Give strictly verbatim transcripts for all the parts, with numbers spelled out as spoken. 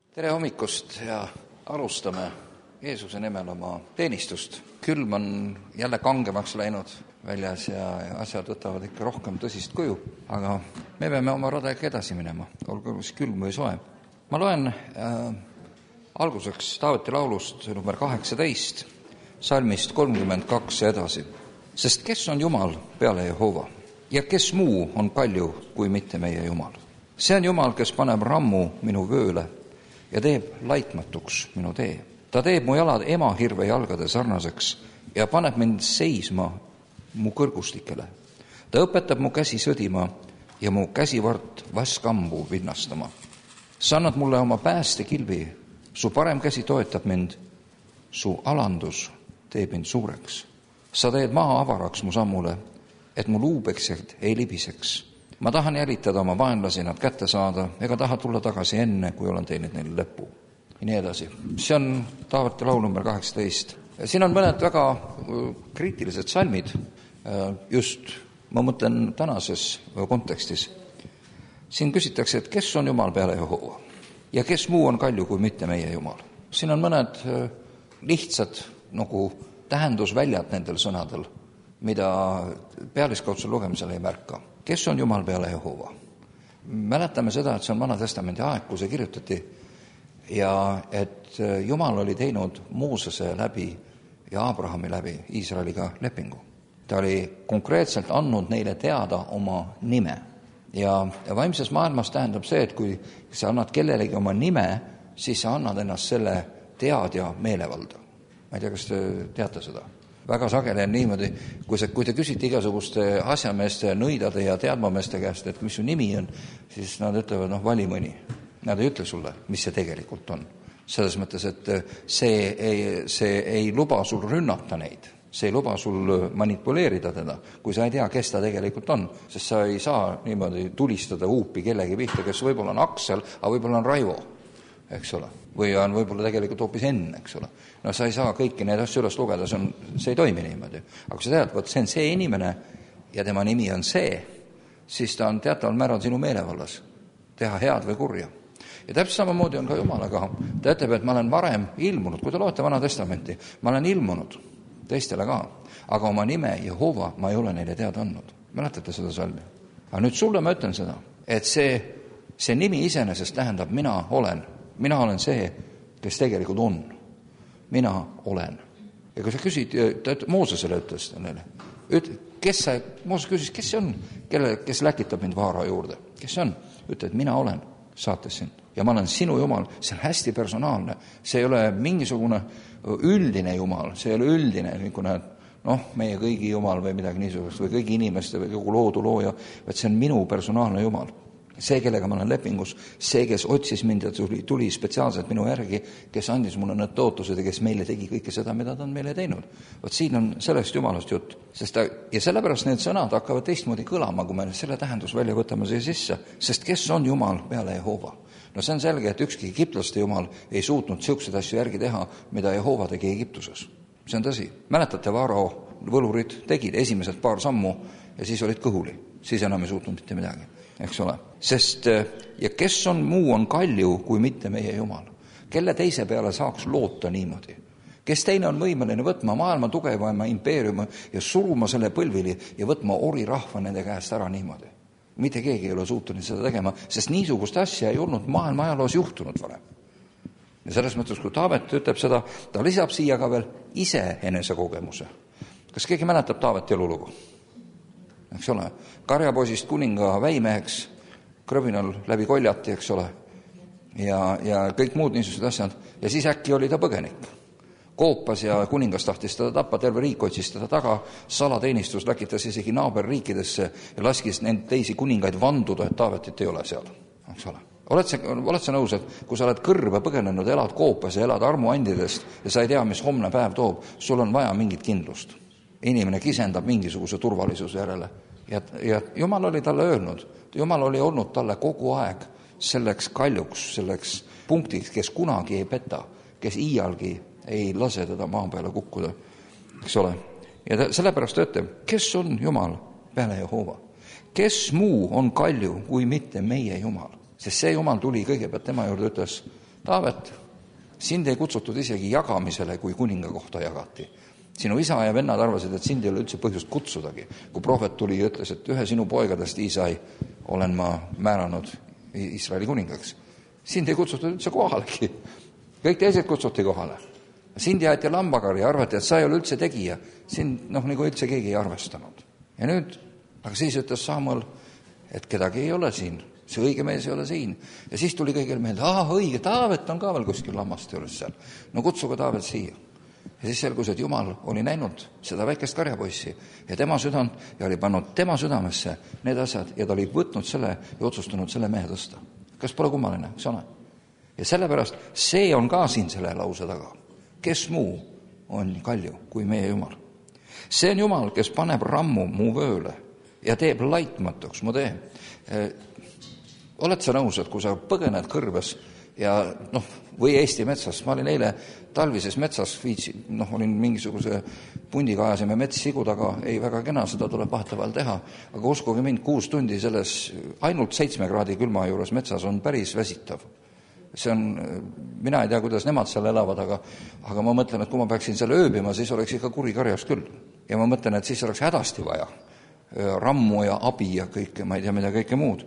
Tere hommikust ja alustame Jeesuse nimel oma teenistust. Külm on jälle kangemaks läinud väljas ja asjad võtavad ikka rohkem tõsist kuju, aga me peame oma radega edasi minema, olgu külm või soe. Ma loen äh, alguseks Taaveti laulust number kaheksateist, salmist kolmkümmend kaks ja edasi. Sest kes on Jumal peale Jehova ja kes muu on palju kui mitte meie Jumal? See on Jumal, kes paneb rammu minu vööle ja teeb laitmatuks minu tee. Ta teeb mu jalad emahirve jalgade sarnaseks ja paneb mind seisma mu kõrgustikele. Ta õpetab mu käsi sõdima ja mu käsivart vaskambu vinnastama. Sa annad mulle oma päästekilbi, su parem käsi toetab mind, su alandus teeb mind suureks. Sa teed maa avaraks mu sammule, et mu luubeksed ei libiseks. Ma tahan jälitada oma vaenlasi nad kätte saada, ega taha tulla tagasi enne, kui olen teinud neile lõpu. Ja nii edasi. See on Taaveti laul number kaheksateist. Siin on mõned väga kriitilised salmid, just ma mõtlen tänases kontekstis. Siin küsitakse, et kes on Jumal peale Jehova ja kes muu on kalju kui mitte meie Jumal. Siin on mõned lihtsad nagu tähendusväljad nendel sõnadel, mida pealiskaudsel lugemisel ei märka. Kes on Jumal peale Jehova? Mäletame seda, et see on Vana Testamendi aeg, kui see kirjutati ja et Jumal oli teinud Moosese läbi ja Abrahami läbi Iisraeliga lepingu. Ta oli konkreetselt andnud neile teada oma nime. Ja, ja vaimses maailmas tähendab see, et kui sa annad kellelegi oma nime, siis sa annad ennast selle teadja meelevalda. Ma ei tea, kas te teate seda? Väga sageli on niimoodi, kui, see, kui te küsite igasuguste asjameeste, nõidade ja teadmameeste käest, et mis su nimi on, siis nad ütlevad, noh, vali mõni. Nad ei ütle sulle, mis see tegelikult on. Selles mõttes, et see ei, see ei luba sul rünnata neid. See ei luba sul manipuleerida teda, kui sa ei tea, kes ta tegelikult on. Sest sa ei saa niimoodi tulistada huupi kellegi pihta, kes võib-olla on Aksel, aga võib-olla on Raivo, eks ole. Või on võib-olla tegelikult hoopis enne, eks ole. No sa ei saa kõiki neid asju üles lugeda, see, on, see ei toimi niimoodi. Aga kui sa tead, võt, see on see inimene ja tema nimi on see, siis ta on teataval määral sinu meelevallas. Teha head või kurja. Ja täpselt samamoodi on ka Jumalaga. Ta ütleb, et ma olen varem ilmunud, kui te loete Vana Testamenti, ma olen ilmunud teistele ka, aga oma nime Jehova ma ei ole neile teada andnud. Mäletate seda salmi? Aga nüüd sulle ma ütlen seda, et see, see nimi iseenesest tähendab mina olen. Mina olen see, kes tegelikult on. Mina olen. Ja kui sa küsid, ta Moosesele ütles neile, üt, kes sa, Mooses küsis, kes see on, kelle, kes läkitab mind vaara juurde? Kes see on? Ütle, et mina olen, saates sind. Ja ma olen sinu Jumal, see on hästi personaalne. See ei ole mingisugune üldine Jumal, see ei ole üldine, niisugune, noh, meie kõigi Jumal või midagi niisugust, või kõigi inimeste või kogu loodu looja, vaid see on minu personaalne Jumal. See, kellega ma olen lepingus, see, kes otsis mind ja tuli, tuli spetsiaalselt minu järgi, kes andis mulle need tootused ja kes meile tegi kõike seda, mida ta on meile teinud. Vot siin on sellest Jumalast jutt. Sest ta, ja sellepärast need sõnad hakkavad teistmoodi kõlama, kui me selle tähendus välja võtame siia sisse. Sest kes on Jumal peale Jehova? No see on selge, et ükski egiptlaste Jumal ei suutnud siukseid asju järgi teha, mida Jehova tegi Egiptuses. See on tõsi. Mäletate, Vaaro võlurid tegid esimesed paar sammu ja siis olid kõhuli. Siis enam ei suutnud mitte midagi. Eks ole. Sest ja kes on muu on kalju kui mitte meie Jumal? Kelle teise peale saaks loota niimoodi? Kes teine on võimeline võtma maailma tugevama impeeriumi ja suruma selle põlvili ja võtma ori rahva nende käest ära niimoodi? Mitte keegi ei ole suutunud seda tegema, sest niisugust asja ei olnud maailma ajaloos juhtunud varem. Ja selles mõttes, kui Taavet ütleb seda, ta lisab siia ka veel ise enese kogemuse. Kas keegi mäletab Taaveti elulugu? Eks ole, karjapoisist kuninga väimeheks, krõvinal läbi koljati, eks ole, ja, ja kõik muud niisugused asjad. Ja siis äkki oli ta põgenik. Koopas ja kuningas tahtis teda tappa, terve riik otsis teda taga, salateenistus läkitas isegi naaberriikidesse ja laskis neid teisi kuningaid vanduda, et Taavetit ei ole seal. Eks ole. Oled sa, oled sa nõus, et kui sa oled kõrve põgenenud, elad Koopas ja elad armuandidest ja sa ei tea, mis homne päev toob, sul on vaja mingit kindlust. Inimene kisendab mingisuguse turvalisuse järele. Ja, ja Jumal oli talle öelnud, Jumal oli olnud talle kogu aeg selleks kaljuks, selleks punktiks, kes kunagi ei peta, kes iialgi ei lase teda maa peale kukkuda, eks ole. Ja ta, sellepärast ütleb, kes on Jumal peale Jehova? Kes muu on kalju kui mitte meie Jumal? Sest see Jumal tuli kõigepealt tema juurde, ütles, Taavet, sind ei kutsutud isegi jagamisele, kui kuninga kohta jagati. Sinu isa ja vennad arvasid, et sind ei ole üldse põhjust kutsudagi. Kui prohvet tuli ja ütles, et ühe sinu poigadest, Iisai, olen ma määranud Iisraeli kuningaks. Sind ei kutsutud üldse kohalegi. Kõik teised kutsuti kohale. Sind jäeti lambakari ja arvati, et sa ei ole üldse tegija. Sind noh, nagu üldse keegi ei arvestanud. Ja nüüd, aga siis ütles Samuel, et kedagi ei ole siin. See õige mees ei ole siin. Ja siis tuli kõigil meelde, ah, õige, Taavet on ka veel kuskil lammaste juures seal. No kutsuge Taavet siia. Ja siis selgus, et Jumal oli näinud seda väikest karjapoissi ja tema südant ja oli pannud tema südamesse need asjad ja ta oli võtnud selle ja otsustanud selle mehe tõsta. Kas pole kummaline, eks ole? Ja sellepärast see on ka siin selle lause taga. Kes muu on kalju kui meie Jumal? See on Jumal, kes paneb rammu mu vööle ja teeb laitmatuks mu tee. Oled sa nõus, et kui sa põgened kõrbes ja noh, või Eesti metsas, ma olin eile talvises metsas, viitsi, noh, olin mingisuguse pundiga ajasime metssigu taga, ei väga kena, seda tuleb vahetevahel teha, aga uskuge mind, kuus tundi selles ainult seitsme kraadi külma juures metsas on päris väsitav. See on, mina ei tea, kuidas nemad seal elavad, aga, aga ma mõtlen, et kui ma peaksin seal ööbima, siis oleks ikka kuri karjas küll. Ja ma mõtlen, et siis oleks hädasti vaja rammu ja abi ja kõike, ma ei tea, mida kõike muud.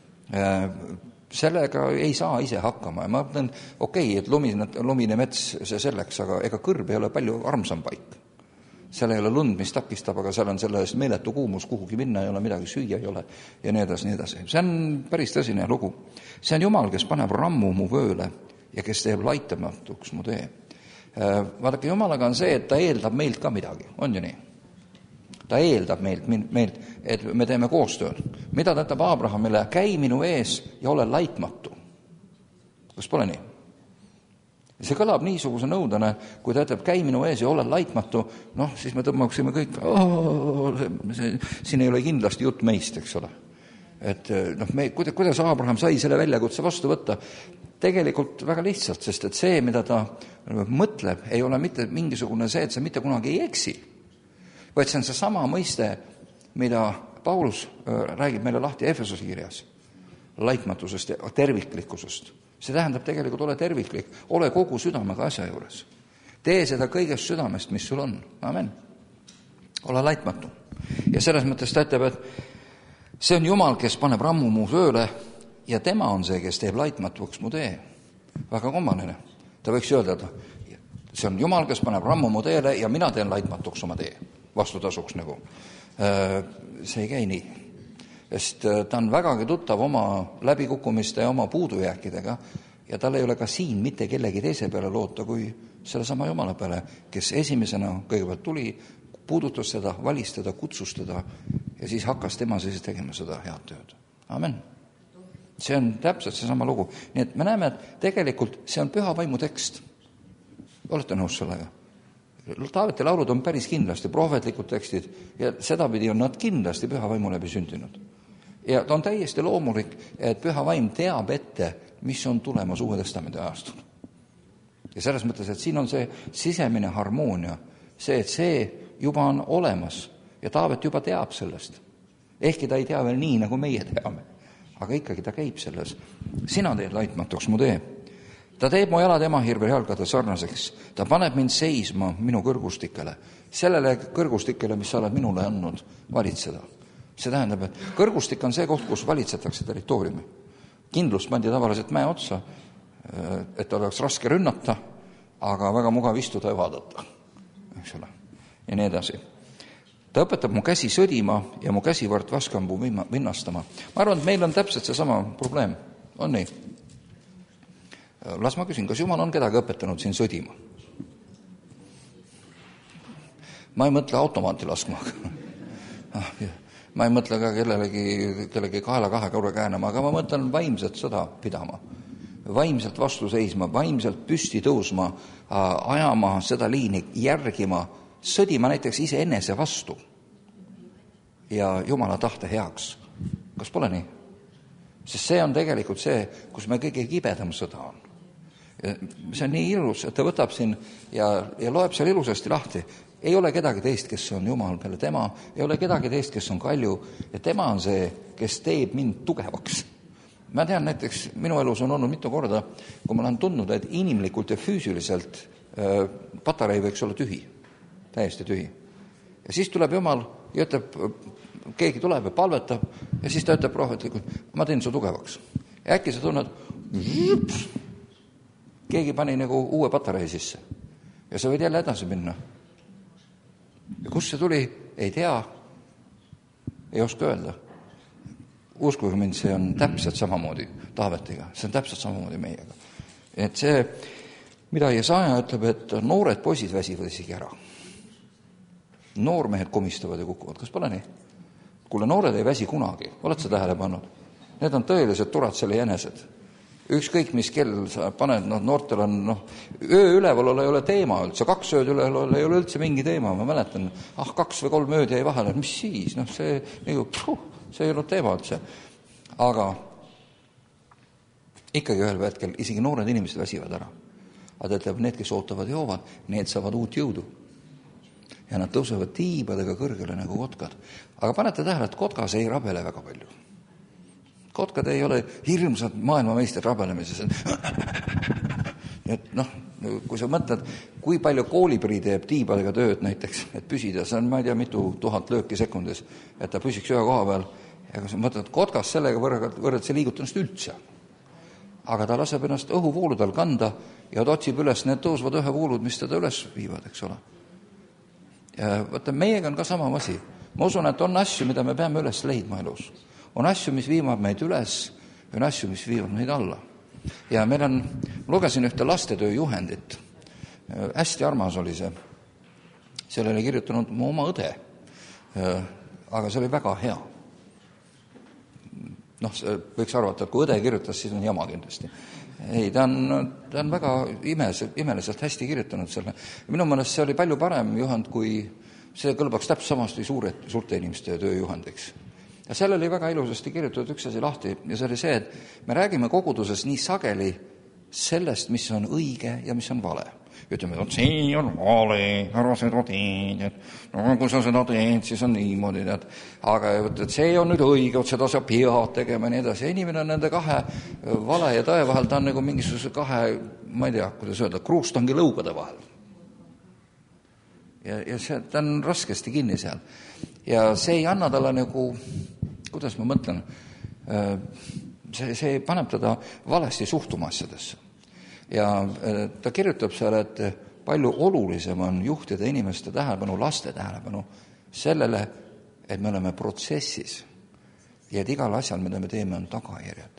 Sellega ei saa ise hakkama ja ma mõtlen, okei, okay, et lumine, lumine mets see selleks, aga ega kõrb ei ole palju armsam paik. Seal ei ole lund, mis takistab, aga seal on selle eest meeletu kuumus, kuhugi minna ei ole, midagi süüa ei ole ja nii edasi, nii edasi. See on päris tõsine lugu. See on Jumal, kes paneb rammu mu vööle ja kes teeb laitamatuks mu tee. Vaadake, Jumalaga on see, et ta eeldab meilt ka midagi, on ju nii? Ta eeldab meilt, meilt, et me teeme koostööd. Mida ta ütleb Abrahamile? Käi minu ees ja ole laitmatu. Kas pole nii? See kõlab niisuguse nõudena, kui ta ütleb, käi minu ees ja ole laitmatu, noh, siis me tõmbaksime kõik, oh, see, siin ei ole kindlasti jutt meist, eks ole. Et noh, me, kuidas Abraham sai selle väljakutse vastu võtta? Tegelikult väga lihtsalt, sest et see, mida ta mõtleb, ei ole mitte mingisugune see, et sa mitte kunagi ei eksi, vaid see on see sama mõiste, mida Paulus räägib meile lahti Efesose kirjas, laitmatusest ja terviklikkusest. See tähendab tegelikult ole terviklik, ole kogu südamega asja juures. Tee seda kõigest südamest, mis sul on. Amen. Ole laitmatu. Ja selles mõttes ta ütleb, et see on Jumal, kes paneb rammu mu vööle ja tema on see, kes teeb laitmatuks mu tee. Väga kummaline. Ta võiks öelda, et see on Jumal, kes paneb rammu mu teele ja mina teen laitmatuks oma tee. Vastutasuks nagu. See ei käi nii. Sest ta on vägagi tuttav oma läbikukkumiste ja oma puudujääkidega ja tal ei ole ka siin mitte kellegi teise peale loota kui selle sama Jumala peale, kes esimesena kõigepealt tuli, puudutas seda, valis teda, kutsus teda ja siis hakkas tema siis tegema seda head tööd. Amen. See on täpselt see sama lugu. Nii et me näeme, et tegelikult see on püha vaimu tekst. Olete nõus sellega? Taaveti laulud on päris kindlasti prohvetlikud tekstid ja sedapidi on nad kindlasti püha vaimu läbi sündinud. Ja ta on täiesti loomulik, et püha vaim teab ette, mis on tulemas Uue Testamendi ajastul. Ja selles mõttes, et siin on see sisemine harmoonia, see, et see juba on olemas ja Taavet juba teab sellest. Ehkki ta ei tea veel nii, nagu meie teame, aga ikkagi ta käib selles. Sina teed laitmatuks mu tee. Ta teeb mu jalad emahirve jalgade sarnaseks. Ta paneb mind seisma minu kõrgustikele. Sellele kõrgustikele, mis sa oled minule andnud valitseda. See tähendab, et kõrgustik on see koht, kus valitsetakse territooriumi. Kindlust pandi tavaliselt mäe otsa, et oleks raske rünnata, aga väga mugav istuda ja vaadata. Eks ole. Ja nii edasi. Ta õpetab mu käsi sõdima ja mu käsivõrt vaskambu vinnastama. Ma arvan, et meil on täpselt see sama probleem. On nii? Las ma küsin, kas Jumal on kedagi õpetanud siin sõdima? Ma ei mõtle automaati laskma. Ma ei mõtle ka kellelegi, kellegi kaela kahe kaure käänama, aga ma mõtlen vaimselt sõda pidama. Vaimselt vastu seisma, vaimselt püsti tõusma, ajama seda liini, järgima, sõdima näiteks ise enese vastu ja Jumala tahte heaks. Kas pole nii? Sest see on tegelikult see, kus me kõige kibedam sõda on. See on nii ilus, et ta võtab siin ja, ja loeb seal ilusasti lahti. Ei ole kedagi teist, kes on Jumal peale tema, ei ole kedagi teist, kes on kalju ja tema on see, kes teeb mind tugevaks. ma tean näiteks, minu elus on olnud mitu korda, kui ma olen tundnud, et inimlikult ja füüsiliselt äh, patarei võiks olla tühi, täiesti tühi. Ja siis tuleb Jumal ja ütleb, keegi tuleb ja palvetab ja siis ta ütleb prohvetlikult, ma teen su tugevaks. Ja äkki sa tunned, vips, keegi pani nagu uue patarei sisse ja sa võid jälle edasi minna. Ja kust see tuli, ei tea, ei oska öelda. Uskuge mind, see on täpselt samamoodi Taavetiga, see on täpselt samamoodi meiega. Et see, mida Jesaja ütleb, et noored poisid väsivad isegi ära. Noormehed komistavad ja kukuvad, kas pole nii? Kuule, noored ei väsi kunagi, oled sa tähele pannud? Need on tõelised turad selle jänesed. Ükskõik mis kell sa paned, no, noortel on, noh, öö üleval ei ole teema üldse, kaks ööd üleval ei ole üldse mingi teema, ma mäletan, ah, kaks või kolm ööd jäi vahele, mis siis, noh, see, nagu, puh, see ei olnud teema üldse. Aga ikkagi ühel hetkel isegi noored inimesed väsivad ära. Aga ta ütleb, need, kes ootavad joovad, need saavad uut jõudu. Ja nad tõusevad tiibadega kõrgele nagu kotkad. Aga panete tähele, et kotkas ei rabele väga palju. Kotkad ei ole hirmsad maailmameister rabelemises. Et noh, kui sa mõtled, kui palju kooliprii teeb tiibadega tööd näiteks, et püsida, see on, ma ei tea, mitu tuhat lööki sekundis, et ta püsiks ühe koha peal. Ja kui sa mõtled, kotkas sellega võrrad, võrrad see liigutunast üldse. Aga ta laseb ennast õhuvooludel kanda ja ta otsib üles need tõusvad ühe voolud, mis teda üles viivad, eks ole. Ja võtta, meiega on ka sama asi. Ma usun, et on asju, mida me peame üles leidma elus. On asju, mis viimab meid üles, ja on asju, mis viivad meid alla. Ja meil on, lugesin ühte lastetöö juhendit. Hästi armas oli see. Seal oli kirjutanud mu oma õde. Aga see oli väga hea. Noh, võiks arvata, et kui õde kirjutas, siis on jama kindlasti. Ei, ta on, ta on väga imeliselt, imeliselt hästi kirjutanud selle. Minu mõelest see oli palju parem juhend, kui see kõlbaks täpselt samasti suure, suurte inimeste tööjuhendiks. Ja seal oli väga ilusasti kirjutatud üks asi lahti ja see oli see, et me räägime koguduses nii sageli sellest, mis on õige ja mis on vale. Ütleme, et see on vale, ära seda teed, et no, kui sa seda teed, siis on niimoodi, et aga et see on nüüd õige, et seda sa pead tegema ja nii edasi. Ja inimene on nende kahe vale ja tõe vahel, ta on nagu mingisuguse kahe, ma ei tea, kuidas öelda, kruustangi lõugade vahel. Ja, ja see, ta on raskesti kinni seal. Ja see ei anna talle nagu, kuidas ma mõtlen, see, see paneb teda valesti suhtuma asjadesse. Ja ta kirjutab seal, et palju olulisem on juhtida inimeste tähelepanu, laste tähelepanu sellele, et me oleme protsessis ja et igal asjal, mida me teeme, on tagajärjed.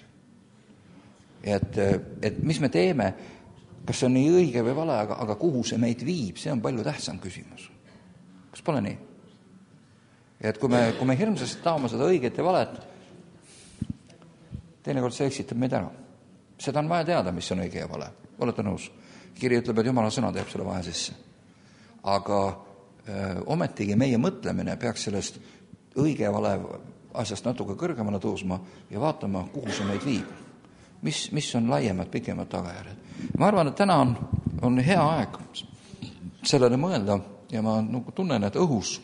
Ja et, et mis me teeme, kas see on nii õige või vale, aga, aga kuhu see meid viib, see on palju tähtsam küsimus. Kas pole nii? Ja et kui me, kui me hirmsasti taama seda õiget ja valet, teinekord see eksitab meid ära. Seda on vaja teada, mis on õige ja vale. Olete nõus? Kiri ütleb, et Jumala sõna teeb selle vaja sisse. Aga öö, ometigi meie mõtlemine peaks sellest õige ja vale asjast natuke kõrgemale tõusma ja vaatama, kuhu see meid viib. Mis, mis on laiemad, pikemad tagajärjed. Ma arvan, et täna on, on hea aeg sellele mõelda ja ma tunnen, et õhus,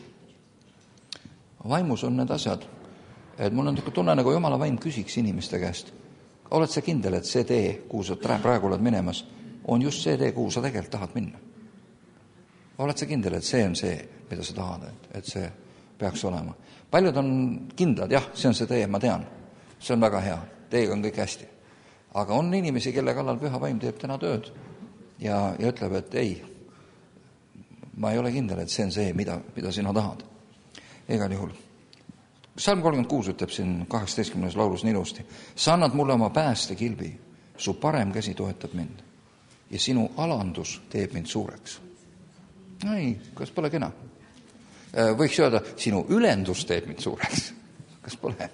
vaimus on need asjad. Et mul on tunne, nagu Jumala vaim küsiks inimeste käest. Oled sa kindel, et see tee, kuhu sa praegu oled minemas, on just see tee, kuhu sa tegelikult tahad minna? Oled sa kindel, et see on see, mida sa tahad, et, et see peaks olema? Paljud on kindlad, jah, see on see tee, ma tean. See on väga hea, teega on kõik hästi. Aga on inimesi, kelle kallal püha vaim teeb täna tööd ja, ja ütleb, et ei, ma ei ole kindel, et see on see, mida, mida sina tahad. Igal juhul. Salm kolmkümmend kuus ütleb siin kaheksateistkümnes laulus nii ilusti. Sa annad mulle oma pääste kilbi, su parem käsi toetab mind ja sinu alandus teeb mind suureks. Ei, kas pole kena? Võiks öelda, sinu ülendus teeb mind suureks. Kas pole?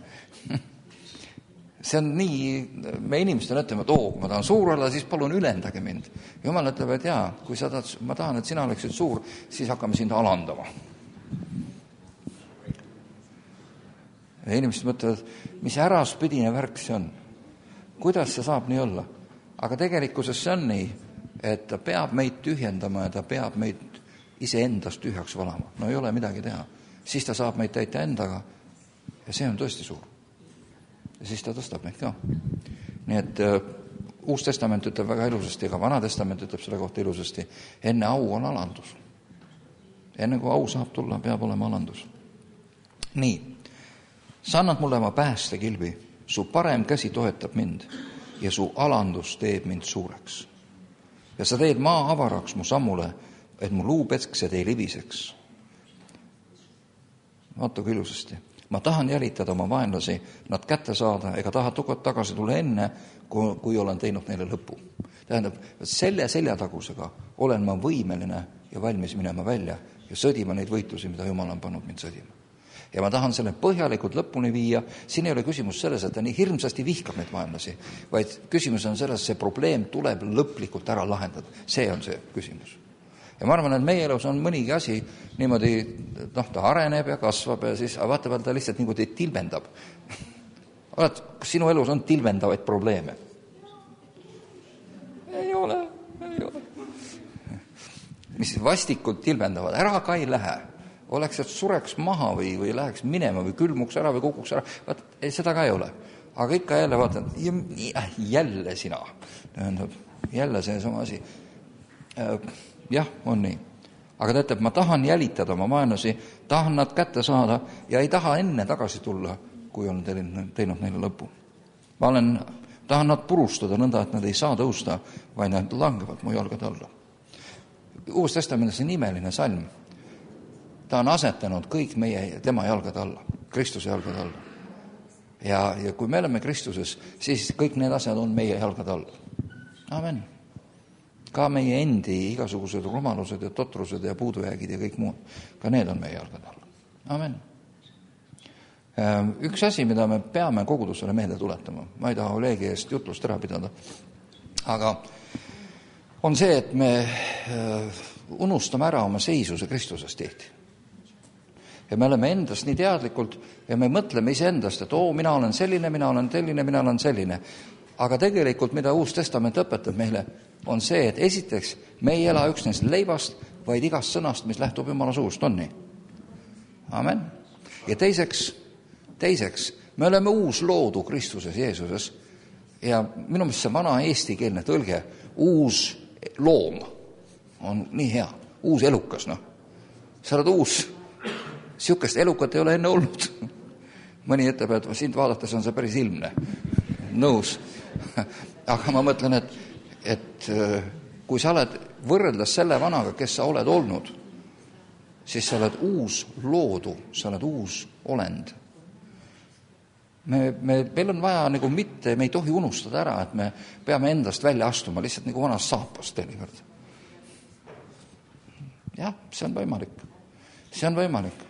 See on nii, me inimestel ütleme, et oo, kui ma tahan suur olla, siis palun ülendage mind. Jumal ütleb, et jaa, kui sa tahad, ma tahan, et sina oleksid suur, siis hakkame sind alandama. Ja inimesed mõtlevad, mis äraspidine värk see on. Kuidas see saab nii olla? Aga tegelikkuses see on nii, et ta peab meid tühjendama ja ta peab meid iseendast tühjaks valama. No ei ole midagi teha. Siis ta saab meid täita endaga ja see on tõesti suur. ja siis ta tõstab meid ka. Nii et uh, Uus Testament ütleb väga ilusasti, ega Vana Testament ütleb selle kohta ilusasti, enne au on alandus. Enne kui au saab tulla, peab olema alandus. Nii, sa annad mulle oma päästekilbi, su parem käsi toetab mind ja su alandus teeb mind suureks. Ja sa teed maa avaraks mu sammule, et mu luupetsksed ei libiseks. Vaata kui ilusasti. Ma tahan jälitada oma vaenlasi, nad kätte saada, ega taha tukot tagasi tulla enne, kui, kui olen teinud neile lõpu. Tähendab, selle seljatagusega olen ma võimeline ja valmis minema välja ja sõdima neid võitlusi, mida Jumal on pannud mind sõdima. Ja ma tahan selle põhjalikult lõpuni viia. Siin ei ole küsimus selles, et ta nii hirmsasti vihkab neid vaenlasi, vaid küsimus on selles, see probleem tuleb lõplikult ära lahendada. See on see küsimus. Ja ma arvan, et meie elus on mõnigi asi niimoodi, noh, ta areneb ja kasvab ja siis, aga vaata, ta lihtsalt niimoodi tilbendab. Oled, kas sinu elus on tilbendavaid probleeme? Ei ole, ei ole. Mis vastikult tilbendavad, ära ka ei lähe. Oleks, et sureks maha või, või läheks minema või külmuks ära või kukuks ära. Vaat, ei, seda ka ei ole. Aga ikka jälle vaatan, jälle sina. Tähendab, jälle see sama asi. Jah, on nii. Aga ta ütleb, ma tahan jälitada oma vaenlasi, tahan nad kätte saada ja ei taha enne tagasi tulla, kui olen teinud neile lõpu. Ma olen, tahan nad purustada nõnda, et nad ei saa tõusta, vaid nad langevad mu jalgade alla. Uus Testamendis on imeline salm. Ta on asetanud kõik meie, tema jalgade alla, Kristuse jalgade alla. Ja, ja kui me oleme Kristuses, siis kõik need asjad on meie jalgade alla. Amen. Ka meie endi igasugused rumalused ja totrused ja puudujäägid ja kõik muud. Ka need on meie jalgade alla. Amen. Üks asi, mida me peame kogudusele meelde tuletama, ma ei taha Olegi eest jutlust ära pidada, aga on see, et me unustame ära oma seisuse Kristuses tihti. Ja me oleme endast nii teadlikult ja me mõtleme iseendast, et oo, mina olen selline, mina olen selline, mina olen selline. Aga tegelikult, mida Uus Testament õpetab meile, on see, et esiteks me ei ela üksnes leibast, vaid igast sõnast, mis lähtub Jumala suust, on nii? Amen. Ja teiseks, teiseks, me oleme uus loodu Kristuses, Jeesuses. Ja minu meelest see vana eestikeelne tõlge, uus loom, on nii hea. Uus elukas, noh. Sa oled uus. Siukest elukat ei ole enne olnud. Mõni ütleb, et sind vaadates on see päris ilmne. Nõus. Aga ma mõtlen, et, et kui sa oled võrreldes selle vanaga, kes sa oled olnud, siis sa oled uus loodu, sa oled uus olend. Me, me, meil on vaja nagu mitte, me ei tohi unustada ära, et me peame endast välja astuma lihtsalt nagu vanas saapas teinekord. Jah, see on võimalik. See on võimalik.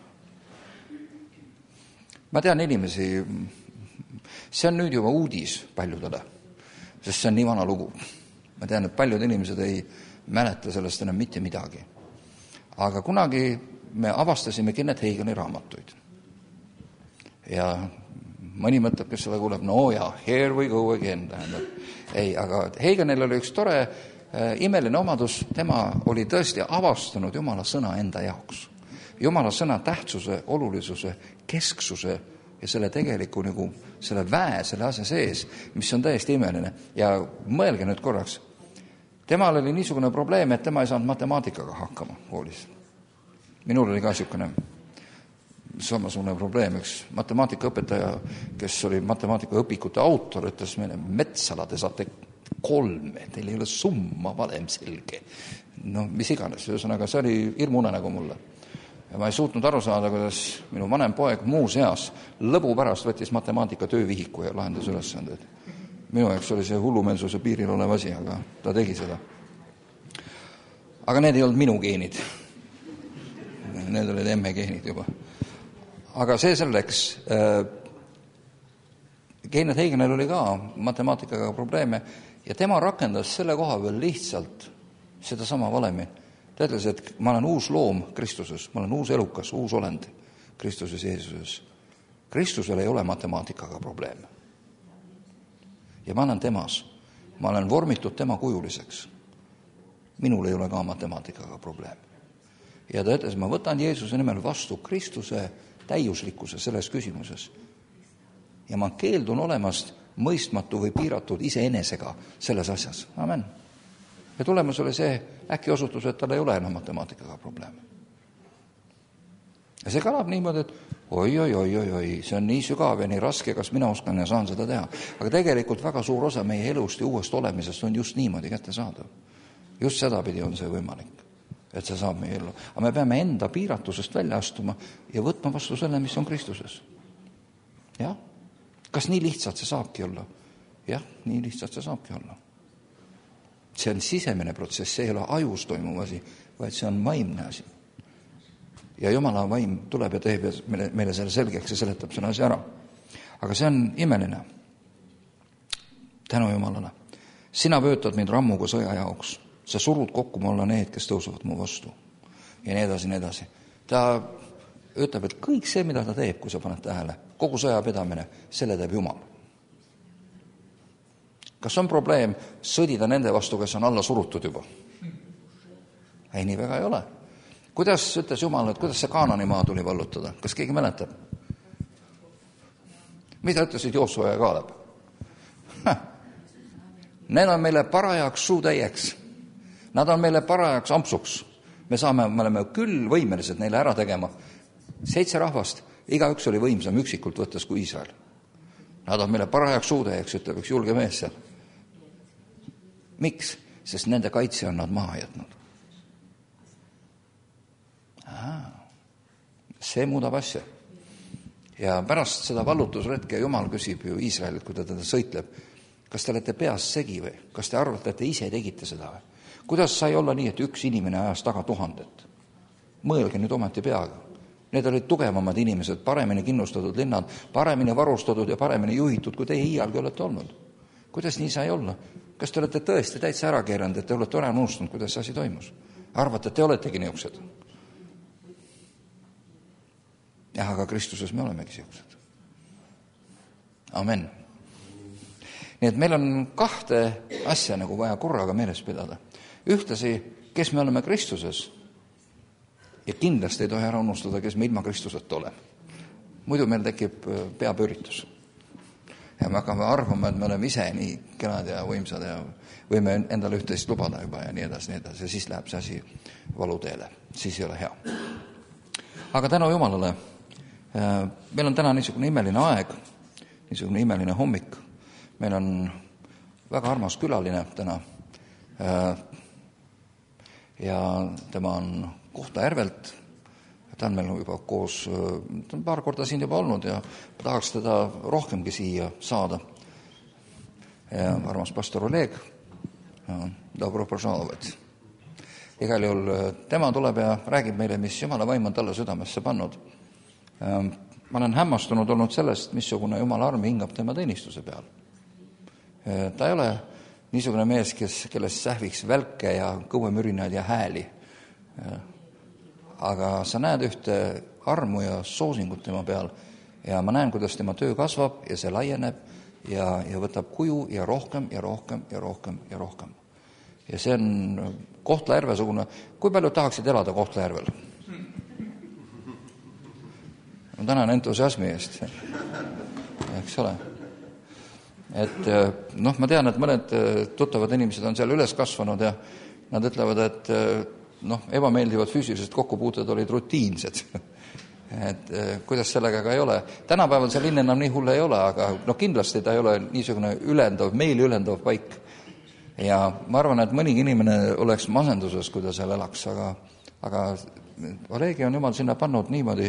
Ma tean inimesi, see on nüüd juba uudis paljudele, sest see on nii vana lugu. Ma tean, et paljud inimesed ei mäleta sellest enam mitte midagi. Aga kunagi me avastasime Kenneth Hagini raamatuid. Ja mõni mõtleb, kes seda kuuleb, no ja, here we go again. Tähendab. Ei, aga Haginil oli üks tore äh, imeline omadus, tema oli tõesti avastanud Jumala sõna enda jaoks. Jumala sõna tähtsuse, olulisuse, kesksuse ja selle tegeliku nagu, selle väe, selle asja sees, mis on täiesti imeline. Ja mõelge nüüd korraks, temal oli niisugune probleem, et tema ei saanud matemaatikaga hakkama koolis. Minul oli ka niisugune samasugune probleem, üks matemaatikaõpetaja, kes oli matemaatikaõpikute autor, ütles meile, Metsala, te saate kolme, teil ei ole summa valem selge. No mis iganes, ühesõnaga, see oli hirmune nagu mulle. Ja ma ei suutnud aru saada, kuidas minu vanem poeg muu seas lõbu pärast võttis matemaatika töövihiku ja lahendas ülesanded. Minu jaoks oli see hullumeelsuse piiril olev asi, aga ta tegi seda. Aga need ei olnud minu geenid. Need olid emme geenid juba. Aga see selleks, äh, Kenneth Haginil oli ka matemaatikaga probleeme ja tema rakendas selle koha peal lihtsalt seda sama valemi. Ta ütles, et ma olen uus loom Kristuses, ma olen uus elukas, uus olend Kristuses, Jeesuses. Kristusel ei ole matemaatikaga probleeme. Ja ma olen temas. Ma olen vormitud tema kujuliseks. Minul ei ole ka matemaatikaga probleeme. Ja ta ütles, ma võtan Jeesuse nimel vastu Kristuse täiuslikkuse selles küsimuses. ja ma keeldun olemast mõistmatu või piiratud iseenesega selles asjas. Amen. Ja tulemus oli see, äkki osutus, et tal ei ole enam matemaatikaga probleeme. Ja see kõlab niimoodi, et oi, oi, oi, oi, oi, see on nii sügav ja nii raske, kas mina oskan ja saan seda teha. Aga tegelikult väga suur osa meie elust ja uuest olemisest on just niimoodi kätte saada. Just sedapidi on see võimalik, et see saab meie ellu. Aga me peame enda piiratusest välja astuma ja võtma vastu selle, mis on Kristuses. Jah? Kas nii lihtsalt see saabki olla? Jah, nii lihtsalt see saabki olla. See on sisemine protsess, see ei ole ajus toimuv asi, vaid see on vaimne asi. Ja Jumala vaim tuleb ja teeb ja meile, meile selle selgeks ja seletab selle asja ära. Aga see on imeline. Tänu Jumalale. Sina vöötad mind rammuga sõja jaoks. Sa surud kokku mulla need, kes tõusuvad mu vastu. Ja nii edasi, nii edasi. Ta ütleb, et kõik see, mida ta teeb, kui sa paned tähele, kogu sõja pidamine, selle teeb Jumal. Kas on probleem sõdida nende vastu, kes on alla surutud juba? Ei, nii väga ei ole. Kuidas ütles Jumal, et kuidas see Kaanani maa tuli vallutada? Kas keegi mäletab? Mida ütlesid Joosua ja Kaaleb? Need on meile parajaks suutäieks. Nad on meile parajaks ampsuks. Me saame, me oleme küll võimelised neile ära tegema. Seitse rahvast, igaüks oli võimsam üksikult võttes kui Iisrael. Nad on meile parajaks suutäieks, ütleb üks julge mees seal. Miks? Sest nende kaitse on nad maha jätnud. Aha. See muudab asja. Ja pärast seda vallutusretke Jumal küsib ju Iisraelilt, kui ta teda sõitleb, kas te olete peas segi või? Kas te arvate, et te ise tegite seda või? Kuidas sai olla nii, et üks inimene ajas taga tuhandet? Mõelge nüüd ometi peaga. Need olid tugevamad inimesed, paremini kinnustatud linnad, paremini varustatud ja paremini juhitud, kui teie iialgi olete olnud. Kuidas nii sai olla? Kas te olete tõesti täitsa ära keeranud, et te olete ära unustanud, kuidas see asi toimus? Arvate, et te oletegi niisugused? Jah, aga Kristuses me olemegi niisugused. Amen. Nii et meil on kahte asja nagu vaja korraga meeles pidada. Ühtlasi, kes me oleme Kristuses, ja kindlasti ei tohi ära unustada, kes me ilma Kristuseta oleme. Muidu meil tekib peapööritus. Ja me hakkame arvama, et me oleme ise nii kenad ja võimsad ja võime endale üht-teist lubada juba ja nii edasi, nii edasi. Ja siis läheb see asi valuteele. Siis ei ole hea. Aga tänu Jumalale, meil on täna niisugune imeline aeg, niisugune imeline hommik. Meil on väga armas külaline täna. Ja tema on Kohtla-Järvelt. Ta on meil juba koos, ta on paar korda siin juba olnud ja tahaks teda rohkemgi siia saada. Ja armas pastor Oleg, dobro požalovac. Igal juhul tema tuleb ja räägib meile, mis Jumala vaim on talle südamesse pannud. Ma olen hämmastunud olnud sellest, missugune Jumala arm hingab tema teenistuse peal. Ta ei ole niisugune mees, kes, kellest sähviks välke ja kõuemürinaid ja hääli. Aga sa näed ühte armu ja soosingut tema peal ja ma näen, kuidas tema töö kasvab ja see laieneb ja, ja võtab kuju ja rohkem ja rohkem ja rohkem ja rohkem. Ja see on Kohtla-Järve sugune. Kui palju tahaksid elada Kohtla-Järvel? Ma tänan entusiasmi eest. Eks ole. Et noh, ma tean, et mõned tuttavad inimesed on seal üles kasvanud ja nad ütlevad, et noh, ebameeldivad füüsilised kokkupuuted olid rutiinsed. Et kuidas sellega ka ei ole. Tänapäeval see linn enam nii hulle ei ole, aga no kindlasti ta ei ole niisugune ülendav, meeli ülendav paik. Ja ma arvan, et mõnigi inimene oleks masenduses, kui ta seal elaks, aga, aga Olegi on Jumal sinna pannud niimoodi,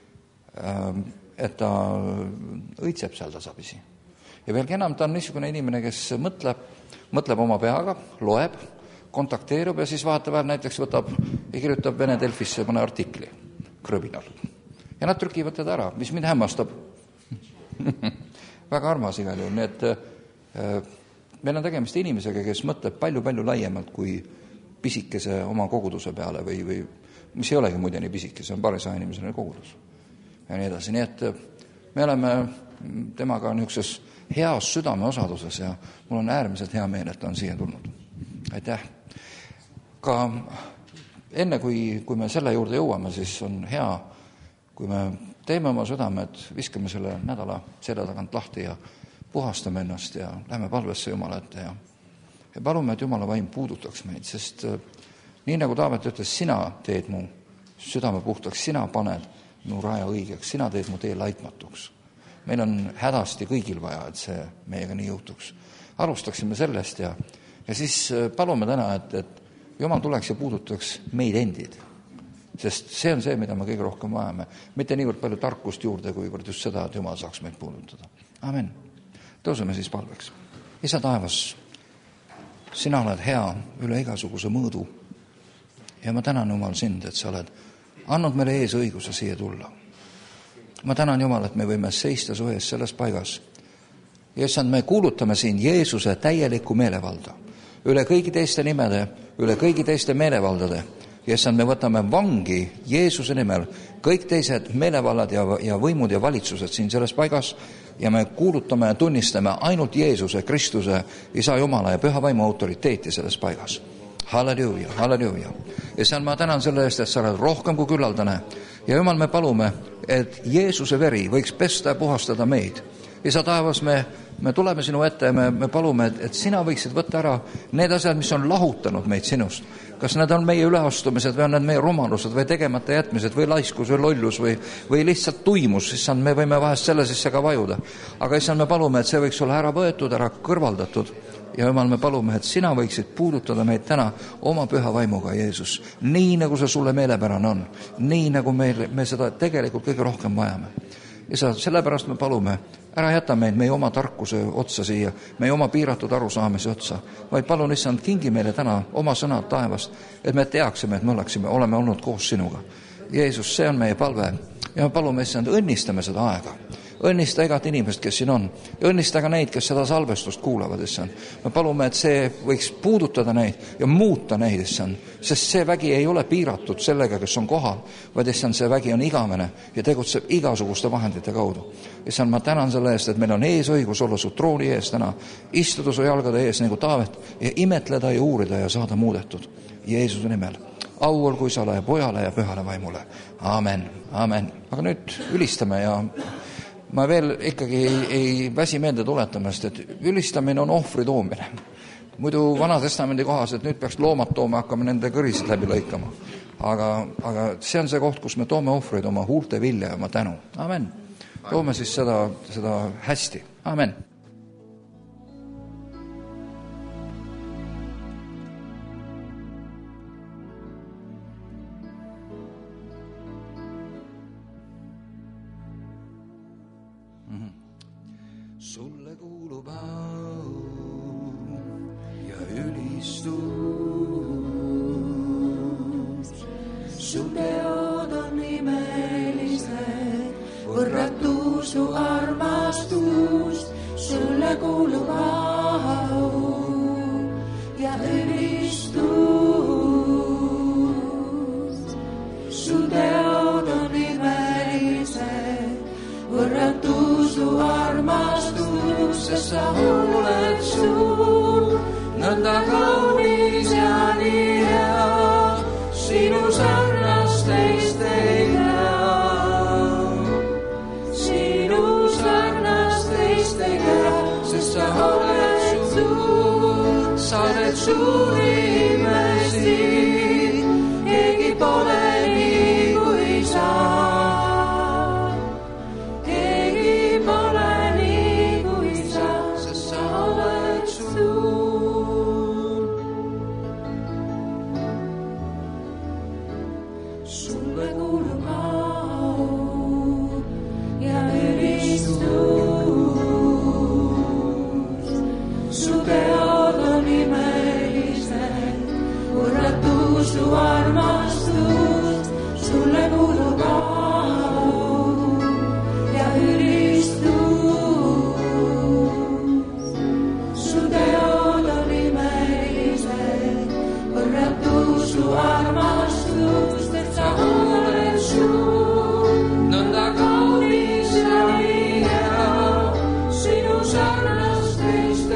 et ta õitseb seal tasapisi. Ja veelgi enam, ta on niisugune inimene, kes mõtleb, mõtleb oma peaga, loeb, kontakteerub ja siis vaatab, näiteks võtab ja kirjutab Vene Delfisse mõne artikli krõbinal. Ja nad trükivad teda ära, mis mind hämmastab. Väga armas igal juhul. Nii et äh, meil on tegemist inimesega, kes mõtleb palju-palju laiemalt kui pisikese oma koguduse peale või, või mis ei olegi muide nii pisike, see on paarisaja inimesele kogudus. Ja nii edasi. Nii et me oleme temaga niisuguses heas südame osaduses ja mul on äärmiselt hea meel, et ta on siia tulnud. Aitäh. Ka enne, kui, kui me selle juurde jõuame, siis on hea, kui me teeme oma südamed, viskame selle nädala selja tagant lahti ja puhastame ennast ja lähme palvesse Jumala ette ja, ja palume, et Jumala vaim puudutaks meid, sest nii nagu Taavet ütles, sina teed mu südame puhtaks, sina paned mu raja õigeks, sina teed mu tee laitmatuks. Meil on hädasti kõigil vaja, et see meiega nii juhtuks. Alustaksime sellest ja, ja siis palume täna, et, et Jumal tuleks ja puudutaks meid endid. Sest see on see, mida me kõige rohkem vajame. Mitte niivõrd palju tarkust juurde, kuivõrd just seda, et Jumal saaks meid puudutada. Amen. Tõuseme siis palveks. Isa taevas, sina oled hea üle igasuguse mõõdu. Ja ma tänan, Jumal, sind, et sa oled andnud meile ees õiguse siia tulla. Ma tänan, Jumal, et me võime seista su ees selles paigas. Ja issand, me kuulutame siin Jeesuse täielikku meelevalda. Üle kõigi teiste nimede, üle kõigi teiste meelevaldade. Ja issand, me võtame vangi Jeesuse nimel kõik teised meelevallad ja, ja võimud ja valitsused siin selles paigas ja me kuulutame ja tunnistame ainult Jeesuse, Kristuse, Isa Jumala ja Püha Vaimu autoriteeti selles paigas. Halleluuja, halleluuja. Ja issand, ma tänan selle eest, et sa oled rohkem kui küllaldane. Ja Jumal, me palume, et Jeesuse veri võiks pesta ja puhastada meid. Isa taevas, me, me tuleme sinu ette ja me, me palume, et, et sina võiksid võtta ära need asjad, mis on lahutanud meid sinust. Kas need on meie üleastumised või on need meie rumalused või tegemata jätmised või laiskus või lollus või, või lihtsalt tuimus, issand, me võime vahest selle sisse ka vajuda. Aga issand, me palume, et see võiks olla ära võetud, ära kõrvaldatud. Ja Jumal, me palume, et sina võiksid puudutada meid täna oma püha vaimuga, Jeesus. Nii nagu see sulle meelepärane on. Nii nagu meil, me seda tegelikult kõige rohkem vajame. Isa, sellepärast me palume, ära jäta meid meie oma tarkuse otsa siia, meie oma piiratud arusaamise otsa, vaid palun, issand, kingi meile täna oma sõnad taevast, et me teaksime, et me oleksime, oleme olnud koos sinuga. Jeesus, see on meie palve ja me palume, issand, õnnistame seda aega. Õnnista igat inimest, kes siin on. Ja õnnista ka neid, kes seda salvestust kuulavad, issand. Me palume, et see võiks puudutada neid ja muuta neid, issand. Sest see vägi ei ole piiratud sellega, kes on kohal, vaid issand, see vägi on igavene ja tegutseb igasuguste vahendite kaudu. Issand, ma tänan selle eest, et meil on ees õigus olla su trooni ees täna, istuda su jalgade ees nagu Taavet ja imetleda ja uurida ja saada muudetud. Jeesuse nimel. Au olgu Isale ja Pojale ja Pühale Vaimule. Amen, amen. Aga nüüd ülistame ja ma veel ikkagi ei, ei väsi meelde tuletamast, et ülistamine on ohvri toomine. Muidu Vana Testamendi kohas, et nüüd peaks loomad tooma, hakkame nende kõrisid läbi lõikama. Aga, aga see on see koht, kus me toome ohvreid oma huulte vilja ja oma tänu. Amen. Toome siis seda, seda hästi. Amen. Sulle kuulub au ja ülistus. Su teod on imelised, võrratu su armastus. Sulle kuulub au ja ülistus. Su teod on imelised, võrratu su armastus, sest sa oled suur, nõnda kaunis ja nii hea, sinu sarnast teist ei tea. Sinu sarnast teist ei tea, sest sa oled suur, sa oled suur imesi, keegi pole nii kui sa.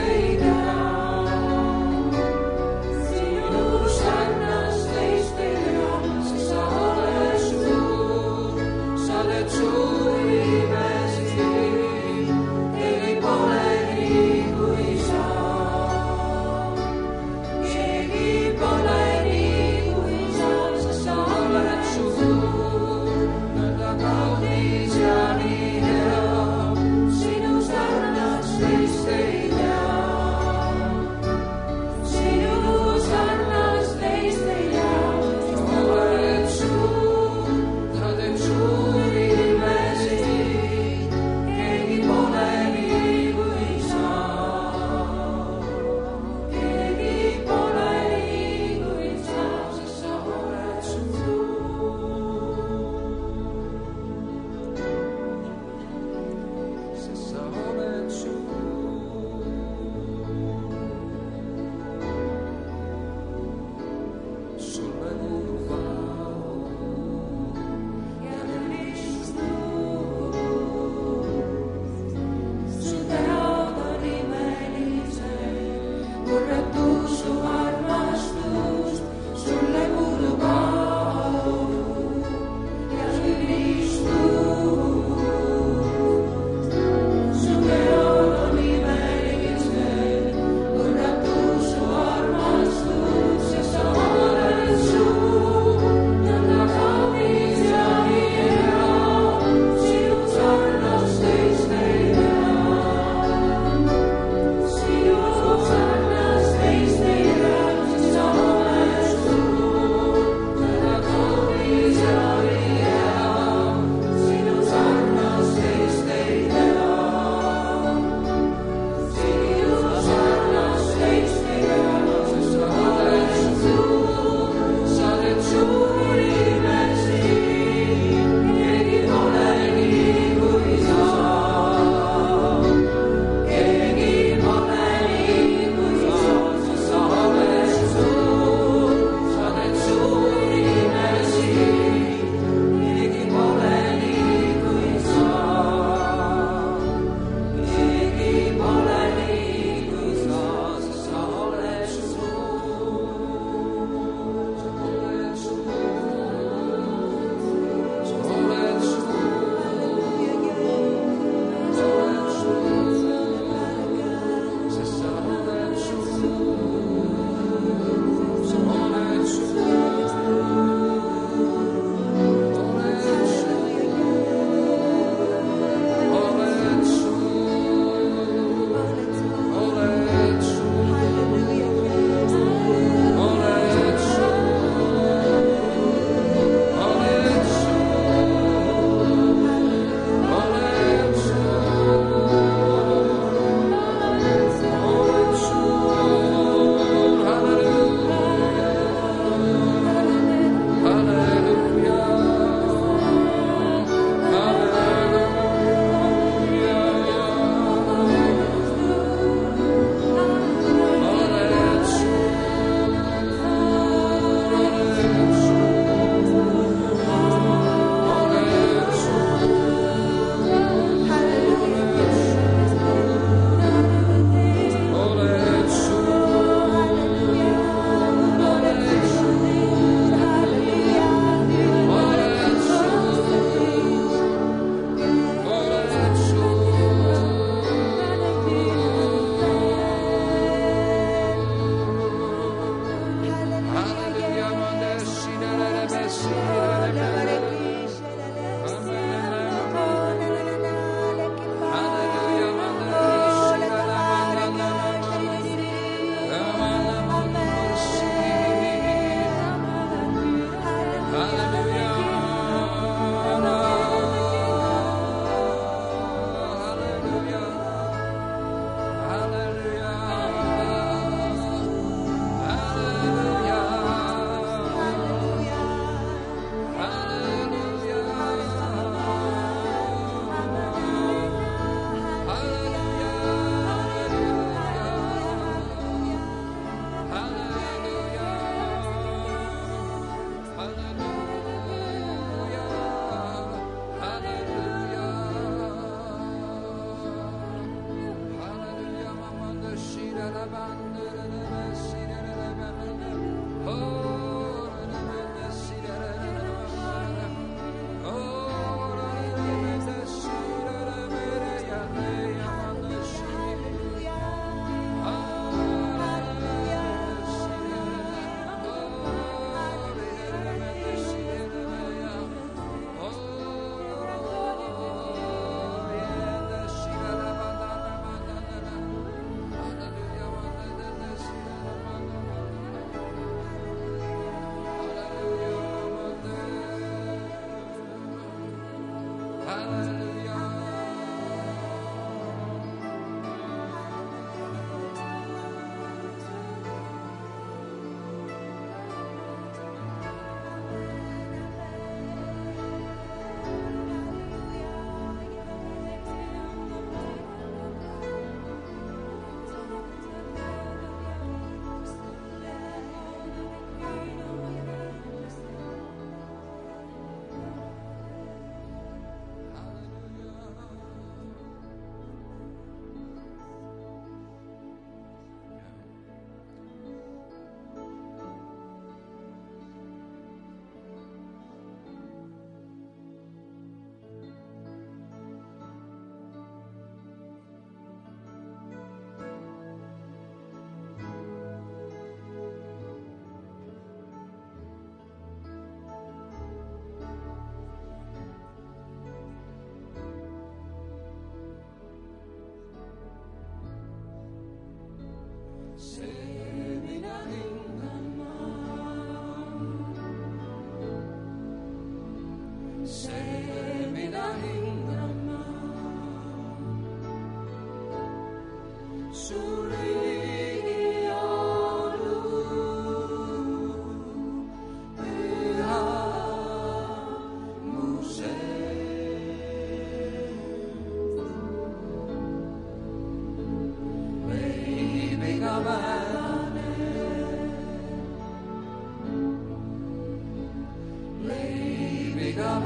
Stay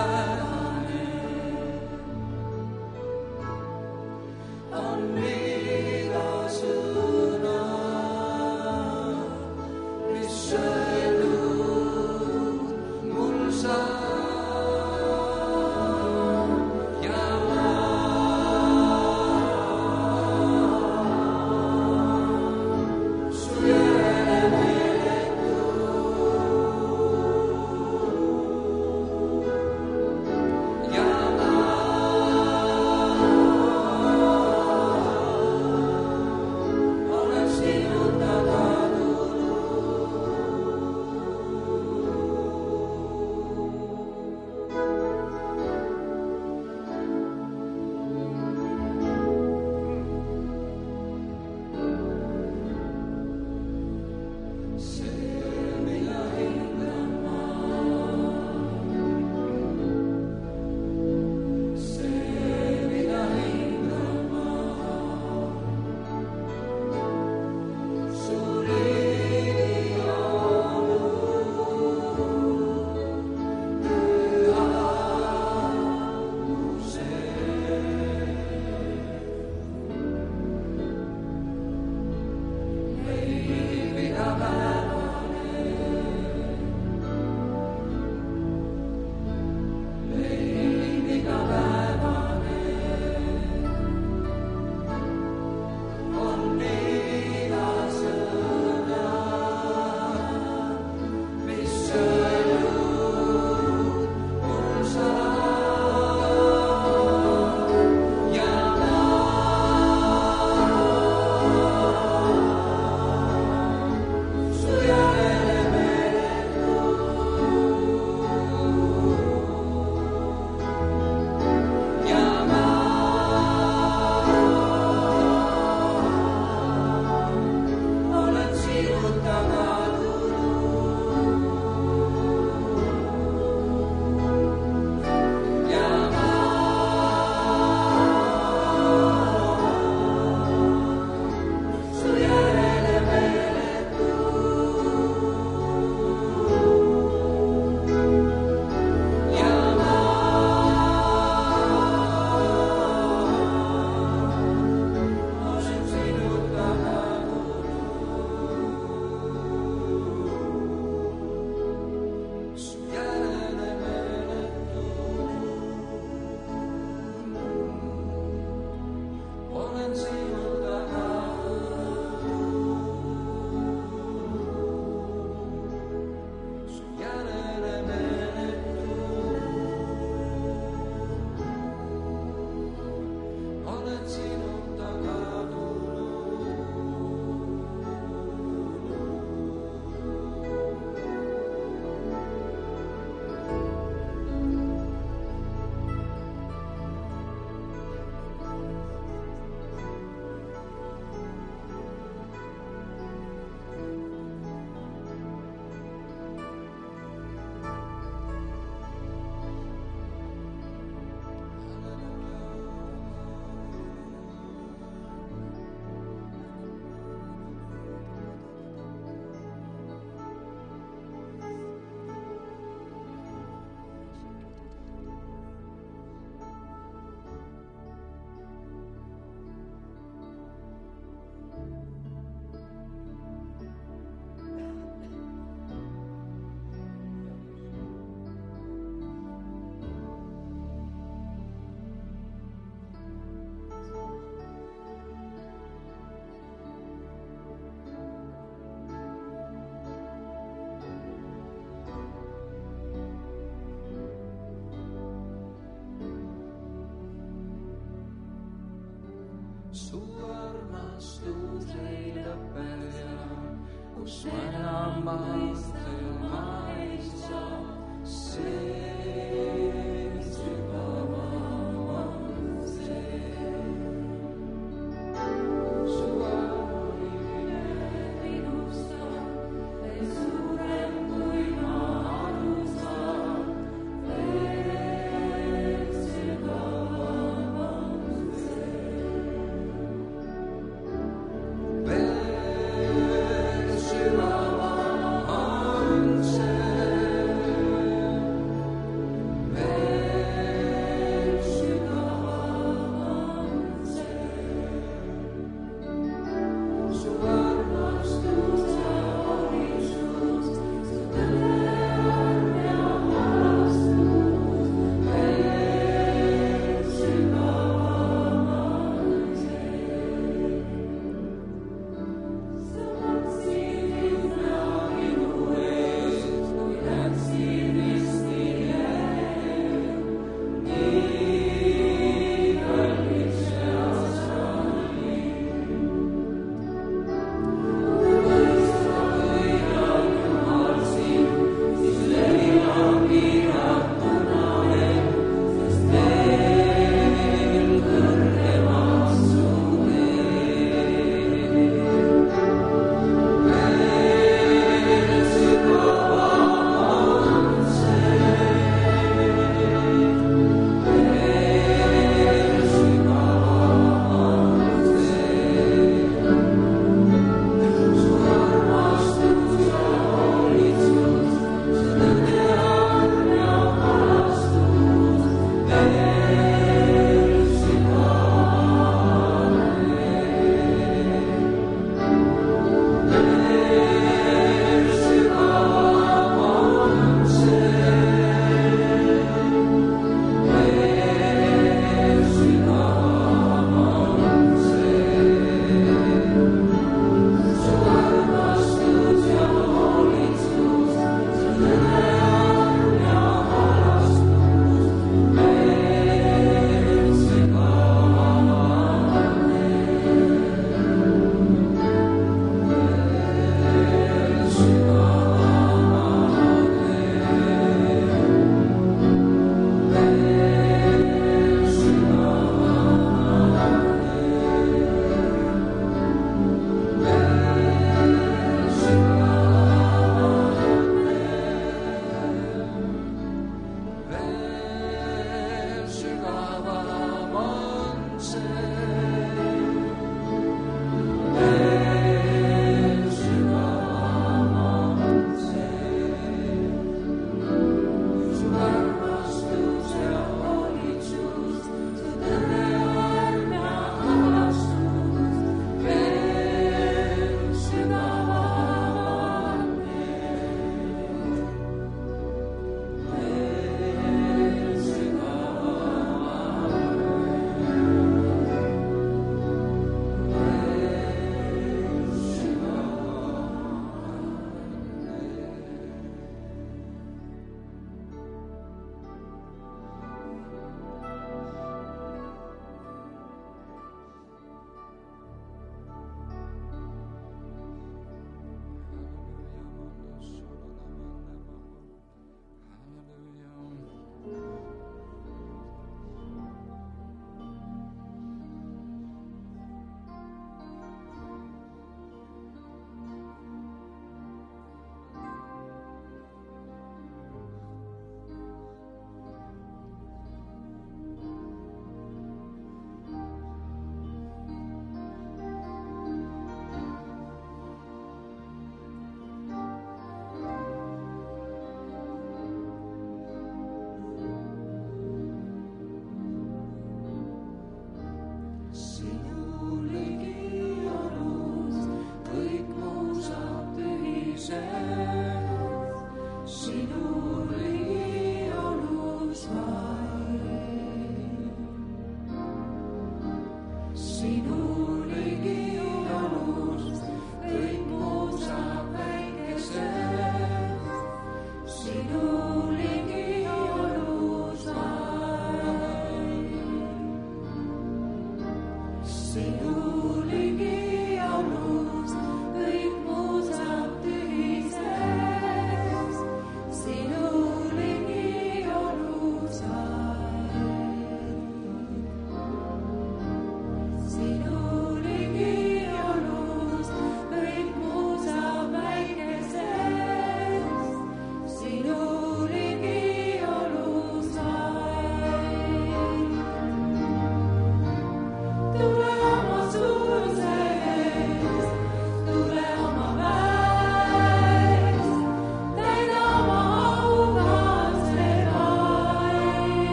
igapäevane on iga sõna, mis öeldud mul saab ja ma su järele meeletun ja ma olen sinult tagatud. See, mida hindan ma, see, mida hindan ma, su riigi on püha mu sees. Leib igapäevane, leib igapäevane on iga sõna, mis öeldud mul saab ja ma su järele meeletun ja ma olen sinult tagatud ja ma su järele meeletun ja ma olen sinult tagatud su järele meeletun olen sinult tagatud su järele meeletun olen sinult tagatud. Su armastus ei lõpe ja kus ma enam mõistma ei saa, see sügavam on see. Su armine minustab, veel suurem kui ma aru saan, veel sügavam on see. Veel sügavam on see.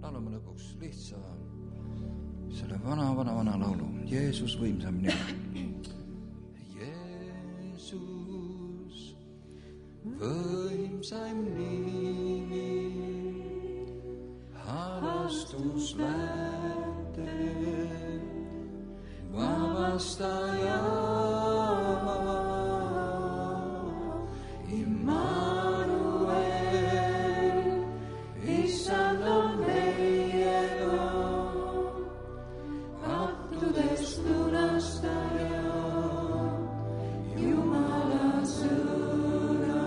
laulame lõpuks lihtsa selle vana, vana, vana laulu. Jeesus võimsam nimi. Jeesus võimsam nimi, halastus lähte, vabastaja, Immanuel, issand on meiega, hattudest lunastaja, Jumala sõna.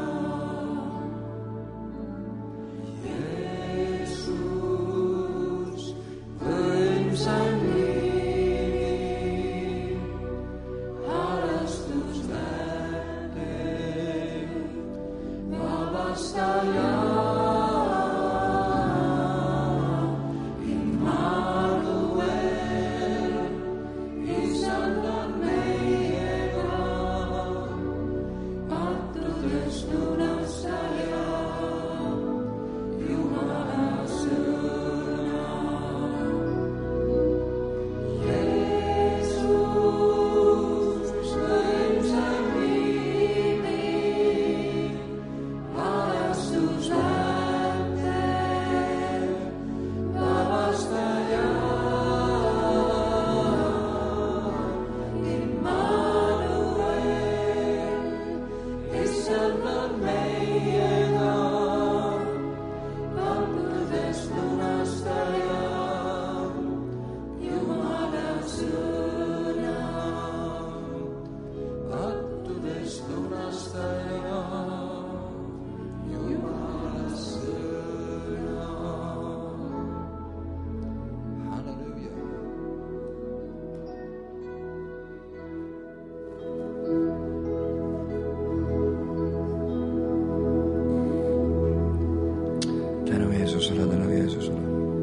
Jeesus, võimsam nimi, halastus lähte, vabastaja, Immanuel, issand on meiega, hattudest lunastaja, Jumala sõna. Jeesus, võimsam nimi, halastus lähte, vabastaja, Immanuel, issand on meiega, hattudest lunastaja, Jumala sõna. Hattudest lunastaja, Jumala sõna. Halleluuja. Tänu Jeesusele, tänu Jeesusele.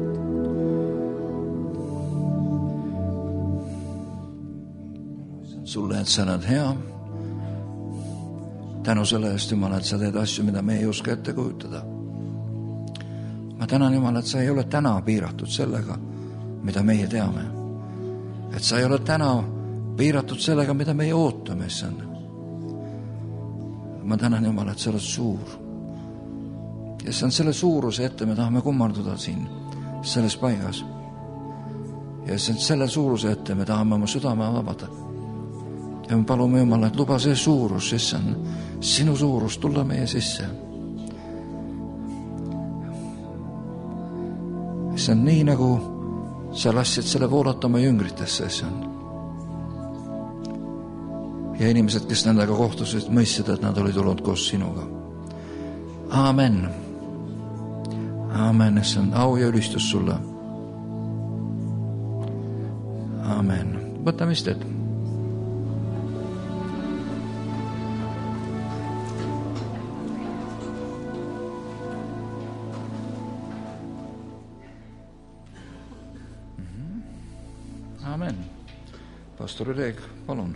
Sulle, et sa oled hea. Tänu selle eest, Jumal, et sa teed asju, mida me ei oska ette kujutada. Ma tänan, Jumal, et sa ei ole täna piiratud sellega, mida meie teame. Et sa ei ole täna piiratud sellega, mida meie ootame, issand. Ma tänan, Jumal, et sa oled suur. Ja see on selle suuruse ette, me tahame kummarduda siin, selles paigas. Ja see on selle suuruse ette, me tahame oma südame avada. Ja me palume, Jumal, et luba see suurus, issand, sinu suurus tulla meie sisse. Issand, nii nagu sa lassid selle voolata oma jüngritesse, issand. Ja inimesed, kes nendega kohtusid, mõistsid, et nad olid tulnud koos sinuga. Aamen. Aamen, issand, au ja ülistus sulle. Aamen. Võtame istet. Aamen. Pastor Олег, palun.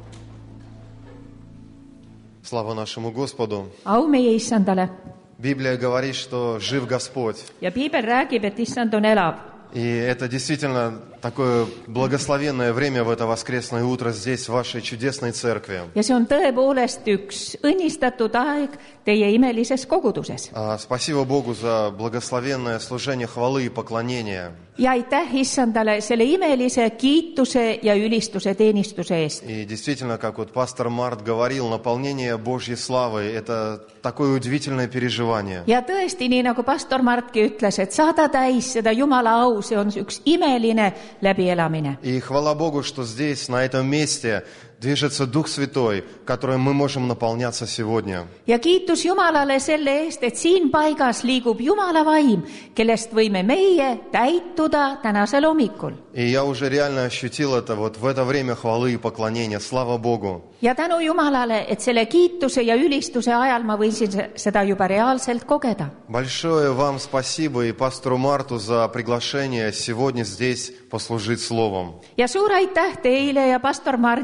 Слава нашему Господу. Au meie issandale. Библия говорит, что жив Господь. Ja piibel räägib, et issand on elav. И это действительно такое благословенное время в это воскресное утро здесь, в вашей чудесной церкви. Ja see on tõepoolest üks õnnistatud aeg teie imelises koguduses. Спасибо Богу за благословенное служение хвалы и поклонения. Ja aitäh issandale selle imelise kiituse ja ülistuse teenistuse eest. И действительно, как вот пастор Март говорил, наполнение Божьей славы – это такое удивительное переживание. Ja tõesti, nii nagu pastor Martki ütles, et saada täis seda Jumala au, see on üks imeline läbielamine. И хвала Богу, что здесь, на этом месте, движется Дух Святой, которым мы можем наполняться сегодня. Ja kiitus Jumalale selle eest, et siin paigas liigub Jumala vaim, kellest võime meie täituda tänasel hommikul. И я уже реально ощутил это вот в это время хвалы и поклонения. Слава Богу. Ja tänu Jumalale, et selle kiituse ja ülistuse ajal ma võisin seda juba reaalselt kogeda. Большое вам спасибо и пастору Марту за приглашение сегодня здесь послужить словом. Ja suur aitäh teile ja pastor Mardile,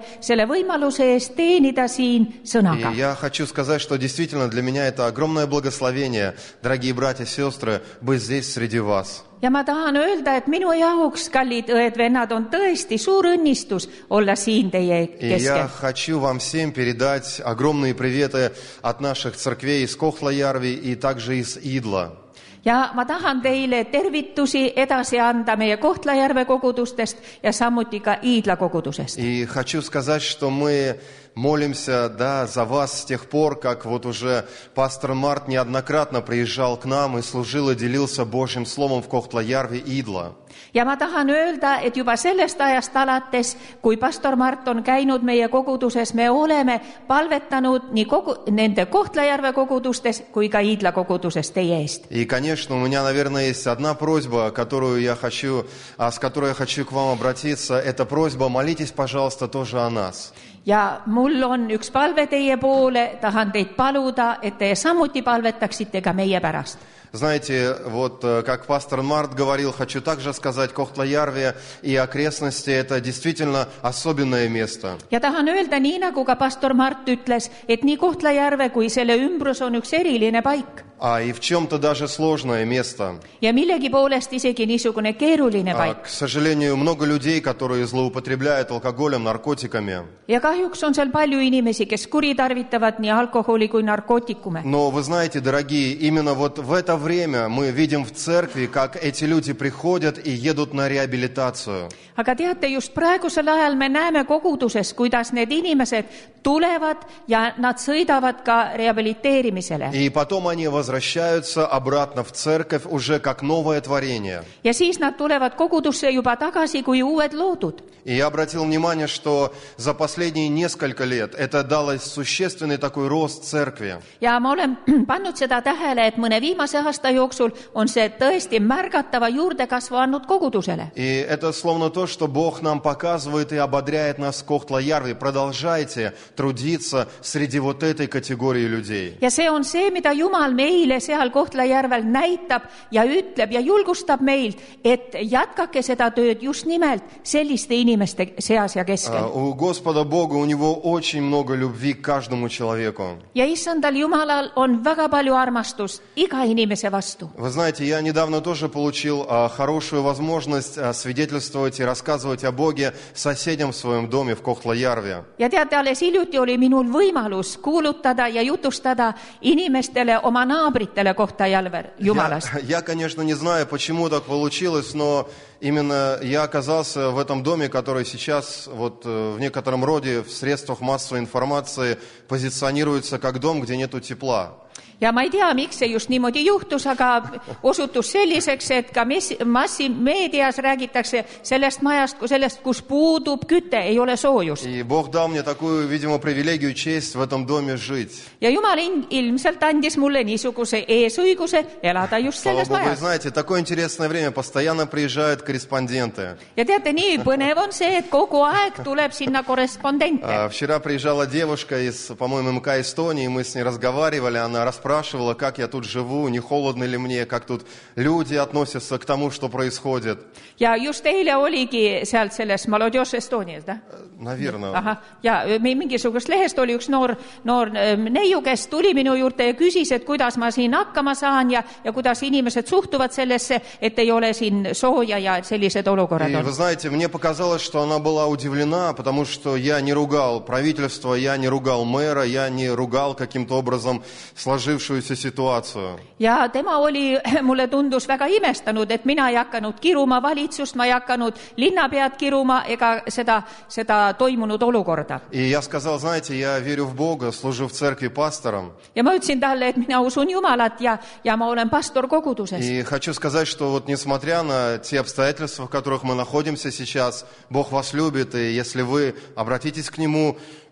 selle võimaluse eest teenida siin sõnaga. И я хочу сказать, что действительно для меня это огромное благословение, дорогие братья и сестры, быть здесь среди вас. Ja ma tahan öelda, et minu jaoks, kallid õed-vennad, on tõesti suur õnnistus olla siin teie И я keskel. хочу вам всем передать огромные приветы от наших церквей из Кохтла-Järvi и также из Идла. Ja ma tahan teile tervitusi edasi anda meie Kohtla-Järve kogudustest ja samuti ka Iidla kogudusest. И хочу сказать, что мы молимся, да, за вас с тех пор, как вот уже пастор Март неоднократно приезжал к нам и служил и делился Божьим Словом в Кохтла-Järvi Идла. Ja ma tahan öelda, et juba sellest ajast alates, kui pastor Mart on käinud meie koguduses, me oleme palvetanud nii kogu, nende Kohtla-Järve kogudustes kui ka Iidla koguduses teie eest. И, конечно, у меня, наверное, есть одна просьба, которую я хочу, а, с которой я хочу к вам обратиться. Это просьба, молитесь, пожалуйста, тоже о нас. Ja mul on üks palve teie poole, tahan teid paluda, et te samuti palvetaksite ka meie pärast. Знаете, вот как пастор Март говорил, хочу также сказать, Кохтла-Järvi и окрестности – это действительно особенное место. Ja tahan öelda, nii nagu ka pastor Mart ütles, et nii Kohtla-Järve kui selle ümbrus on üks eriline paik. А и в чем-то даже сложное место. Ja millegi poolest isegi niisugune keeruline А, paik. к сожалению, много людей, которые злоупотребляют алкоголем, наркотиками. Ja kahjuks on seal palju inimesi, kes kuritarvitavad nii alkoholi kui narkootikume. Но вы знаете, дорогие, именно вот в это время мы видим в церкви, как эти люди приходят и едут на реабилитацию. Aga teate, just praegusel ajal me näeme koguduses, kuidas need inimesed tulevad ja nad sõidavad ka rehabiliteerimisele. И потом они возвращаются обратно в церковь уже как новое творение. Ja siis nad tulevad kogudusse juba tagasi kui uued loodud. И я обратил внимание, что за последние несколько лет это дало существенный такой рост церкви. Ja ma olen pannud seda tähele, et mõne viimase aasta jooksul on see tõesti märgatava juurdekasvu andnud kogudusele. И это словно то, что Бог нам показывает и ободряет нас в Кохтла-Järvi. Продолжайте трудиться среди вот этой категории людей. Ja see on see, mida Jumal meile seal Kohtla-Järvel näitab ja ütleb ja julgustab meilt, et jätkake seda tööd just nimelt selliste inimeste seas ja А, keskel. У Господа Бога, у Него очень много любви к каждому человеку. Ja issandal Jumalal on väga palju armastust iga inimese vastu. Вы знаете, я недавно тоже получил а, хорошую возможность а, свидетельствовать и рассказывать о Боге соседям в своем доме в Кохтла-Järvi. Ja teate, alles hiljuti oli minul võimalus kuulutada ja jutustada inimestele, oma naabritele Kohtla-Järvel Jumalast. Я, я, конечно, не знаю, почему так получилось, но именно я оказался в этом доме, который сейчас вот, э, в некотором роде в средствах массовой информации позиционируется как дом, где нету тепла. Ja ma ei tea, miks see just niimoodi juhtus, aga osutus selliseks, et ka mes- massimeedias räägitakse sellest majast kui sellest, kus puudub küte, ei ole soojust. И Бог дал мне такую, видимо, привилегию, честь в этом доме жить. Ja Jumal in- ilmselt andis mulle niisuguse eesõiguse elada just Слава selles Богу, и majas. знаете, такое интересное время, постоянно приезжают корреспонденты. Ja teate, nii põnev on see, et kogu aeg tuleb sinna korrespondente. А, Вчера приезжала девушка из, по-моему, эм ка Эстонии, мы с ней разговаривали, она расспрашивала, как я тут живу, не холодно ли мне, как тут люди относятся к тому, что происходит. Ja just eile oligi sealt selles Malodjoš Estonias, da? Наверное. Ahah, ja mi- mingisugust lehest oli üks noor, noor ähm, neiu, kes tuli minu juurde ja küsis, et kuidas ma siin hakkama saan ja, ja kuidas inimesed suhtuvad sellesse, et ei ole siin sooja ja et sellised olukorrad И on. вы знаете, мне показалось, что она была удивлена, потому что я не ругал правительство, я не ругал мэра, я не ругал каким-то образом сложившуюся ситуацию. Ja tema oli, mulle tundus väga imestanud, et mina ei hakanud kiruma valitsust, ma ei hakanud linnapead kiruma ega seda, seda toimunud olukorda. И я сказал, знаете, я верю в Бога, служу в церкви пастором. Ja ma ütlesin talle, et mina usun Jumalat ja, ja ma olen pastor koguduses. И хочу сказать, что вот несмотря на те обстоятельства, в которых мы находимся сейчас, Бог вас любит, и если вы обратитесь к Нему,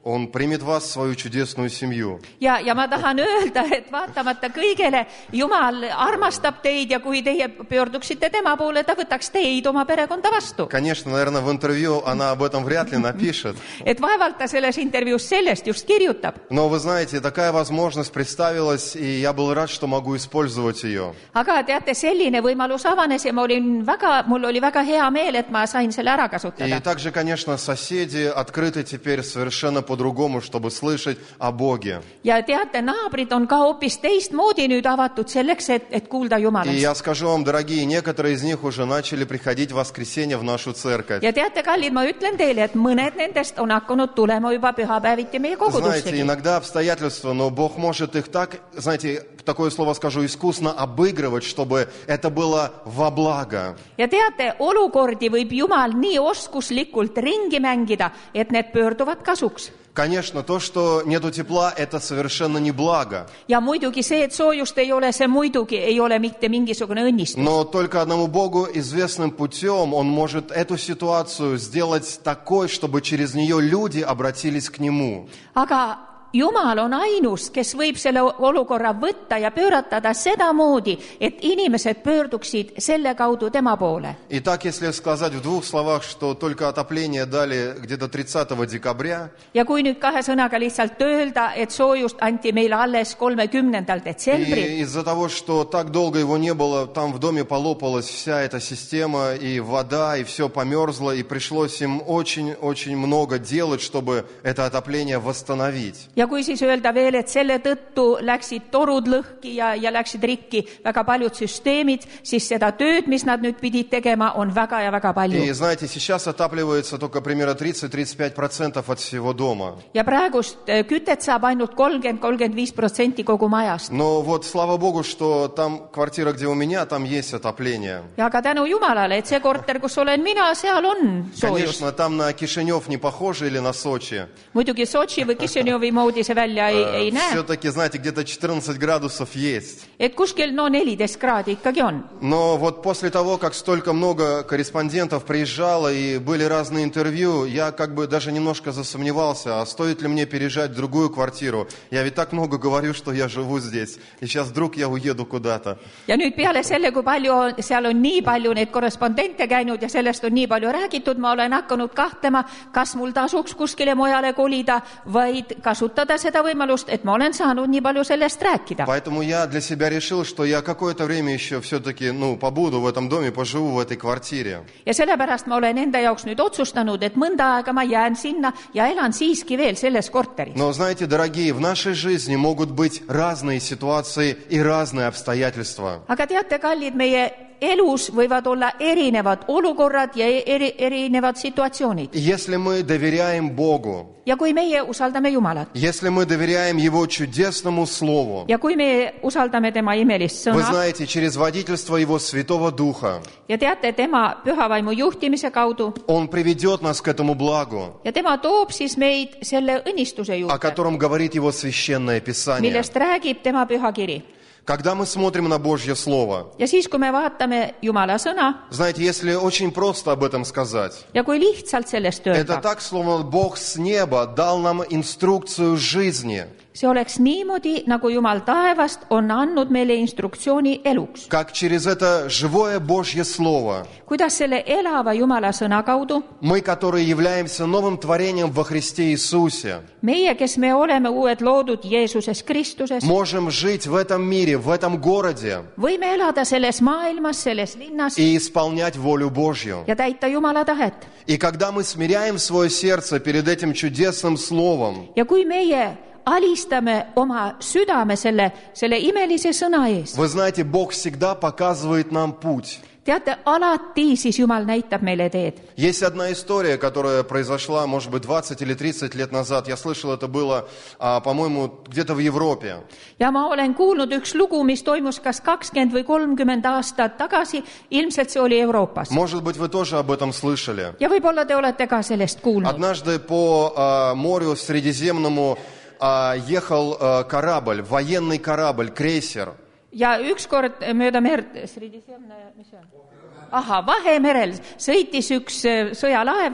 Он примет вас в свою чудесную семью. ja, ja ma tahan öelda, et vaatamata kõigele Jumal armastab teid ja kui teie pöörduksite tema poole, ta võtaks teid oma perekonda vastu. Конечно, наверное, в интервью она об этом вряд ли напишет. Et vaevalt ta selles intervjuus sellest just kirjutab. Но вы знаете, такая возможность представилась, и я был рад, что могу использовать ее. Aga teate, selline võimalus avanes ja ma olin väga, mul oli väga hea meel, et ma sain selle ära И kasutada. также, конечно, соседи открыты теперь совершенно по-другому, чтобы слышать о Боге. Ja teate, naabrid on ka hoopis teistmoodi nüüd avatud selleks, et, et kuulda И Jumalast. я скажу вам, дорогие, некоторые из них уже начали приходить в воскресенье в нашу церковь. Ja teate, kallid, ma ütlen teile, et mõned nendest on hakanud tulema juba pühapäeviti meie Знаете, kogudustegi. иногда обстоятельства, но Бог может их так, знаете, такое слово скажу, искусно обыгрывать, чтобы это было во благо. Ja teate, olukordi võib Jumal nii oskuslikult ringi mängida, et need pöörduvad kasuks. Конечно, то, что нету тепла, это совершенно не благо. Ja muidugi see, et soojust ei ole, see muidugi ei ole mitte mingisugune õnnistus. Но только одному Богу известным путем Он может эту ситуацию сделать такой, чтобы через нее люди обратились к Нему. Aga Jumal on ainus, kes võib selle olukorra võtta ja pööratada sedamoodi, et inimesed pöörduksid selle kaudu tema poole. Итак, если сказать в двух словах, что только отопление дали где-то тридцатого декабря, Ja kui nüüd kahe sõnaga lihtsalt öelda, et soojust anti meile alles kolmekümnendal detsembril, и из-за того, что так долго его не было, там в доме полопалась вся эта система, и вода, и все померзло, и пришлось им очень-очень много делать, чтобы это отопление восстановить. ja kui siis öelda veel, et selle tõttu läksid torud lõhki ja, ja läksid rikki väga paljud süsteemid, siis seda tööd, mis nad nüüd pidid tegema, on väga ja väga И palju. знаете, сейчас отапливается только примерно тридцать-тридцать пять процентов от всего дома. Ja praegust eh, kütet saab ainult kolmkümmend kuni kolmkümmend viis protsenti kogu majast. Но вот слава Богу, что там квартира, где у меня, там есть отопление. Ja aga tänu Jumalale, et see korter, kus olen mina, seal on soojus. Конечно, там на Кишинев не похоже или на Сочи. Muidugi Sotši või Kišinjovi moodi see välja ei, ei näe. Все-таки, знаете, где-то четырнадцать градусов есть. Et kuskil no neliteist kraadi ikkagi on. Но вот после того, как столько много корреспондентов приезжало и были разные интервью, я как бы даже немножко засомневался, а стоит ли мне переезжать в другую квартиру. Я ведь так много говорю, что я живу здесь, и сейчас вдруг я уеду куда-то. Ja nüüd peale selle, kui palju on, seal on nii palju neid korrespondente käinud ja sellest on nii palju räägitud, ma olen hakanud kahtlema, kas mul tasuks kuskile mujale kolida, vaid kasutada seda võimalust, et ma olen saanud nii palju sellest rääkida. Поэтому я для себя решил, что я какое-то время еще все-таки, ну, побуду в этом доме, поживу в этой квартире. Ja sellepärast ma olen enda jaoks nüüd otsustanud, et mõnda aega ma jään sinna ja elan siiski veel selles korteris. Но, знаете, дорогие, в нашей жизни могут быть разные ситуации и разные обстоятельства. Aga teate, kallid, meie elus võivad olla erinevad olukorrad ja eri, erinevad situatsioonid. Если мы доверяем Богу, Ja kui meie usaldame Jumalat если мы доверяем Его чудесному Слову, ja kui me usaldame tema imelist вы sõna знаете, через водительство Его Святого Духа, ja teate, tema pühavaimu juhtimise kaudu Он приведет нас к этому благу, ja tema toob siis meid selle õnnistuse о juurde, котором говорит Его Священное Писание. millest räägib tema pühakiri. Когда мы смотрим на Божье Слово, Ja siis, kui me vaatame Jumala sõna знаете, если очень просто об этом сказать, ja kui lihtsalt sellest это öelda, так, словно Бог с неба дал нам инструкцию жизни, see oleks niimoodi, nagu Jumal taevast on andnud meile instruktsiooni eluks. как через это живое Божье Слово Kuidas selle elava Jumala sõna kaudu мы, которые являемся новым творением во Христе Иисусе, meie, kes me oleme uued loodud Jeesuses Kristuses, можем жить в этом мире, в этом городе võime elada selles maailmas, selles linnas и исполнять волю Божью. ja täita Jumala tahet. И когда мы смиряем свое сердце перед этим чудесным Словом, Ja kui meie alistame oma südame selle, selle imelise sõna ees, вы знаете, Бог всегда показывает нам путь. teate, alati siis Jumal näitab meile teed. Есть одна история, которая произошла, может быть, двадцать или тридцать лет назад. Я слышал, это было, а, по-моему, где-то в Европе. Ja ma olen kuulnud üks lugu, mis toimus kas kakskümmend või kolmkümmend aastat tagasi, ilmselt see oli Euroopas. Может быть, вы тоже об этом слышали. Ja võib-olla te olete ka sellest kuulnud. Однажды по а, морю Средиземному а, ехал а, корабль, военный корабль, крейсер. Ja ükskord mööda merd, mis see on? Aha, Vahemerel sõitis üks sõjalaev.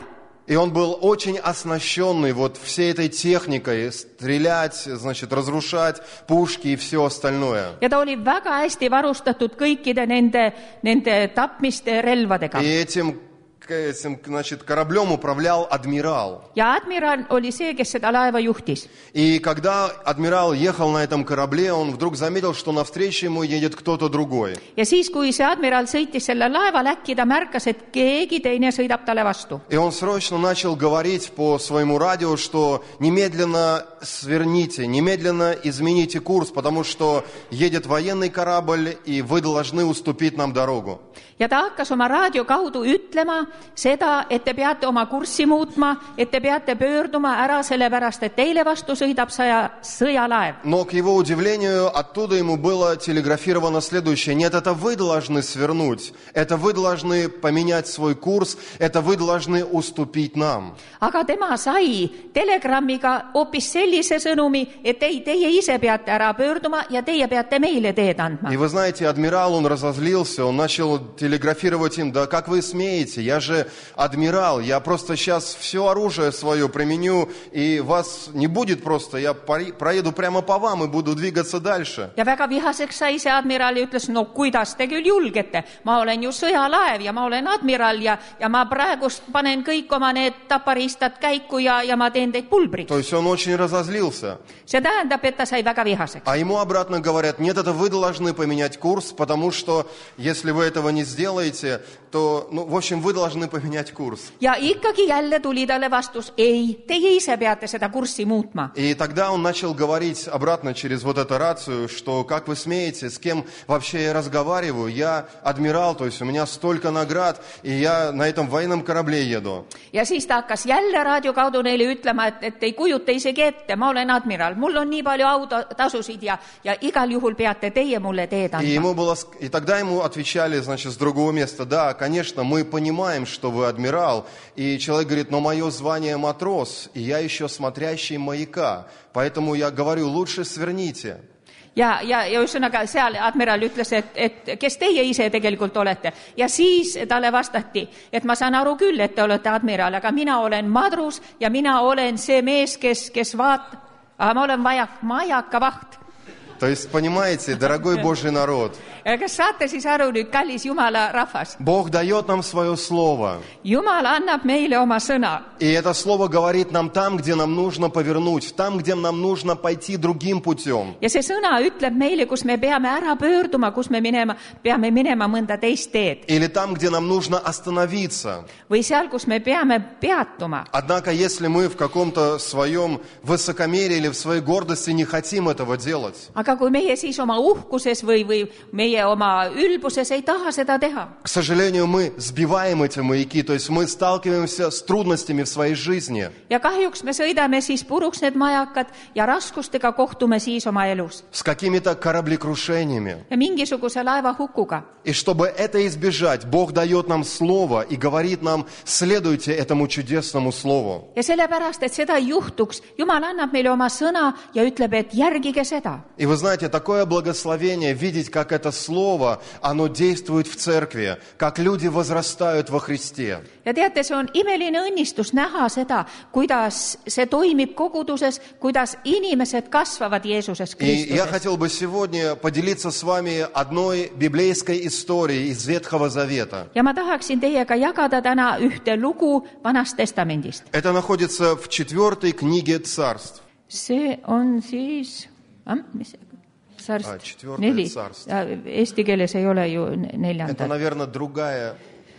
И он был очень оснащенный вот всей этой техникой, стрелять, значит, разрушать пушки и все остальное. ja ta oli väga hästi varustatud kõikide nende, nende tapmiste relvadega. И этим, этим, значит, кораблем управлял адмирал. ja admiral oli see, kes seda laeva juhtis. И когда адмирал ехал на этом корабле, он вдруг заметил, что навстречу ему едет кто-то другой. ja siis, kui see admiral sõitis selle laeval, äkki ta märkas, et keegi teine sõidab talle vastu. И он срочно начал говорить по своему радио, что немедленно сверните, немедленно измените курс, потому что едет военный корабль, и вы должны уступить нам дорогу. ja ta hakkas oma raadio kaudu ütlema seda, et te peate oma kurssi muutma, et te peate pöörduma ära, sellepärast et teile vastu sõidab sõja, sõjalaev. Но, к его удивлению, оттуда ему было телеграфировано следующее. Нет, это вы должны свернуть, это вы должны поменять свой курс, это вы должны уступить нам. aga tema sai telegrammiga hoopis sellise sõnumi, et ei, teie ise peate ära pöörduma ja teie peate meile teed andma. И вы знаете, адмирал, он разозлился, он начал телеграфировать им: да как вы смеете, я же адмирал, я просто сейчас все оружие свое применю, и вас не будет просто, я проеду прямо по вам и буду двигаться дальше. ja väga vihaseks sai see admiral ja ütles, no kuidas te küll julgete, ma olen ju sõjalaev ja ma olen admiral ja, ja ma praegust panen kõik oma need tapariistad käiku ja, ja ma teen teid pulbriks. То есть он очень разозлился. see tähendab, et ta sai väga vihaseks. А ему обратно говорят: нет, это вы должны поменять курс, потому что если вы этого не сделаете, то, ну, в общем, вы должны поменять курс. ja ikkagi jälle tuli talle vastus, ei, teie ise peate seda kurssi muutma. И тогда он начал говорить обратно через вот эту рацию, что как вы смеете, с кем вообще я разговариваю, я адмирал, то есть у меня столько наград, и я на этом военном корабле еду. ja siis ta hakkas jälle raadio kaudu neile ütlema, et, et ei kujuta isegi ette, ma olen admiral, mul on nii palju autasusid ja, ja igal juhul peate teie mulle teed И, ему andma. было, и тогда ему отвечали, значит, с другого места: да, конечно, мы понимаем, что вы адмирал. И человек говорит: но мое звание матрос, и я еще смотрящий маяка, поэтому я говорю, лучше сверните. ja, ja, ja ühesõnaga seal admiral ütles, et, et kes teie ise tegelikult olete. ja siis talle vastati, et ma saan aru küll, et te olete admiral, aga mina olen madrus ja mina olen see mees, kes, kes vaat-, aga ma olen vajak, majakavaht. То есть, понимаете, дорогой Божий народ, kas saate siis aru nüüd, kallis Jumala rahvas? Бог дает нам свое слово. Jumal annab meile oma sõna. И это слово говорит нам там, где нам нужно повернуть, там, где нам нужно пойти другим путем. ja see sõna ütleb meile, kus me peame ära pöörduma, kus me minema, peame minema mõnda teist teed. Или там, где нам нужно остановиться. või seal, kus me peame peatuma. Однако, если мы в каком-то своем высокомерии или в своей гордости не хотим этого делать, aga kui meie siis oma uhkuses või, või meie oma ülbuses ei taha seda teha, к сожалению, мы сбиваем эти маяки, то есть мы сталкиваемся с трудностями в своей жизни. ja kahjuks me sõidame siis puruks need majakad ja raskustega kohtume siis oma elus. С какими-то кораблекрушениями. ja mingisuguse laeva hukuga. И чтобы это избежать, Бог дает нам слово и говорит нам: следуйте этому чудесному слову. ja sellepärast, et seda ei juhtuks, Jumal annab meile oma sõna ja ütleb, et järgige seda. И вы знаете, такое благословение видеть, как это слово, оно действует в церкви, как люди возрастают во Христе. ja teate, see on imeline õnnistus näha seda, kuidas see toimib koguduses, kuidas inimesed kasvavad Jeesuses И я Kristuses. хотел бы сегодня поделиться с вами одной библейской историей из Ветхого Завета. ja ma tahaksin teiega jagada täna ühte lugu Vanast Testamendist. Это находится в четвертой книге Царств. see on siis ah, mis, sarst, А, четвертое neli, царство. eesti keeles ei ole ju Это, neljanda. наверное, другая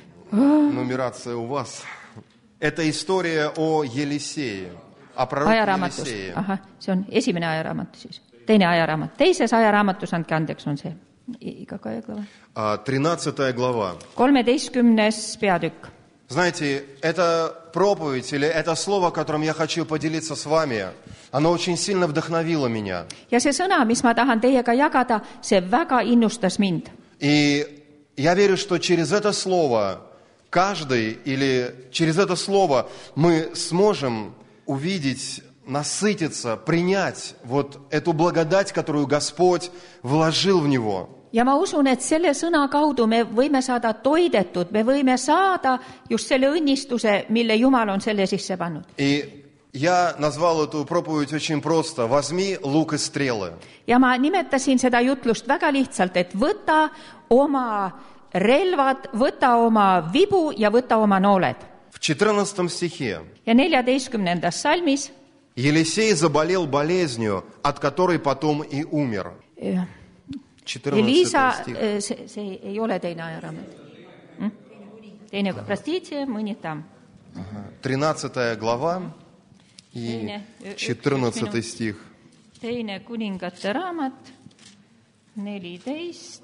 нумерация у вас. Это история о Елисее, о пророке ajaraamatus, Елисее. ahah, see on esimene ajaraamat siis, teine ajaraamat, teises ajaraamatus, andke andeks, on see iga kaeglava. А, тринадцатая глава. kolmeteistkümnes peatükk. Знаете, это проповедь или это слово, которым я хочу поделиться с вами, оно очень сильно вдохновило меня. ja see sõna, mis ma tahan teiega jagada, see väga innustas mind. И я верю, что через это слово каждый или через это слово мы сможем увидеть, насытиться, принять вот эту благодать, которую Господь вложил в него. ja ma usun, et selle sõna kaudu me võime saada toidetud, me võime saada just selle õnnistuse, mille Jumal on selle sisse pannud. И я назвал эту проповедь очень просто. Возьми лук и стрелы. Ja ma nimetasin seda jutlust väga lihtsalt, et võta oma relvad, võta oma vibu ja võta oma nooled. В четырнадцатом стихе Ja neljateistkümnendas salmis Елисей заболел болезнью, от которой потом и умер. четырнадцатый Elisa, стих. see, see ei ole teine ajaraamat. Hm? Teine, простите, мы не там. тринадцатая глава и Teine, üks- четырнадцатый üks стих. Teine kuningate raamat, neliteist,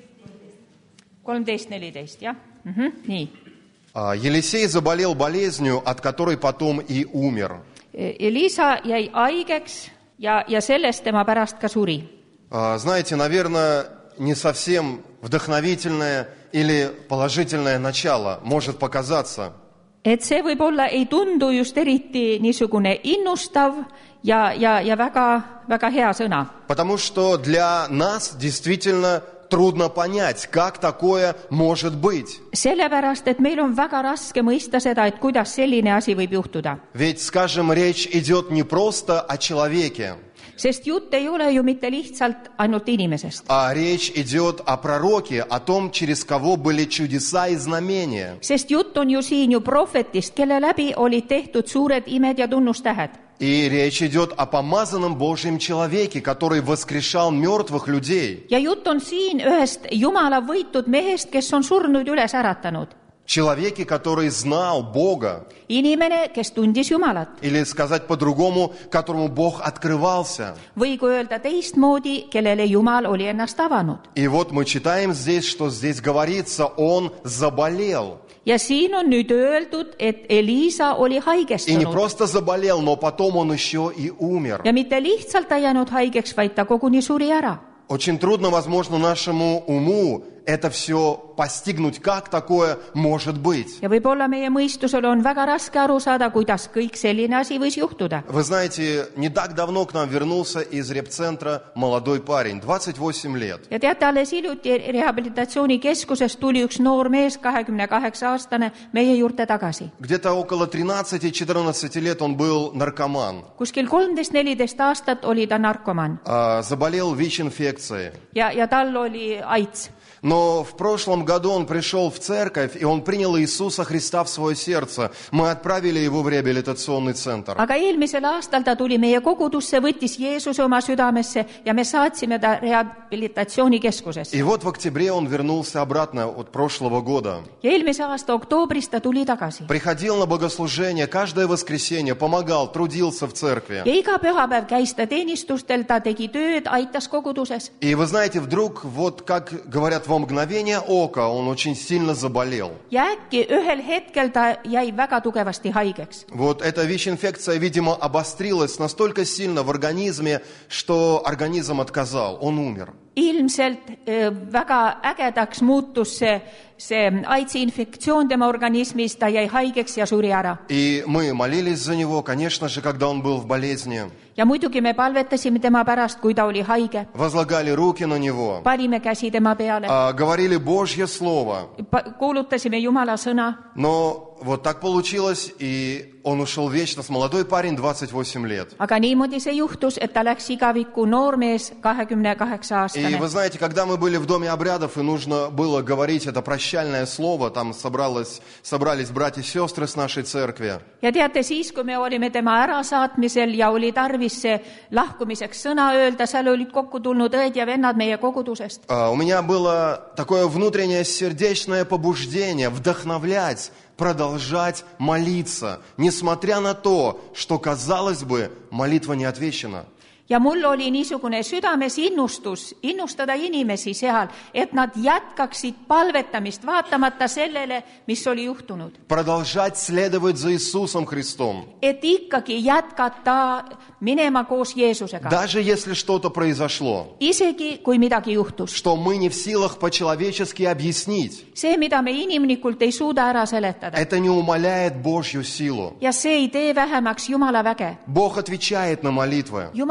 kolmteist, neliteist, jah. Mhm, nii. А, Елисей заболел болезнью, от которой потом и умер. Elisa jäi haigeks ja, ja sellest tema pärast ka suri. А, Знаете, наверное, не совсем вдохновительное или положительное начало может показаться. Et see võib-olla ei tundu just eriti niisugune innustav ja, ja, ja väga, väga hea sõna. Потому что для нас действительно трудно понять, как такое может быть. Sellepärast, et meil on väga raske mõista seda, et kuidas selline asi võib juhtuda. Ведь, скажем, речь идет не просто о человеке, Sest jutt ei ole ju mitte lihtsalt ainult inimesest. а речь идет о пророке, о том, через кого были чудеса и знамения. Sest jutt on ju siin ju prohvetist, kelle läbi olid tehtud suured imed ja tunnustähed. И речь идет о помазанном Божьем человеке, который воскрешал мертвых людей. Ja jutt on siin ühest Jumala võitud mehest, kes on surnud üles äratanud. Человеке, который знал Бога. Inimene, kes tundis Jumalat. Или сказать по-другому, которому Бог открывался. Või kui öelda teistmoodi, kellele Jumal oli ennast avanud. И вот мы читаем здесь, что здесь говорится, он заболел. Ja siin on nüüd öeldud, et Elisa oli И не haigestunud. просто заболел, но потом он еще и умер. Ja mitte lihtsalt ta jäänud haigeks, vaid ta koguni suri ära. Очень трудно, возможно, нашему уму это все постигнуть, как такое может быть. Ja võib-olla meie mõistusel on väga raske aru saada, kuidas kõik selline asi võis juhtuda. Вы знаете, не так давно к нам вернулся из репцентра молодой парень, двадцать восемь лет. Ja teate, alles hiljuti rehabilitatsioonikeskusest tuli üks noor mees, kahekümne kaheksa aastane, meie juurde tagasi. Где-то около тринадцати-четырнадцати лет он был наркоман. Kuskil kolmteist neliteist aastat oli ta narkoman А, Заболел ВИЧ-инфекцией. ja, ja tal oli AIDS. Но в прошлом году он пришел в церковь, и он принял Иисуса Христа в свое сердце. Мы отправили его в реабилитационный центр. Aga eelmisel aastal ta tuli meie kogudusse, võttis Jeesuse oma südamesse ja me saatsime ta rehabilitatsioonikeskusesse. И вот в октябре он вернулся обратно от прошлого года. Ja eelmise aasta oktoobris ta tuli tagasi. Приходил на богослужение каждое воскресенье, помогал, трудился в церкви. Ja iga pühapäev käis ta teenistustel, ta tegi tööd, aitas koguduses. И вы знаете, вдруг, вот как говорят, во мгновение ока он очень сильно заболел. Ja äkki ühel hetkel ta jäi väga tugevasti haigeks. Вот эта ВИЧ-инфекция, видимо, обострилась настолько сильно в организме, что организм отказал, он умер. Ilmselt äh, väga ägedaks muutus see, see AIDSi infektsioon tema organismis, ta jäi haigeks ja suri ära. И мы молились за него, конечно же, когда он был в болезни. Ja muidugi me palvetasime tema pärast, kui ta oli haige. Возлагали руки на него. Panime käsi tema peale. а, Говорили Божье Слово. Pa- kuulutasime Jumala sõna. Но вот так получилось, и он ушел вечно. С молодой парень, двадцать восемь лет. Aga niimoodi see juhtus, et ta läks igavikku noormees, kahekümne kaheksa И aastane. вы знаете, когда мы были в Доме обрядов, и нужно было говорить это прощальное слово, там собралось, собрались братья и сестры с нашей церкви. Ja teate, siis, kui me olime tema ärasaatmisel ja oli tarvis see lahkumiseks sõna öelda, seal olid kokku tulnud õed ja vennad meie kogudusest. А, У меня было такое внутреннее сердечное побуждение вдохновлять, продолжать молиться, несмотря на то, что, казалось бы, молитва не отвечена. Ja mul oli niisugune südames innustus, innustada inimesi seal, et nad jätkaksid palvetamist, vaatamata sellele, mis oli juhtunud. Продолжать следовать за Иисусом Христом. Et ikkagi jätkata minema koos Jeesusega. Даже если что-то произошло, Isegi, kui midagi juhtus. что мы не в силах по-человечески объяснить, See, mida me inimlikult ei suuda ära seletada. это не умаляет Божью силу. Ja see ei tee vähemaks Jumala väge. Бог отвечает на молитвы. Jumal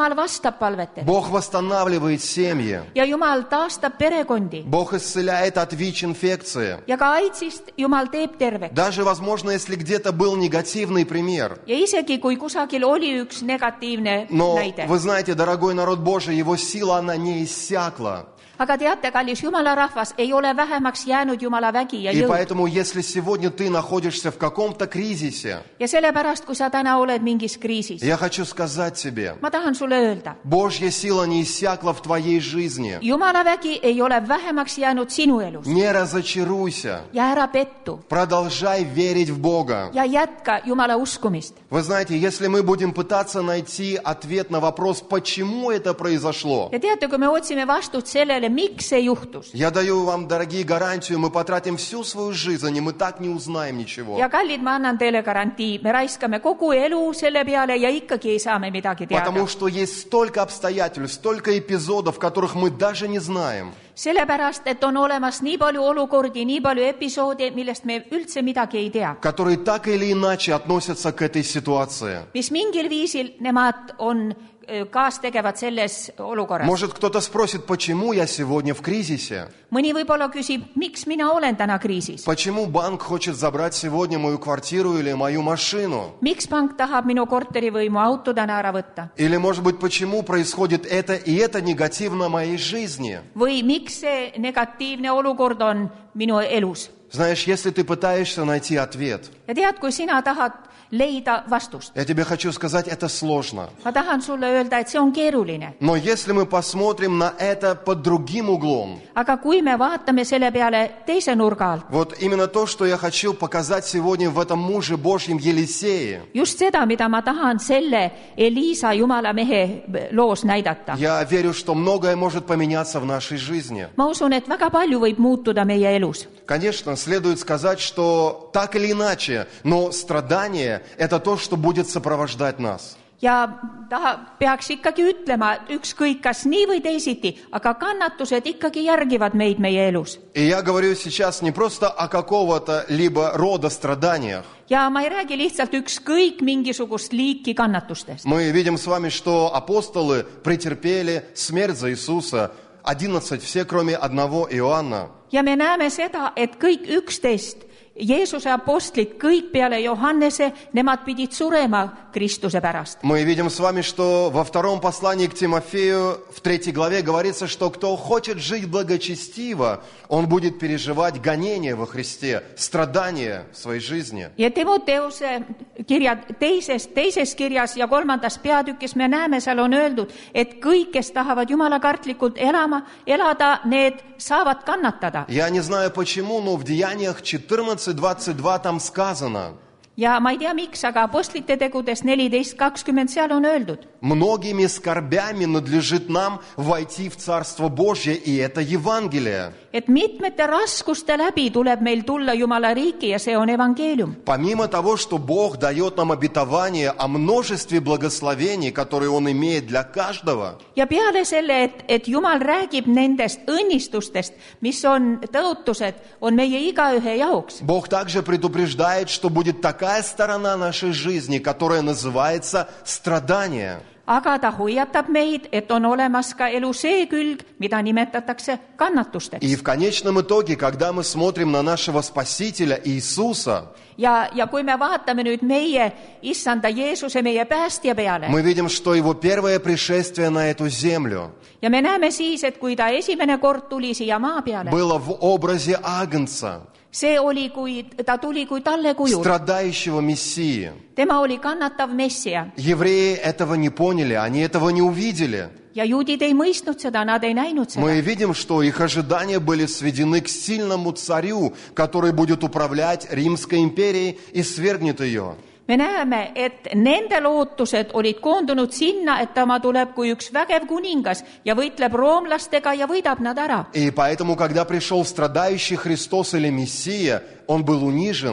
Jumal vastab palvetele Бог восстанавливает семьи. ja Jumal taastab perekondi Бог исцеляет от ВИЧ-инфекции. ja ka AIDSist Jumal teeb terveks. Даже, возможно, если где-то был негативный пример. Ja isegi kui kusagil oli üks negatiivne Но, näide. вы знаете, дорогой народ Божий, Его сила, она не иссякла. Aga teate, kallis Jumala rahvas, ei ole vähemaks jäänud Jumala vägi ja И jõud. поэтому, если сегодня ты находишься в каком-то кризисе, Ja sellepärast, kui sa täna oled mingis kriisis, я хочу сказать тебе, ma tahan sulle öelda, Божья сила не иссякла в твоей жизни. Jumala vägi ei ole vähemaks jäänud sinu elus. Не разочаруйся. Ja ära pettu Продолжай верить в Бога. ja jätka Jumala uskumist. Вы знаете, если мы будем пытаться найти ответ на вопрос, почему это произошло, Ja teate, kui me otsime vastust sellele, miks see juhtus, я даю вам, дорогие, гарантию, мы потратим всю свою жизнь, и мы так не узнаем ничего. ja kallid, ma annan teile garantii, me raiskame kogu elu selle peale ja ikkagi ei saa me midagi teada. Потому что есть столько обстоятельств, столько эпизодов, которых мы даже не знаем. Sellepärast, et on olemas nii palju olukordi, nii palju episoode, millest me üldse midagi ei tea. Которые так или иначе относятся к этой ситуации. Mis mingil viisil nemad on kaastegevad selles olukorras. Может, кто-то спросит, почему я сегодня в кризисе? Mõni võib-olla küsib, miks mina olen täna kriisis? Почему банк хочет забрать сегодня мою квартиру или мою машину? Miks pank tahab minu korteri või mu auto täna ära võtta? Или, может быть, почему происходит это и это негативно в моей жизни? Või miks see negatiivne olukord on minu elus? Знаешь, если ты пытаешься найти ответ, Ja tead, kui sina tahad leida vastust, я тебе хочу сказать, это сложно. ma tahan sulle öelda, et see on keeruline. Но если мы посмотрим на это под другим углом, Aga kui me vaatame selle peale teise nurga alt, вот именно то, что я хочу показать сегодня в этом муже Божьем Елисее, just seda, mida ma tahan selle Elisa Jumala mehe loos näidata. я верю, что многое может поменяться в нашей жизни. Ma usun, et väga palju võib muutuda meie elus. Конечно, следует сказать, что так или иначе, но страдание – это то, что будет сопровождать нас. Ja ta peaks ikkagi ütlema, ükskõik kas nii või teisiti, aga kannatused ikkagi järgivad meid meie elus. И я говорю сейчас не просто о какого-то либо рода страданиях. Ja ma ei räägi lihtsalt ükskõik mingisugust liiki kannatustest. Мы видим с вами, что апостолы претерпели смерть за Иисуса, одиннадцать, все кроме одного Иоанна. Ja me näeme seda, et kõik üksteist Jeesuse apostlid, kõik peale Johannese, nemad pidid surema Kristuse pärast. Мы видим с вами, что во втором послании к Тимофею в третьей главе говорится, что кто хочет жить благочестиво, он будет переживать гонения во Христе, страдания в своей жизни. Ja Timoteuse kirja teises, teises kirjas ja kolmandas peatükis me näeme, seal on öeldud, et kõik, kes tahavad jumalakartlikult elama, elada, need saavad kannatada. Я не знаю почему, но в Деяниях четырнадцать двадцать два там сказано: Ja ma ei tea, miks, aga apostlite tegudes neliteist kakskümmend seal on öeldud, многими скорбями надлежит нам войти в Царство Божье, и это Евангелие. et mitmete raskuste läbi tuleb meil tulla Jumala riiki ja see on evangeelium. Помимо того, что Бог дает нам обетование о множестве благословений, которые Он имеет для каждого, Ja peale selle, et, et Jumal räägib nendest õnnistustest, mis on tõotused, on meie igaühe jaoks. Бог также предупреждает, что будет такая сторона нашей жизни, которая называется страдание. Aga ta hoiatab meid, et on olemas ka elu see külg, mida nimetatakse kannatusteks. И в конечном итоге, когда мы смотрим на нашего Спасителя Иисуса, Ja, ja kui me vaatame nüüd meie issanda Jeesuse, meie päästja peale, мы видим, что Его первое пришествие на эту землю ja me näeme siis, et kui ta esimene kord tuli siia maa peale, было в образе Агнца, see oli, kui ta tuli kui talle kujul. страдающего Мессии. Tema oli kannatav messia Евреи этого не поняли, они этого не увидели. ja juudid ei mõistnud seda, nad ei näinud seda. Мы видим, что их ожидания были сведены к сильному царю, который будет управлять Римской империей и свергнет ее. Me näeme, et nende lootused olid koondunud sinna, et tema tuleb kui üks vägev kuningas ja võitleb roomlastega ja võidab nad ära. И поэтому, когда пришел страдающий Христос или Мессия, он был унижен.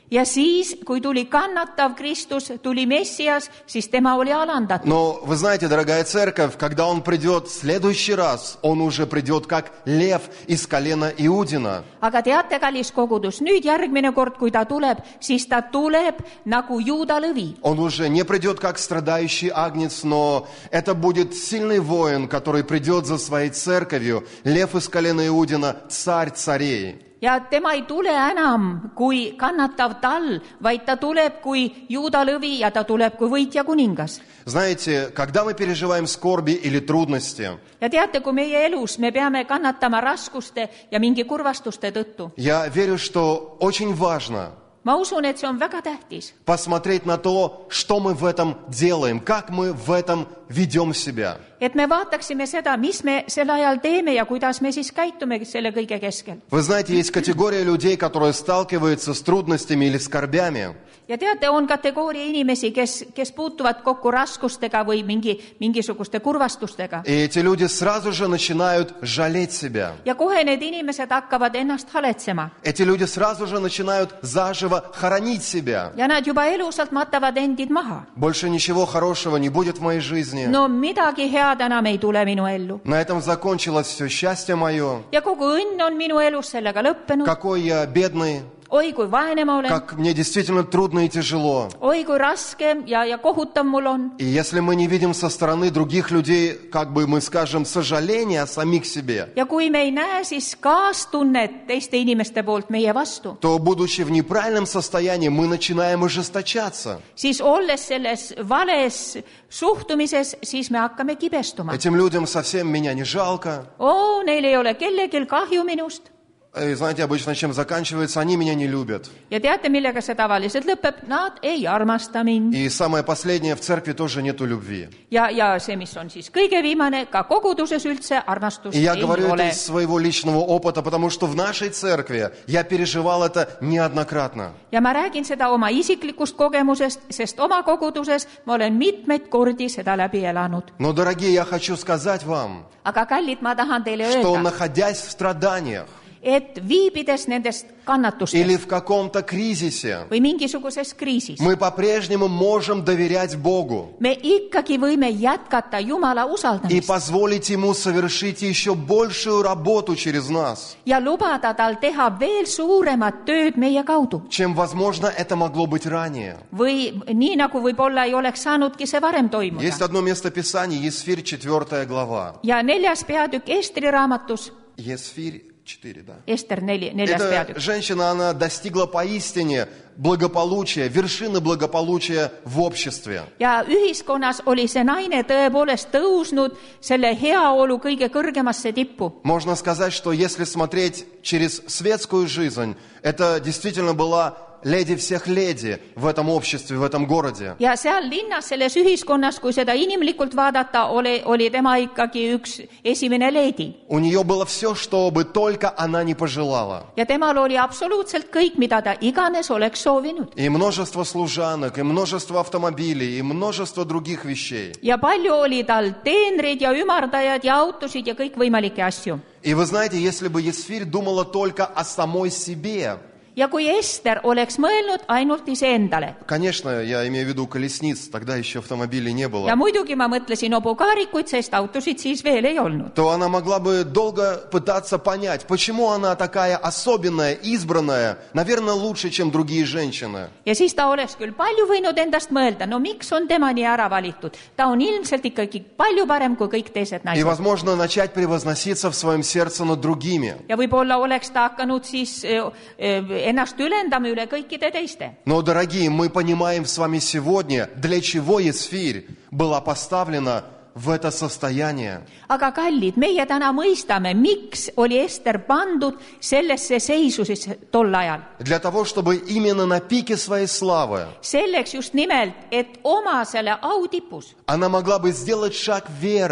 ja siis, kui tuli kannatav Kristus, tuli Messias, siis tema oli alandatud. Но вы знаете, дорогая церковь, когда Он придет в следующий раз, Он уже придет как лев из колена Иудина. Aga teate, kallis kogudus, nüüd järgmine kord, kui ta tuleb, siis ta tuleb nagu Juuda lõvi. Он уже не придет как страдающий агнец, но это будет сильный воин, который придет за своей церковью, лев из колена Иудина, царь царей. Ja tema ei tule enam kui kannatav tall, vaid ta tuleb kui Juuda lõvi ja ta tuleb kui võitja kuningas. Знаете, когда мы переживаем скорби или трудности, Ja teate, kui meie elus me peame kannatama raskuste ja mingi kurvastuste tõttu. я верю, что очень важно Ma usun, et see on väga tähtis. посмотреть на то, что мы в этом делаем, как мы в этом ведем себя. Et me vaataksime seda, mis me sel ajal teeme ja kuidas me siis käitume selle kõige keskel. Вы знаете, есть категория людей, которые сталкиваются с трудностями или скорбями. Ja teate, on kategooria inimesi, kes, kes puutuvad kokku raskustega või mingi, mingisuguste kurvastustega. И эти люди сразу же начинают жалеть себя. Ja kohe need inimesed hakkavad ennast haletsema. Эти люди сразу же начинают заживо хоронить себя. Ja nad juba elusalt matavad endid maha. Больше ничего хорошего не будет в моей жизни. No midagi head enam ei tule minu ellu. На этом закончилось все счастье мое. Ja kogu õnn on minu elus sellega lõppenud. Какой я бедный, Oi, kui vaene ma olen. как мне действительно трудно и тяжело. Oi, kui raske ja, ja kohutav mul on. И если мы не видим со стороны других людей, как бы мы скажем, сожаления о самих себе, Ja kui me ei näe siis kaastunnet teiste inimeste poolt meie vastu, то, будучи в неправильном состоянии, мы начинаем ожесточаться. siis olles selles vales suhtumises, siis me hakkame kibestuma. Этим людям совсем меня не жалко. Oo, neil ei ole kellelgi kahju minust. И знаете, обычно чем заканчивается, они меня не любят. Ja teate, millega see tavaliselt lõpeb? Nad ei armasta mind. И самое последнее, в церкви тоже нету любви. Ja, ja see, mis on siis kõige viimane, ka koguduses üldse armastust И я ei говорю это ole. из своего личного опыта, потому что в нашей церкви я переживал это неоднократно. Ja ma räägin seda oma isiklikust kogemusest, sest oma koguduses ma olen mitmeid kordi seda läbi elanud. Но, дорогие, я хочу сказать вам, Aga kallid, ma tahan teile что öelda, находясь в страданиях et viibides nendest kannatustest или в каком-то кризисе, või mingisuguses kriisis, мы по-прежнему можем доверять Богу me ikkagi võime jätkata Jumala и usaldamist позволить Ему совершить еще большую работу через нас, ja lubada tal teha veel suuremat tööd meie kaudu. чем, возможно, это могло быть ранее. Või nii, nagu võib-olla ei oleks saanudki see varem toimuda. Есть одно место Писания, Есфирь, четвертая глава. Ja neljas peatükk Estri raamatus, Есфирь четыре, да. Ester neli, neljas Эта peatükk. женщина, она достигла поистине благополучия, вершины благополучия в обществе. Ja ühiskonnas oli see naine tõepoolest tõusnud selle heaolu kõige kõrgemasse tippu. Можно сказать, что если смотреть через светскую жизнь, это действительно была леди всех леди в этом обществе, в этом городе. Ja seal linnas, selles ühiskonnas, kui seda inimlikult vaadata, oli, oli tema ikkagi üks esimene leedi. У нее было все, что бы только она не пожелала. Ja temal oli absoluutselt kõik, mida ta iganes oleks soovinud. И множество служанок, и множество автомобилей, и множество других вещей. Ja palju oli tal teenreid ja ümardajad ja autosid ja kõikvõimalikke asju. И вы знаете, если бы Есфирь думала только о самой себе, Ja kui Ester oleks mõelnud ainult iseendale, конечно, я имею в виду колесниц, тогда еще автомобилей не было, ja muidugi ma mõtlesin obukaarikuid, sest autosid siis veel ei olnud, то она могла бы долго пытаться понять, почему она такая особенная, избранная, наверное, лучше, чем другие женщины. ja siis ta oleks küll palju võinud endast mõelda, no miks on tema nii ära valitud, ta on ilmselt ikkagi palju parem kui kõik teised И, naised. возможно, начать превозноситься в своем сердце над другими. Ja võib-olla oleks ta hakanud siis äh, äh, ennast ülendama üle kõikide teiste. Но, дорогие, мы понимаем с вами сегодня, для чего Есфирь была поставлена в это состояние. Aga kallid, meie täna mõistame, miks oli Ester pandud sellesse seisu siis tol ajal. Для того, чтобы именно на пике своей славы Selleks just nimelt, et oma selle autipus она могла бы сделать шаг веры.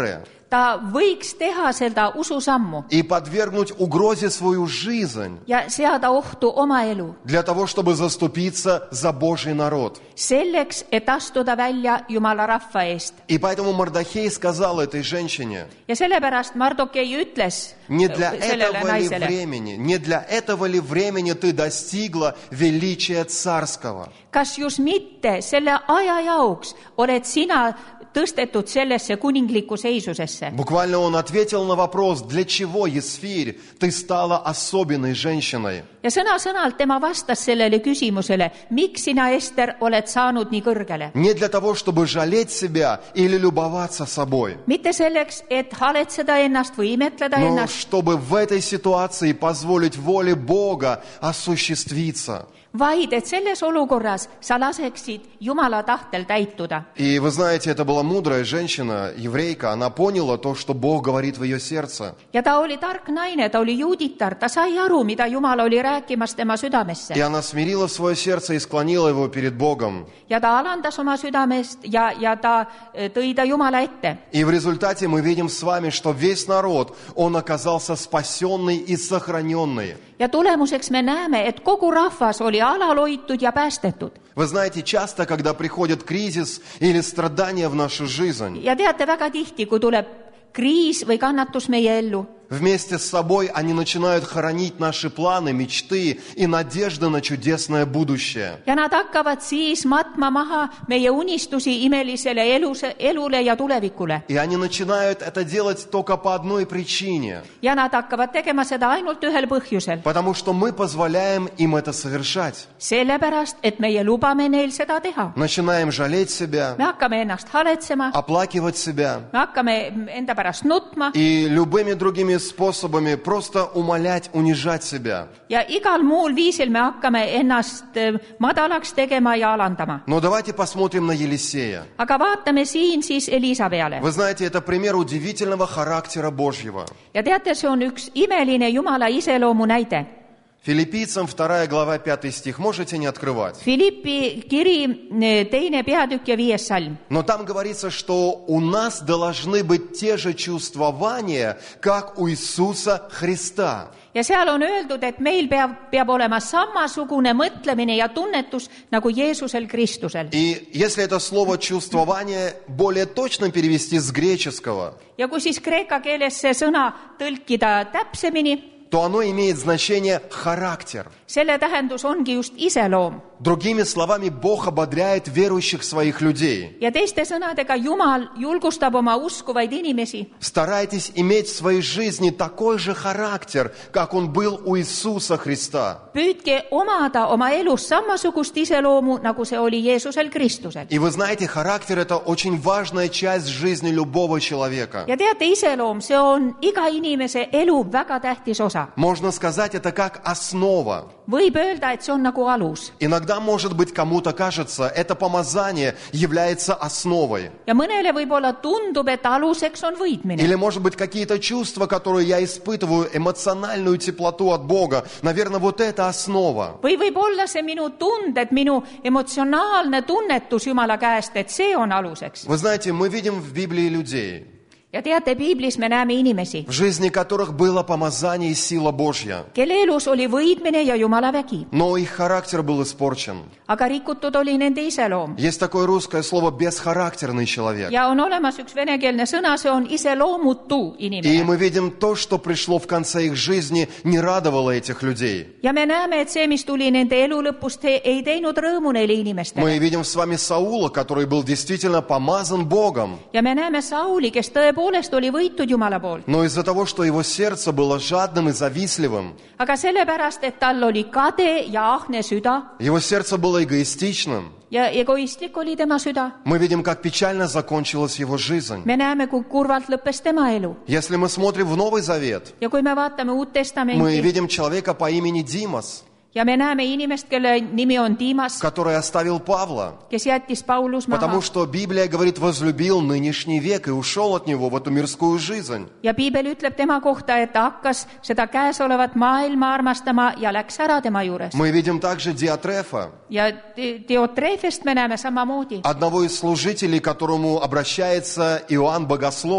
ta võiks teha seda ususammu и подвергнуть угрозе свою жизнь ja seada ohtu oma elu для того, чтобы заступиться за Божий народ. selleks, et astuda välja Jumala rahva eest. И поэтому Мордохей сказал этой женщине: Ja sellepärast Mardokei ütles не для sellele этого ли naisele, времени, не для этого ли времени ты достигла величия царского? kas just mitte selle aja jaoks oled sina tõstetud sellesse kuninglikku seisusesse. Буквально он ответил на вопрос, для чего, Есфирь, ты стала особенной женщиной? Ja sõna-sõnalt tema vastas sellele küsimusele, miks sina, Ester, oled saanud nii kõrgele. Не для того, чтобы жалеть себя или любоваться собой, Mitte selleks, et haletseda ennast või imetleda но ennast, чтобы в этой ситуации позволить воле Бога осуществиться. vaid et selles olukorras sa laseksid Jumala tahtel täituda. И вы знаете, это была мудрая женщина, еврейка. Она поняла то, что Бог говорит в ее сердце. Ja ta oli tark naine, ta oli juuditar, ta sai aru, mida Jumal oli rääkimas tema südamesse. И она смирила свое сердце и склонила его перед Богом. Ja ta alandas oma südamest ja, ja ta eh, tõi ta Jumala ette. И в результате мы видим с вами, что весь народ, он оказался спасенный и сохраненный. Ja tulemuseks me näeme, et kogu rahvas oli alaloitud ja päästetud. Вы знаете, часто, когда приходит кризис или страдания в нашу жизнь, Ja teate väga tihti, kui tuleb kriis või kannatus meie ellu, вместе с собой они начинают хоронить наши планы, мечты и надежды на чудесное будущее. ja nad hakkavad siis matma maha meie unistusi imelisele eluse, elule ja tulevikule. И они начинают это делать только по одной причине. Ja nad hakkavad tegema seda ainult ühel põhjusel. Потому что мы позволяем им это совершать. Sellepärast, et meie lubame neil seda teha. Начинаем жалеть себя, Me hakkame ennast haletsema, оплакивать себя me hakkame enda pärast nutma и любыми другими способами просто умолять, унижать себя. ja igal muul viisil me hakkame ennast eh, madalaks tegema ja alandama. Но давайте посмотрим на Елисея. Aga vaatame siin siis Elisa peale. Вы знаете, это пример удивительного характера Божьего. Ja teate, see on üks imeline Jumala iseloomu näide. Филиппийцам вторая глава пятый стих. Можете не открывать. Filippi kiri eh, teine peatükk ja viies salm. Но там говорится, что у нас должны быть те же чувствования, как у Иисуса Христа. Ja seal on öeldud, et meil peab, peab olema samasugune mõtlemine ja tunnetus nagu Jeesusel Kristusel. И если это слово «чувствование» более точно перевести с греческого, Ja kui siis kreeka keeles see sõna tõlkida täpsemini, то оно имеет значение «характер». selle tähendus ongi just iseloom. Другими словами, Бог ободряет верующих своих людей. Ja teiste sõnadega Jumal julgustab oma uskuvaid inimesi. Старайтесь иметь в своей жизни такой же характер, как он был у Иисуса Христа. Püüdke omada oma elus samasugust iseloomu, nagu see oli Jeesusel Kristusel. И вы знаете, характер – это очень важная часть жизни любого человека. Ja teate, iseloom, see on iga inimese elu väga tähtis osa. Можно сказать, это как основа. Võib öelda, et see on nagu alus. Иногда, может быть, кому-то кажется, это помазание является основой. Ja mõnele võib-olla tundub, et aluseks on võidmine. Или, может быть, какие-то чувства, которые я испытываю, эмоциональную теплоту от Бога. Наверное, вот это основа. Või võib olla see minu tunded, minu emotsionaalne tunnetus Jumala käest, et see on aluseks. Вы знаете, мы видим в Библии людей, Ja teate, Piiblis me näeme inimesi, в жизни которых было помазание и сила Божья, kelle elus oli võidmine ja Jumala vägi, но их характер был испорчен. aga rikutud oli nende iseloom. Есть такое русское слово «бесхарактерный человек». Ja on olemas üks venekeelne sõna, see on iseloomutu И inimene. мы видим то, что пришло в конце их жизни, не радовало этих людей. Ja me näeme, et see, mis tuli nende elu lõpust, ei teinud rõõmu neile inimestele. Мы видим с вами Саула, который был действительно помазан Богом. Ja me näeme Sauli, kes tõepoolest oli võitud Jumala poolt. Но из-за того, что его сердце было жадным и завистливым, Aga sellepärast, et tal oli kade ja ahne süda его сердце было эгоистичным, ja egoistlik oli tema süda. мы видим, как печально закончилась его жизнь. Me näeme, kui kurvalt lõppes tema elu. Если мы смотрим в Новый Завет, Ja kui me vaatame Uut мы Testamenti видим человека по имени Димас, ja me näeme inimest, kelle nimi on Dimas, который оставил Павла, kes jättis Paulus maha. потому что Библия говорит, возлюбил нынешний век и ушел от него в эту мирскую жизнь. Ja Piibel ütleb tema kohta, et ta hakkas seda käesolevat maailma armastama ja läks ära tema juures. Мы видим также Диатрефа, Ja Diotrefest me näeme samamoodi. одного из служителей, к которому обращается Иоанн Богослов.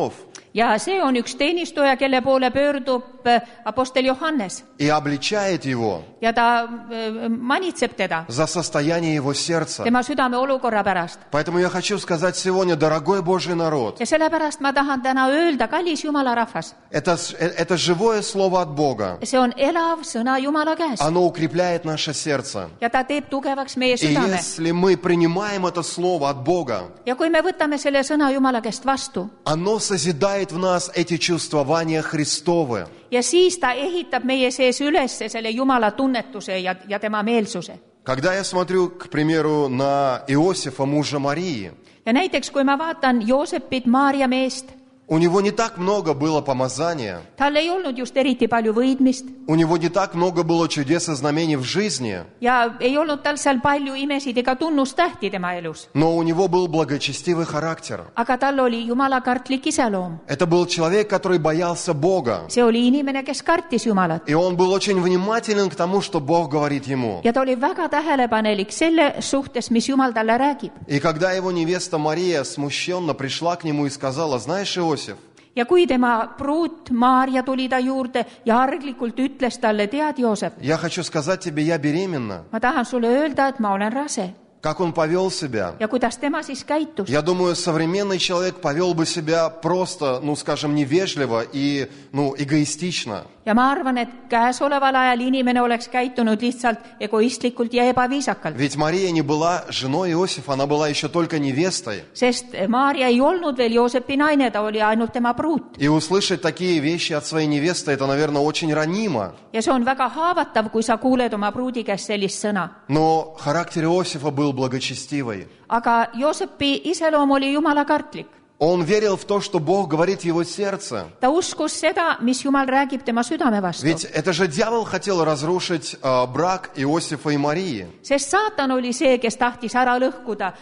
ja see on üks teenistuja, kelle poole pöördub äh, apostel Johannes и обличает его ja ta äh, manitseb teda за состояние его сердца. tema südame olukorra pärast. Поэтому я хочу сказать сегодня, дорогой Божий народ, Ja sellepärast ma tahan täna öelda, kallis Jumala rahvas, это, это живое слово от Бога. see on elav sõna Jumala käes Оно укрепляет наше сердце. ja ta teeb tugevaks meie И südame. если мы принимаем это слово от Бога, Ja kui me võtame selle sõna Jumala käest vastu оно созидает в нас эти чувствования Христовы. ja siis ta ehitab meie sees üles selle Jumala tunnetuse ja, ja tema meelsuse. Когда я смотрю, к примеру, на Иосифа, мужа Марии, Ja näiteks, kui ma vaatan Joosepit, Maarja meest, у него не так много было помазания, tal ei olnud just eriti palju võidmist у него не так много было чудес и знамений в жизни, ja ei olnud tal seal palju imesid ega tunnustähti tema elus. но у него был благочестивый характер. Aga tal oli Jumala kartlik iseloom. Это был человек, который боялся Бога. See oli inimene, kes kartis Jumalat. И он был очень внимателен к тому, что Бог говорит ему. Ja ta oli väga tähelepanelik selle suhtes, mis Jumal talle räägib. И когда его невеста Мария смущенно пришла к нему и сказала: «Знаешь, Иосиф, Ja kui tema pruut Maarja tuli ta juurde ja arglikult ütles talle, tead Joosep, я хочу сказать тебе, я беременна». ma tahan sulle öelda, et ma olen rase. Как он повел себя? Ja kuidas tema siis käitus? Я думаю, современный человек повел бы себя просто, ну, скажем, невежливо и, ну, эгоистично. Ja ma arvan, et käesoleval ajal inimene oleks käitunud lihtsalt egoistlikult ja ebaviisakalt. Ведь Мария не была женой Иосифа, она была еще только невестой. Sest Maarja ei olnud veel Joosepi naine, ta oli ainult tema pruut. И услышать такие вещи от своей невесты, это, наверное, очень ранимо. Ja see on väga haavatav, kui sa kuuled oma pruudi käest sellist sõna. Но характер Иосифа был благочестивый. Aga Joosepi iseloom oli Jumala kartlik. Он верил в то, что Бог говорит в его сердце. Ta uskus seda, mis Jumal räägib tema südame vastu. Ведь это же дьявол хотел разрушить э, брак Иосифа и Марии. Sest saatan oli see, kes tahtis ära lõhkuda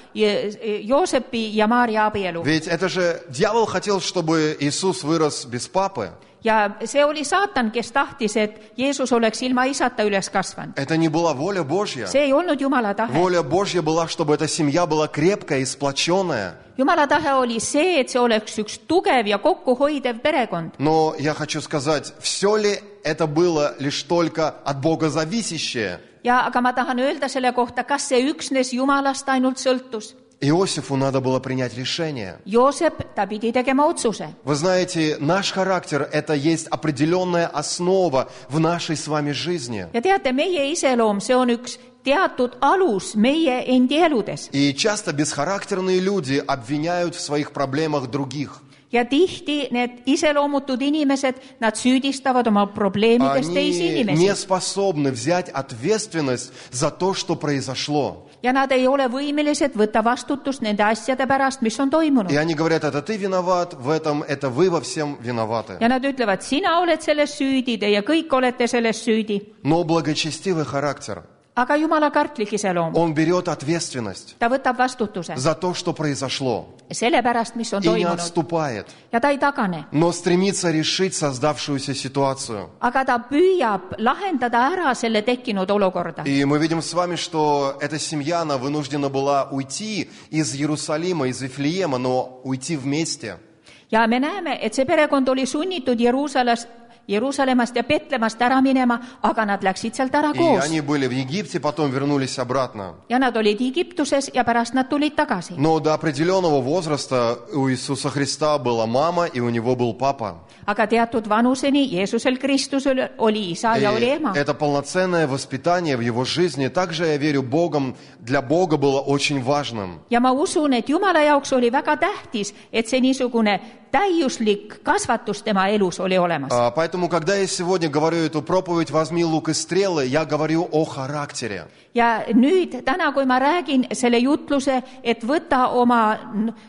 Joosepi ja Maarja abielu. Ведь это же дьявол хотел, чтобы Иисус вырос без папы. Ja see oli saatan, kes tahtis, et Jeesus oleks ilma isata üles kasvanud. Это не была воля Божья. See ei olnud Jumala tahe. Воля Божья была, чтобы эта семья была крепкая и сплоченная. Jumala tahe oli see, et see oleks üks tugev ja kokkuhoidev perekond. Но я хочу сказать, все ли это было лишь только от Бога зависящее? Ja aga ma tahan öelda selle kohta, kas see üksnes Jumalast ainult sõltus. Иосифу надо было принять решение. Joosep, ta pidi tegema otsuse. Вы знаете, наш характер – это есть определенная основа в нашей с вами жизни. Ja teate, meie iseloom, see on üks teatud alus meie endi eludes. И часто бесхарактерные люди обвиняют в своих проблемах других. Ja tihti need iseloomutud inimesed, nad süüdistavad oma probleemides teisi Они не inimesi. способны взять ответственность за то, что произошло. Ja nad ei ole võimelised võtta vastutust nende asjade pärast, mis on toimunud. И они говорят: это ты виноват в этом, это вы во всем виноваты. Ja nad ütlevad, sina oled selles süüdi, teie kõik olete selles süüdi. Но благочестивый характер, Aga Jumala kartlik iseloom, он берет ответственность ta võtab vastutuse за то, что произошло, selle pärast, mis on и не toimunud. отступает, Ja ta ei tagane. но стремится решить создавшуюся ситуацию. Aga ta püüab lahendada ära selle tekkinud olukorda. И мы видим с вами, что эта семья, она вынуждена была уйти из Иерусалима, из Вифлеема, но уйти вместе. Ja me näeme, et see perekond oli sunnitud Jeruusalemast, Jeruusalemmast ja Petlemast ära minema, aga nad läksid sealt ära И koos. они были в Египте, потом вернулись обратно. Ja nad olid Egiptuses ja pärast nad tulid tagasi. Но до определенного возраста у Иисуса Христа была мама, и у него был папа. Aga teatud vanuseni Jeesusel Kristusel oli isa И ja oli ema. это полноценное воспитание в его жизни, также, я верю, Богом, для Бога было очень важным. Ja ma usun, et Jumala jaoks oli väga tähtis, et see niisugune täiuslik kasvatus tema elus oli olemas. А, Поэтому, когда я сегодня говорю эту проповедь «Возьми лук и стрелы», я говорю о характере. Ja nüüd, täna, kui ma räägin selle jutluse, et võta oma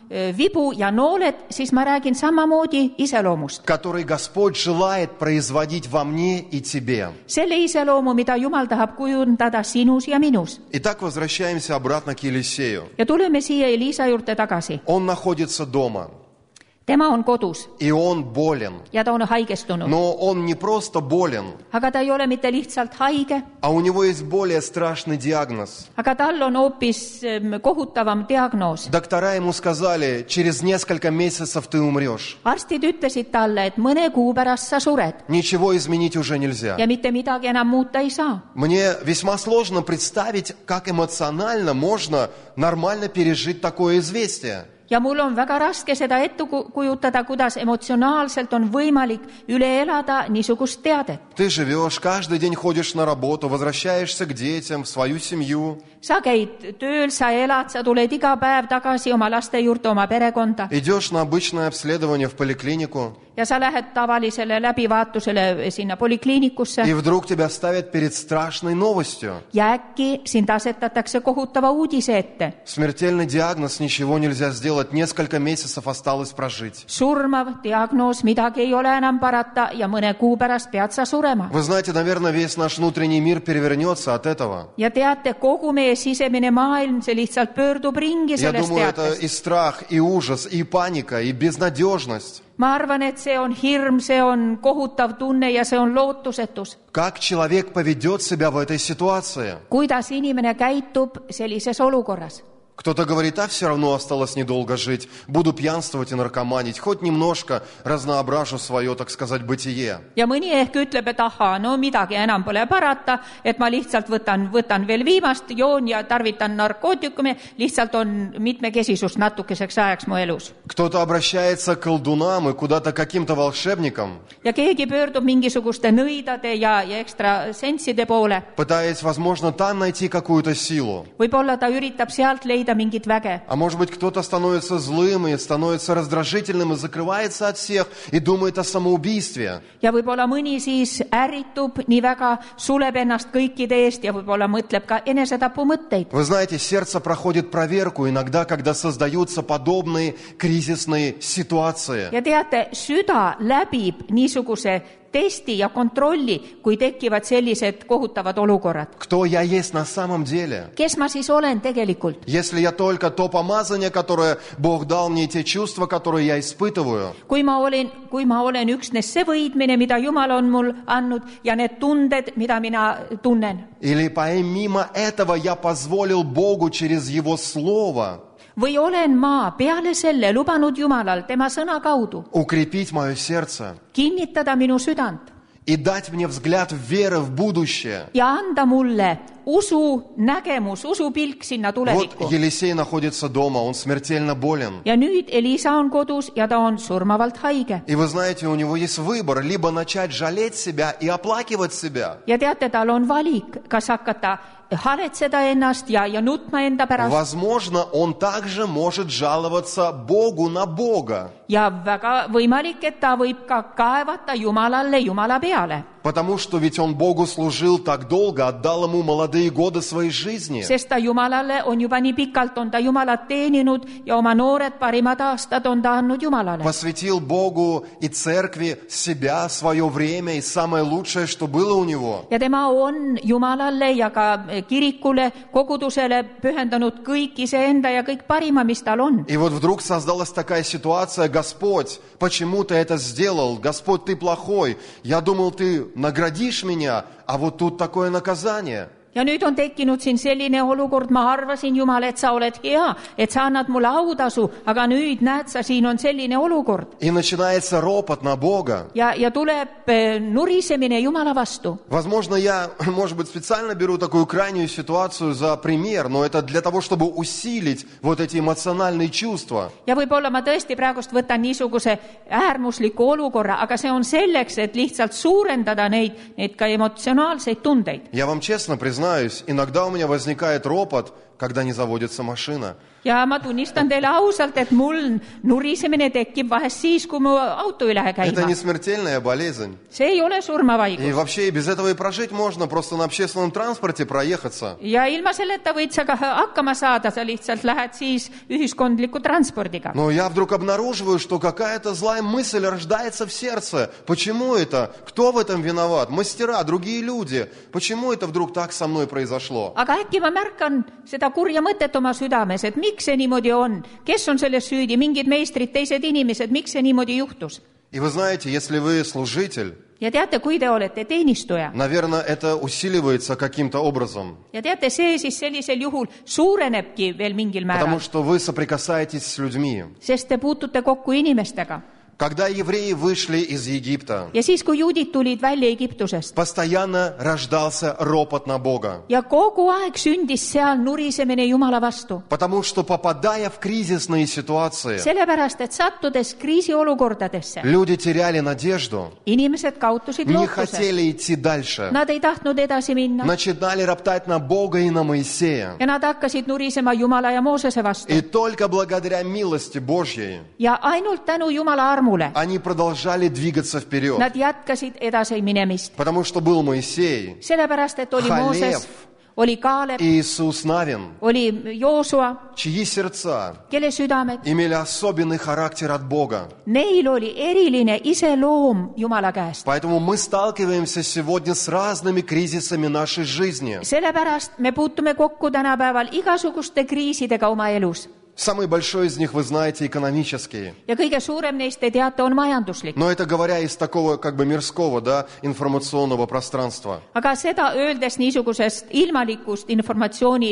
vibu ja nooled, siis ma räägin samamoodi iseloomust. который Господь желает производить во мне и тебе. Selle iseloomu, mida Jumal tahab kujundada sinus ja minus. Итак, возвращаемся обратно к Елисею. Ja tuleme siia Elisa juurde tagasi. Он находится дома. tema on kodus и он болен. ja ta on haigestunud. Но он не просто болен, Aga ta ei ole mitte lihtsalt haige, а у него есть более страшный диагноз. aga tal on hoopis em, kohutavam diagnoos. Доктора ему сказали, через несколько месяцев ты умрешь. Arstid ütlesid talle, et mõne kuu pärast sa sured Ничего изменить уже нельзя. ja mitte midagi enam muuta ei saa. Мне весьма сложно представить, как эмоционально можно нормально пережить такое известие. Ja mul on väga raske seda ette ku- kujutada, kuidas emotsionaalselt on võimalik üle elada niisugust teadet. Ты живешь, каждый день ходишь на работу, возвращаешься к детям, в свою семью. Sa käid tööl, sa elad, sa tuled iga päev tagasi oma laste juurde, oma perekonda Идешь на обычное обследование в поликлинику, ja sa lähed tavalisele läbivaatusele sinna polikliinikusse и вдруг тебя ставят перед страшной новостью. ja äkki sind asetatakse kohutava uudise ette. Смертельный диагноз, ничего нельзя сделать, несколько месяцев осталось прожить. Surmav diagnoos, midagi ei ole enam parata ja mõne kuu pärast pead sa surema. Вы знаете, наверное, весь наш внутренний мир перевернется от этого. Ja teate, kogu meie sisemine maailm, see lihtsalt pöördub ringi Я sellest думаю, это teatest. и страх, и ужас, и паника, и безнадежность. Ma arvan, et see on hirm, see on kohutav tunne ja see on lootusetus. Как человек поведет себя в этой ситуации? Kuidas inimene käitub sellises olukorras? Кто-то говорит, а все равно осталось недолго жить, буду пьянствовать и наркоманить, хоть немножко разноображу свое, так сказать, бытие. Ja mõni ehk ütleb, et ahaa, no midagi enam pole parata, et ma lihtsalt võtan, võtan veel viimast, joon ja tarvitan narkootikume, lihtsalt on mitmekesisus natukeseks ajaks mu elus. Кто-то обращается к колдунам и куда-то к каким-то волшебникам, Ja keegi pöördub mingisuguste nõidade ja, ja ekstra sensside poole. пытаясь, возможно, там найти какую-то силу. Võib-olla ta üritab sealt leida mingit väge. А может быть, кто-то становится злым и становится раздражительным и закрывается от всех и думает о самоубийстве. Ja võib-olla mõni siis ärritub nii väga, suleb ennast kõikide eest ja võib-olla mõtleb ka enesetapu mõtteid. Вы знаете, сердце проходит проверку иногда, когда создаются подобные кризисные ситуации. Ja teate, süda läbib niisuguse testi ja kontrolli, kui tekivad sellised kohutavad olukorrad. Кто я есть на самом деле? Kes ma siis olen tegelikult? Если я только то помазание, которое Бог дал мне, те чувства, которые я испытываю, Kui ma olen, kui ma olen üksnes see võidmine, mida Jumal on mul andnud ja need tunded, mida mina tunnen. или помимо этого я позволил Богу через Его Слово Või olen ma peale selle lubanud Jumalal tema sõna kaudu укрепить мое сердце kinnitada minu südant и дать мне взгляд веры в будущее. ja anda mulle usu nägemus, usupilk sinna Вот tulevikku. Елисей находится дома, он смертельно болен. Ja nüüd Elisa on kodus ja ta on surmavalt haige. И вы знаете, у него есть выбор, либо начать жалеть себя и оплакивать себя. Ja teate, tal on valik, kas hakata haletseda ennast ja, ja nutma enda pärast. Возможно, он также может жаловаться Богу на Бога. Ja väga võimalik, et ta võib ka kaevata Jumalalle Jumala peale. Потому что ведь он Богу служил так долго, отдал ему молодые годы своей жизни. Sest ta Jumalalle on juba nii pikalt, on ta Jumalat teeninud ja oma noored parimad aastad on ta andnud Jumalale. Посвятил Богу и церкви себя, свое время и самое лучшее, что было у него. Ja tema on Jumalalle ja ka kirikule, kogudusele pühendanud kõik iseenda ja kõik parima, mis tal on. И вот вдруг создалась такая ситуация: Господь, почему ты это сделал? Господь, ты плохой. Я думал, ты наградишь меня, а вот тут такое наказание. Ja nüüd on tekkinud siin selline olukord, ma arvasin, Jumal, et sa oled hea, et sa annad mulle autasu, aga nüüd näed sa, siin on selline olukord. И начинается ропот на Бога. Ja, ja tuleb nurisemine Jumala vastu. Возможно, я, может быть, специально беру такую крайнюю ситуацию за пример, но это для того, чтобы усилить вот эти эмоциональные чувства. Ja võib-olla ma tõesti praegust võtan niisuguse äärmusliku olukorra, aga see on selleks, et lihtsalt suurendada neid, neid ka emotsionaalseid tundeid. Я вам честно признаюсь, иногда у меня возникает ропот, когда не заводится машина. Ja ma tunnistan teile ausalt, et mul nurisemine tekib vahest siis, kui mu auto üle Это käima. не смертельная болезнь. See ei ole И surmavaigus. вообще и без этого и прожить можно, просто на общественном транспорте проехаться. Ja ilma selleta võid sa ka hakkama saada, sa lihtsalt lähed siis ühiskondliku transpordiga. Но я вдруг обнаруживаю, что какая-то злая мысль рождается в сердце. Почему это? Кто в этом виноват? Мастера, другие люди. Почему это вдруг так со мной произошло? Aga äkki ma märkan seda seda kurja mõtet oma südames, et miks see niimoodi on, kes on selles süüdi, mingid meistrid, teised inimesed, miks see niimoodi juhtus. И вы знаете, если вы служитель, Ja teate, kui te olete teenistuja наверное, это усиливается каким-то образом. ja teate, see siis sellisel juhul suurenebki veel mingil Потому määral, что вы соприкасаетесь с людьми. sest te puutute kokku inimestega. Когда евреи вышли из Египта, Ja siis, kui juudid tulid välja Egiptusest постоянно рождался ропот на Бога. ja kogu aeg sündis seal nurisemine Jumala vastu. Потому что, попадая в кризисные ситуации, Sellepärast, et sattudes kriisiolukordadesse, люди теряли надежду, inimesed kaotasid не lootuse. хотели идти дальше, Nad ei tahtnud edasi minna начинали роптать на Бога и на Моисея. ja nad hakkasid nurisema Jumala ja Moosese vastu. И только благодаря милости Божьей Ja ainult tänu Jumala armule они продолжали двигаться вперед. nad jätkasid edasi minemist. Потому что был Моисей, Sellepärast, et oli Kalev. Mooses, oli Kaalep, Иисус Навин, oli Joosua, чьи сердца kelle südamed, имели особенный характер от Бога. neil oli eriline iseloom Jumala käest. Поэтому мы сталкиваемся сегодня с разными кризисами нашей жизни. Sellepärast me puutume kokku tänapäeval igasuguste kriisidega oma elus. Самый большой из них, вы знаете, экономический. Ja kõige suurem neist, te teate, on majanduslik. Но это говоря из такого как бы мирского, да, информационного пространства. Aga seda öeldes niisugusest ilmalikust informatsiooni,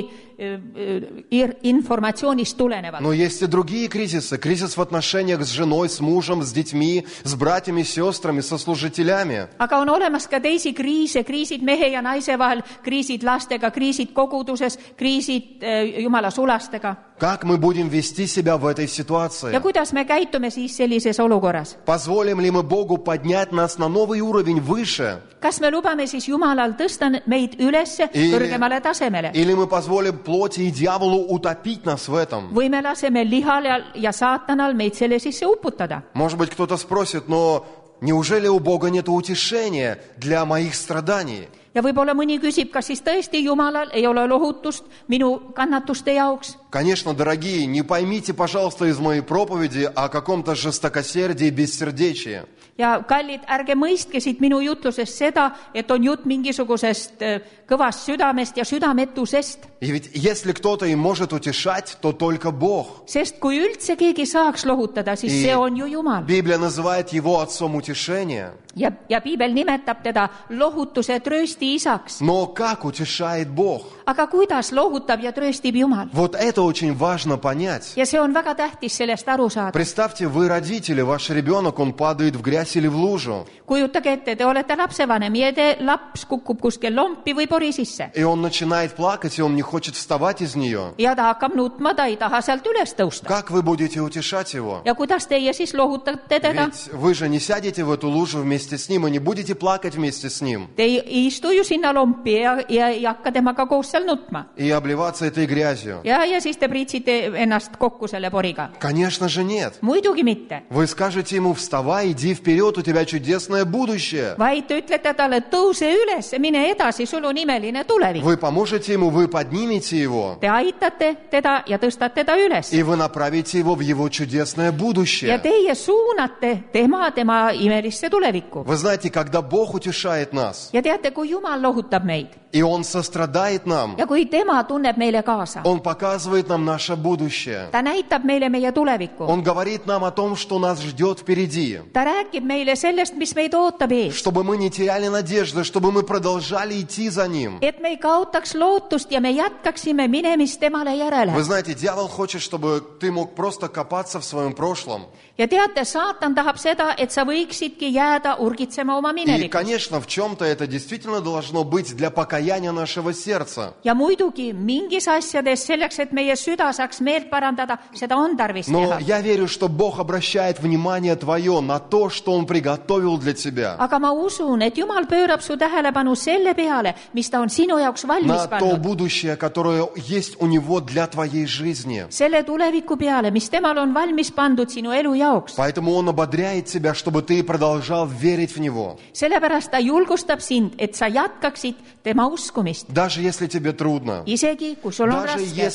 informatsioonist tulenevalt. Но есть и другие кризисы. Кризис в отношениях с женой, с мужем, с детьми, с братьями, сестрами, со служителями. Aga on olemas ka teisi kriise, kriisid mehe ja naise vahel, kriisid lastega, kriisid koguduses, kriisid Jumala sulastega. Как мы будем вести себя в этой ситуации? Ja kuidas me käitume siis sellises olukorras? Позволим ли мы Богу поднять нас на новый уровень выше? Kas me lubame siis Jumalal tõsta meid üles kõrgemale tasemele? Или мы позволим плоти и дьяволу утопить нас в этом? Või me laseme lihal ja, ja saatanal meid selle sisse uputada? Может быть, кто-то спросит, но неужели у Бога нет утешения для моих страданий? Ja võib-olla mõni küsib, kas siis tõesti Jumalal ei ole lohutust minu kannatuste jaoks? Конечно, дорогие, не поймите, пожалуйста, из моей проповеди о каком-то жестокосердии и бессердечии. Ja kallid, ärge mõistke siit minu jutlusest seda, et on jutt mingisugusest kõvast südamest ja südametusest. И ведь если кто-то и может утешать, то только Бог. Sest kui üldse keegi saaks lohutada, siis И see on ju Jumal. Библия называет его отцом утешения. Ja, ja Piibel nimetab teda lohutuse tröösti isaks. Но как утешает Бог? Aga kuidas lohutab ja trööstib Jumal? Вот это очень важно понять. Ja see on väga tähtis sellest aru saada. Представьте, вы родители, ваш ребенок, он падает в грязь или в лужу. Kujutage ette, te olete lapsevanem ja te laps kukub kuskil lompi või pori sisse. И он начинает плакать, и он не хочет вставать из нее. Ja ta hakkab nutma, ta ei taha sealt üles tõusta. Как вы будете утешать его? Ja kuidas teie siis lohutate teda? Ведь вы же не сядете в эту лужу вместе с ним и не будете плакать вместе с ним. Te ei istu ju sinna lompi ja, ja ei hakka temaga koos seal nutma. И обливаться этой грязью. Ja, ja siis te priitsite ennast kokku selle poriga. Конечно же нет. Muidugi mitte. Вы скажете ему, вставай, иди вперед, у тебя чудесное будущее. Vaid te ütlete talle, tõuse üles, mine edasi, sul on imeline tulevik. Вы поможете ему, вы поднимете его. Te aitate teda ja tõstate ta üles. И вы направите его в его чудесное Ja будущее. teie suunate tema, tema imelisse tulevikku. Вы знаете, когда Бог утешает нас, Ja teate, kui Jumal lohutab meid и Он сострадает нам, ja kui tema tunneb meile kaasa, Он показывает нам наше будущее. ta näitab meile meie tulevikku. Он говорит нам о том, что нас ждет впереди. Ta räägib meile sellest, mis meid ootab ees. Чтобы мы не теряли надежды, чтобы мы продолжали идти за Ним. Et me ei kaotaks lootust ja me jätkaksime minemist temale Вы järele. знаете, дьявол хочет, чтобы ты мог просто копаться в своем прошлом. Ja teate, saatan tahab seda, et sa võiksidki jääda urgitsema oma И, minevikus. конечно, в чем-то это действительно должно быть для покаяния нашего сердца. Ja muidugi mingis asjades selleks, et meie süda saaks meelt parandada, seda on tarvis Но teha. я верю, что Бог обращает внимание твое на то, что Он приготовил для тебя. Aga ma usun, et Jumal pöörab su tähelepanu selle peale, mis ta on sinu jaoks valmis На то pannud. будущее, которое есть у Него для твоей жизни. Selle tuleviku peale, mis temal on valmis pandud sinu elu jaoks. Поэтому Он ободряет тебя, чтобы ты продолжал верить в Него. Sellepärast ta julgustab sind, et sa jätkaksid tema uskumist. Даже если тебе трудно. Isegi, kui sul on Даже raske. если тебе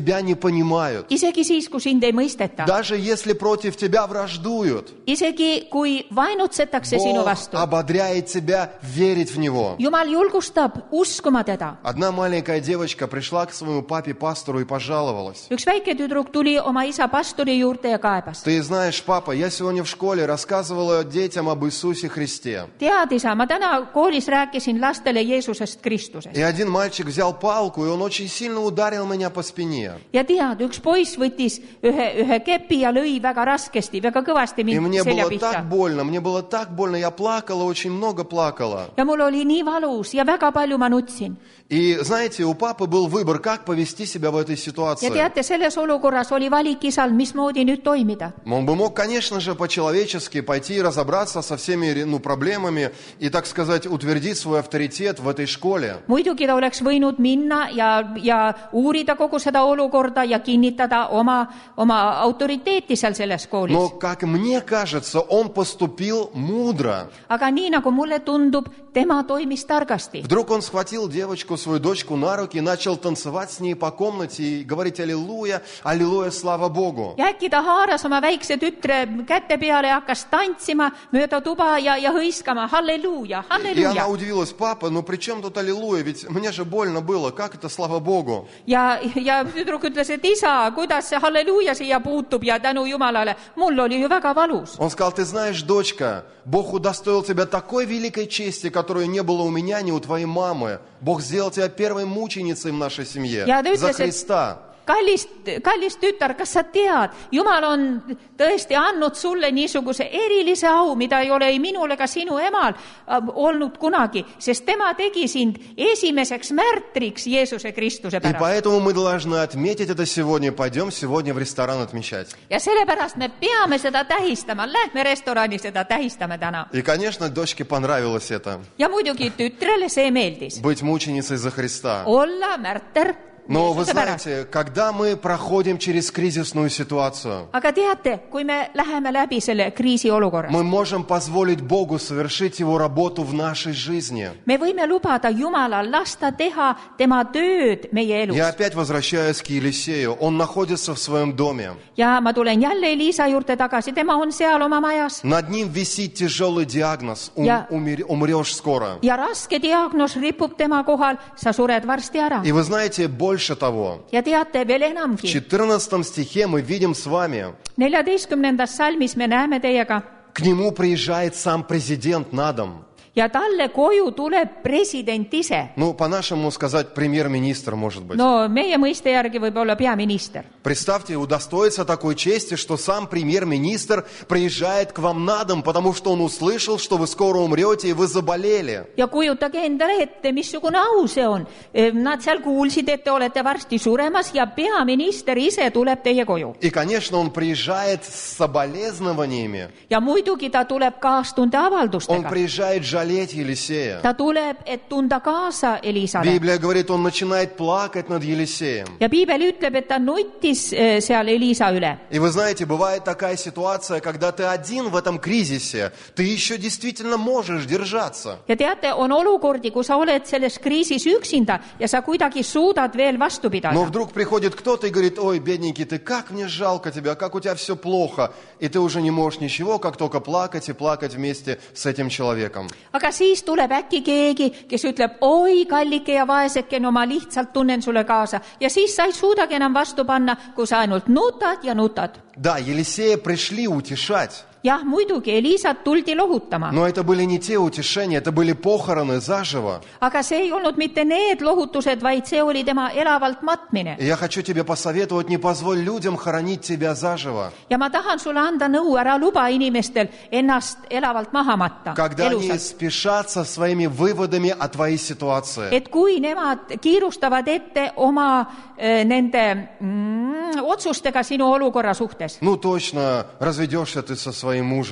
тебя не понимают, isegi siis, kui sind ei mõisteta, даже если против тебя враждуют, isegi kui vainutsetakse sinu Бог vastu. ободряет тебя верить в Него. Jumal julgustab uskuma teda. Одна маленькая девочка пришла к своему папе-пастору и пожаловалась. Üks väike tüdruk tuli oma isa pastori juurde ja kaebas. Ты знаешь, папа, я сегодня в школе рассказывала детям об Иисусе Христе. Tead, isa, ma täna koolis rääkisin lastele Jeesusest Kristusest. И один мальчик взял палку, и он очень сильно ударил меня по спине. Ja tead, üks poiss võttis ühe, ühe kepi ja lõi väga raskesti, väga kõvasti И mind мне selja было pihta. так больно, мне было так больно, я плакала, очень много плакала. Ja mul oli nii valus ja väga palju ma nutsin. И знаете, у папы был выбор, как повести себя в этой Ja ситуации. teate, selles olukorras oli valik isal, mismoodi nüüd toimida. Он бы мог, конечно же, по-человечески пойти и разобраться со всеми ну, проблемами и, так сказать, утвердить свой авторитет в этой школе. Muidugi ta oleks võinud minna ja, ja uurida kogu seda olukorda ja kinnitada oma, oma autoriteeti seal selles koolis. Но, как мне кажется, он поступил мудро. Aga nii nagu mulle tundub, tema toimis targasti. Вдруг он схватил девочку, свою дочку на руки и начал танцевать с ней по комнате и говорить «Аллилуйя, аллилуйя, слава Богу». Ja äkki ta haaras oma väikse tütre käte peale ja hakkas tantsima mööda tuba ja, ja hõiskama halleluuja, И она halleluuja. удивилась: папа, ну при чем тут аллилуйя? Ведь мне же больно было, как это слава Богу? Ja, ja tüdruk ütles, et isa, kuidas see halleluuja siia puutub ja tänu Jumalale, mul oli ju väga valus. Он сказал: ты знаешь, дочка, Бог удостоил тебя такой великой чести, которую не было у меня, ни у твоей мамы. Бог сделал тебя первой мученицей в нашей семье. Я ta За ütles, et Христа. kallis, kallis tütar, kas sa tead, Jumal on tõesti andnud sulle niisuguse erilise au, mida ei ole ei minul ega sinu emal äh, olnud kunagi, sest tema tegi sind esimeseks märtriks Jeesuse Kristuse И pärast. поэтому мы должны отметить это сегодня. Пойдем сегодня в ресторан отмечать. Ja sellepärast me peame seda tähistama, lähme restorani seda tähistame täna. И, конечно, дочке понравилось это. Ja muidugi tütrele see meeldis. Быть mученицей за Христа. Olla märter Но вы Jeesuse pärast. знаете, когда мы проходим через кризисную ситуацию, Aga teate, kui me läheme läbi selle kriisiolukorra, мы можем позволить Богу совершить Его работу в нашей жизни. me võime lubada Jumalal lasta teha tema tööd meie elus. Я опять возвращаюсь к Елисею. Он находится в своем доме. Ja ma tulen jälle Elisa juurde tagasi, tema on seal oma majas Над ним висит тяжелый диагноз. Ум- Я- умер- умрешь скоро. ja raske diagnoos ripub tema kohal, sa sured varsti ära. И вы знаете, больше того, Ja teate veel в enamgi, четырнадцатом стихе мы видим с вами, neljateistkümnendas salmis me näeme teiega к нему приезжает сам президент на дом. ja talle koju tuleb president ise. Ну, по-нашему сказать, премьер-министр, может быть. No meie mõiste järgi võib olla peaminister. Представьте, удостоится такой чести, что сам премьер-министр приезжает к вам на дом, потому что он услышал, что вы скоро умрете и вы заболели. Ja kujutage endale ette, missugune au see on. Nad seal kuulsid, et te olete varsti suremas ja peaminister ise tuleb teie koju. И, конечно, он приезжает с соболезнованиями. Ja muidugi ta tuleb kaastunde Он avaldustega. приезжает жалеть Елисея. Ta tuleb, et tunda kaasa Elisale. Библия говорит, он начинает плакать над Елисеем. Ja piibel ütleb, et ta nuttis eh, seal Elisa üle. И вы знаете, бывает такая ситуация, когда ты один в этом кризисе, ты еще действительно можешь держаться. Ja teate, on olukordi, kui sa oled selles kriisis üksinda ja sa kuidagi suudad veel vastu Но pidada. вдруг приходит кто-то и говорит: ой, бедненький, ты, как мне жалко тебя, как у тебя все плохо. И ты уже не можешь ничего, как только плакать и плакать вместе с этим человеком. Aga siis tuleb äkki keegi, kes ütleb, oi, kallike ja vaeseke, no ma lihtsalt tunnen sulle kaasa. Ja siis sa ei suudagi enam vastu panna, kui sa ainult nutad ja nutad. Да, Елисея пришли утешать. Jah, muidugi, Elisat tuldi lohutama. Но это были не те утешения, это были похороны заживо. Aga see ei olnud mitte need lohutused, vaid see oli tema elavalt matmine. И я хочу тебе посоветовать, не позволь людям хоронить тебя заживо. Ja ma tahan sulle anda nõu, ära luba inimestel ennast elavalt maha matta. Когда они Elusalt. спешат со своими выводами о твоей ситуации. Et kui nemad kiirustavad ette oma äh, nende mm, otsustega sinu olukorra suhtes. Ну точно, разведешься ты со своим мужем.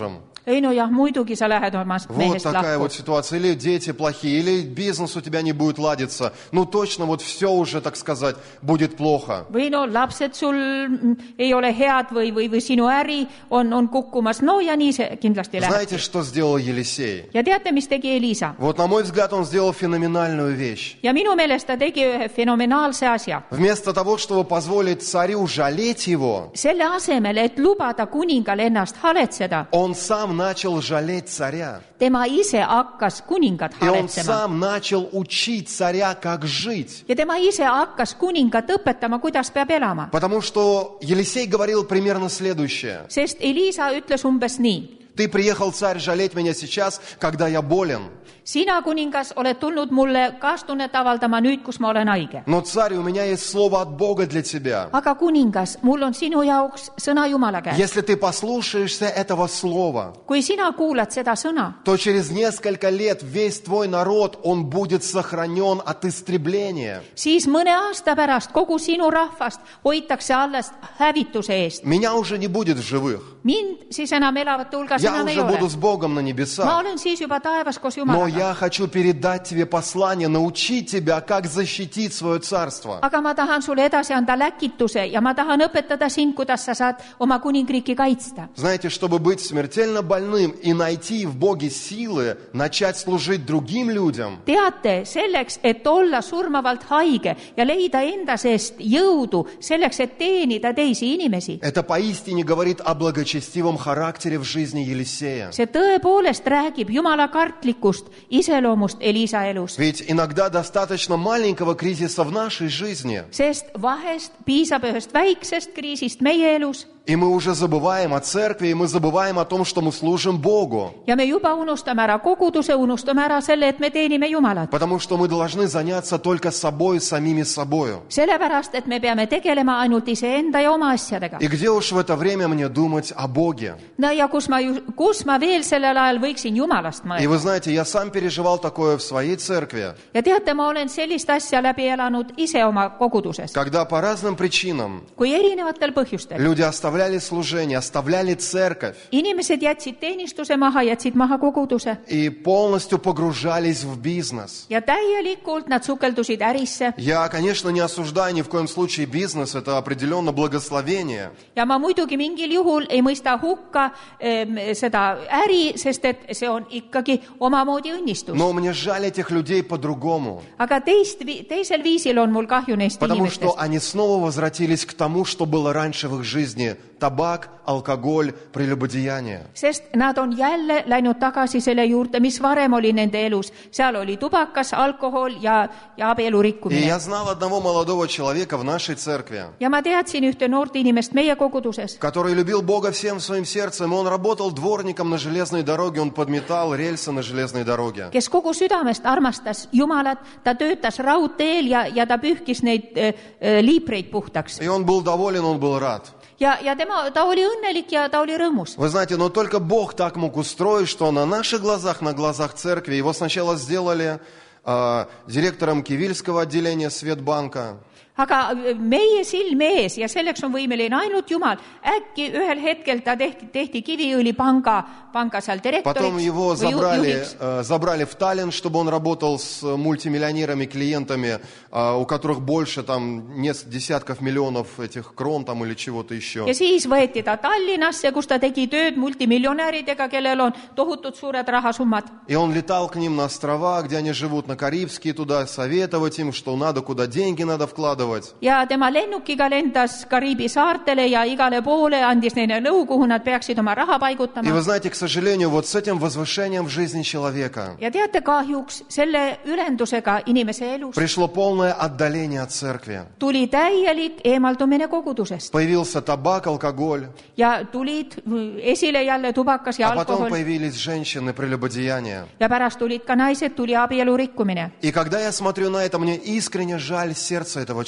ei no jah, muidugi sa lähed omast Вот mehest такая lahku. вот ситуация. Или дети плохие, или бизнес у тебя не будет ладиться. Ну точно вот все уже, так сказать, будет плохо. Või no lapsed sul mm, ei ole head või, või, või sinu äri on, on kukkumas. No ja nii see kindlasti läheb. Знаете, что сделал Елисей? Ja teate, mis tegi Elisa? Вот на мой взгляд он сделал феноменальную вещь. Ja minu meelest ta tegi ühe fenomenaalse asja. Вместо того, чтобы позволить царю жалеть его, Selle asemel, et lubada kuningal ennast haletseda, он сам начал жалеть царя. tema ise hakkas kuningat И он haletsema. сам начал учить царя, как жить. Ja tema ise hakkas kuningat õpetama, kuidas peab elama. Потому что Елисей говорил примерно следующее. Sest Elisa ütles umbes nii. Ты приехал, царь, жалеть меня сейчас, когда я болен. Sina, kuningas, oled tulnud mulle kaastunnet avaldama nüüd, kus ma olen haige. Но, царь, у меня есть слово от Бога для тебя. Aga kuningas, mul on sinu jaoks sõna Jumala käest. Если ты послушаешься этого слова, Kui sina kuulad seda sõna, то через несколько лет весь твой народ, он будет сохранен от истребления. siis mõne aasta pärast kogu sinu rahvast hoitakse alles hävituse eest. Меня уже не будет в живых. Mind siis enam elavate hulgas Я enam ei уже буду ole. с Богом на Ma небесах. olen siis juba taevas koos Но Jumalaga. я хочу передать тебе послание, научить тебя, как защитить свое царство. Aga ma tahan sulle edasi anda läkituse ja ma tahan õpetada sind, kuidas sa saad oma kuningriiki kaitsta. Знаете, чтобы быть смертельно больным и найти в Боге силы, начать служить другим людям, Teate, selleks, et olla surmavalt haige ja leida enda seest jõudu, selleks, et teenida teisi inimesi. это поистине говорит о благочестивом характере в жизни Елисея. See tõepoolest räägib Jumala kartlikust iseloomust Elisa elus. Ведь иногда достаточно маленького кризиса в нашей жизни, Sest vahest piisab ühest väiksest kriisist meie elus и мы уже забываем о церкви, и мы забываем о том, что мы служим Богу. ja me juba unustame ära koguduse, unustame ära selle, et me teenime Jumalat. Потому что мы должны заняться только собой, самими собою. Sellepärast, et me peame tegelema ainult iseenda ja oma asjadega. И где уж в это время мне думать о Боге? No ja kus ma, ju- kus ma veel sellel ajal võiksin Jumalast И mõelda? вы знаете, я сам переживал такое в своей церкви, Ja teate, ma olen sellist asja läbi elanud ise oma koguduses. когда по разным причинам Kui erinevatel põhjustel люди оставляли служение, оставляли церковь inimesed jätsid teenistuse maha, jätsid maha koguduse и полностью погружались в бизнес. ja täielikult nad sukeldusid ärisse. Я, конечно, не осуждаю ни в коем случае бизнес, это определенно благословение. Ja ma muidugi mingil juhul ei mõista hukka ähm, seda äri, sest et see on ikkagi omamoodi õnnistus. Но мне жаль этих людей по-другому, Aga teist, teisel viisil on mul kahju neist потому что inimestest. они снова возвратились к тому, что было раньше в их жизни. Табак, алкоголь, прелюбодеяние. Sest nad on jälle läinud tagasi selle juurde, mis varem oli nende elus. Seal oli tubakas, alkohol ja, ja abielu И rikkumine. я знал одного молодого человека в нашей церкви, Ja ma teadsin ühte noort inimest meie koguduses, который любил Бога всем своим сердцем, и он работал дворником на железной дороге, он подметал рельсы на железной дороге. kes kogu südamest armastas Jumalat, ta töötas raudteel ja, ja ta pühkis neid äh, äh, liipreid puhtaks. И он был доволен, он был рад. Ja, ja tema, ta oli õnnelik ja ta oli rõõmus. Вы знаете, но только Бог так мог устроить, что на наших глазах, на глазах церкви, его сначала сделали э, директором Кивильского отделения Светбанка. Aga meie silme ees, ja selleks on võimeline ainult Jumal, äkki ühel hetkel ta tehti, tehti Kiviõli panga, panga seal Потом direktoriks его või ju- забрали, juhiks. э, забрали в Таллин, чтобы он работал с мультимиллионерами, клиентами, э, у которых больше там несколько десятков миллионов этих крон там или чего-то еще. Ja siis võeti ta Tallinnasse, kus ta tegi tööd multimiljonäridega, kellel on tohutud suured rahasummad. И он летал к ним на острова, где они живут, на Карибские, туда советовать им, что надо, куда деньги надо вкладывать. Ja tema lennukiga lendas Kariibi saartele ja igale poole andis neile nõu, kuhu nad peaksid oma raha И paigutama. вы знаете, к сожалению, вот с этим возвышением в жизни человека Ja teate, kahjuks selle ülendusega inimese elus пришло полное отдаление от церкви. tuli täielik eemaldumine kogudusest. Появился табак, алкоголь, Ja tulid esile jälle tubakas ja а потом alkohol. появились женщины, прелюбодеяния. Ja pärast tulid ka naised, tuli abielu rikkumine. И когда я смотрю на это, мне искренне жаль сердце этого человека.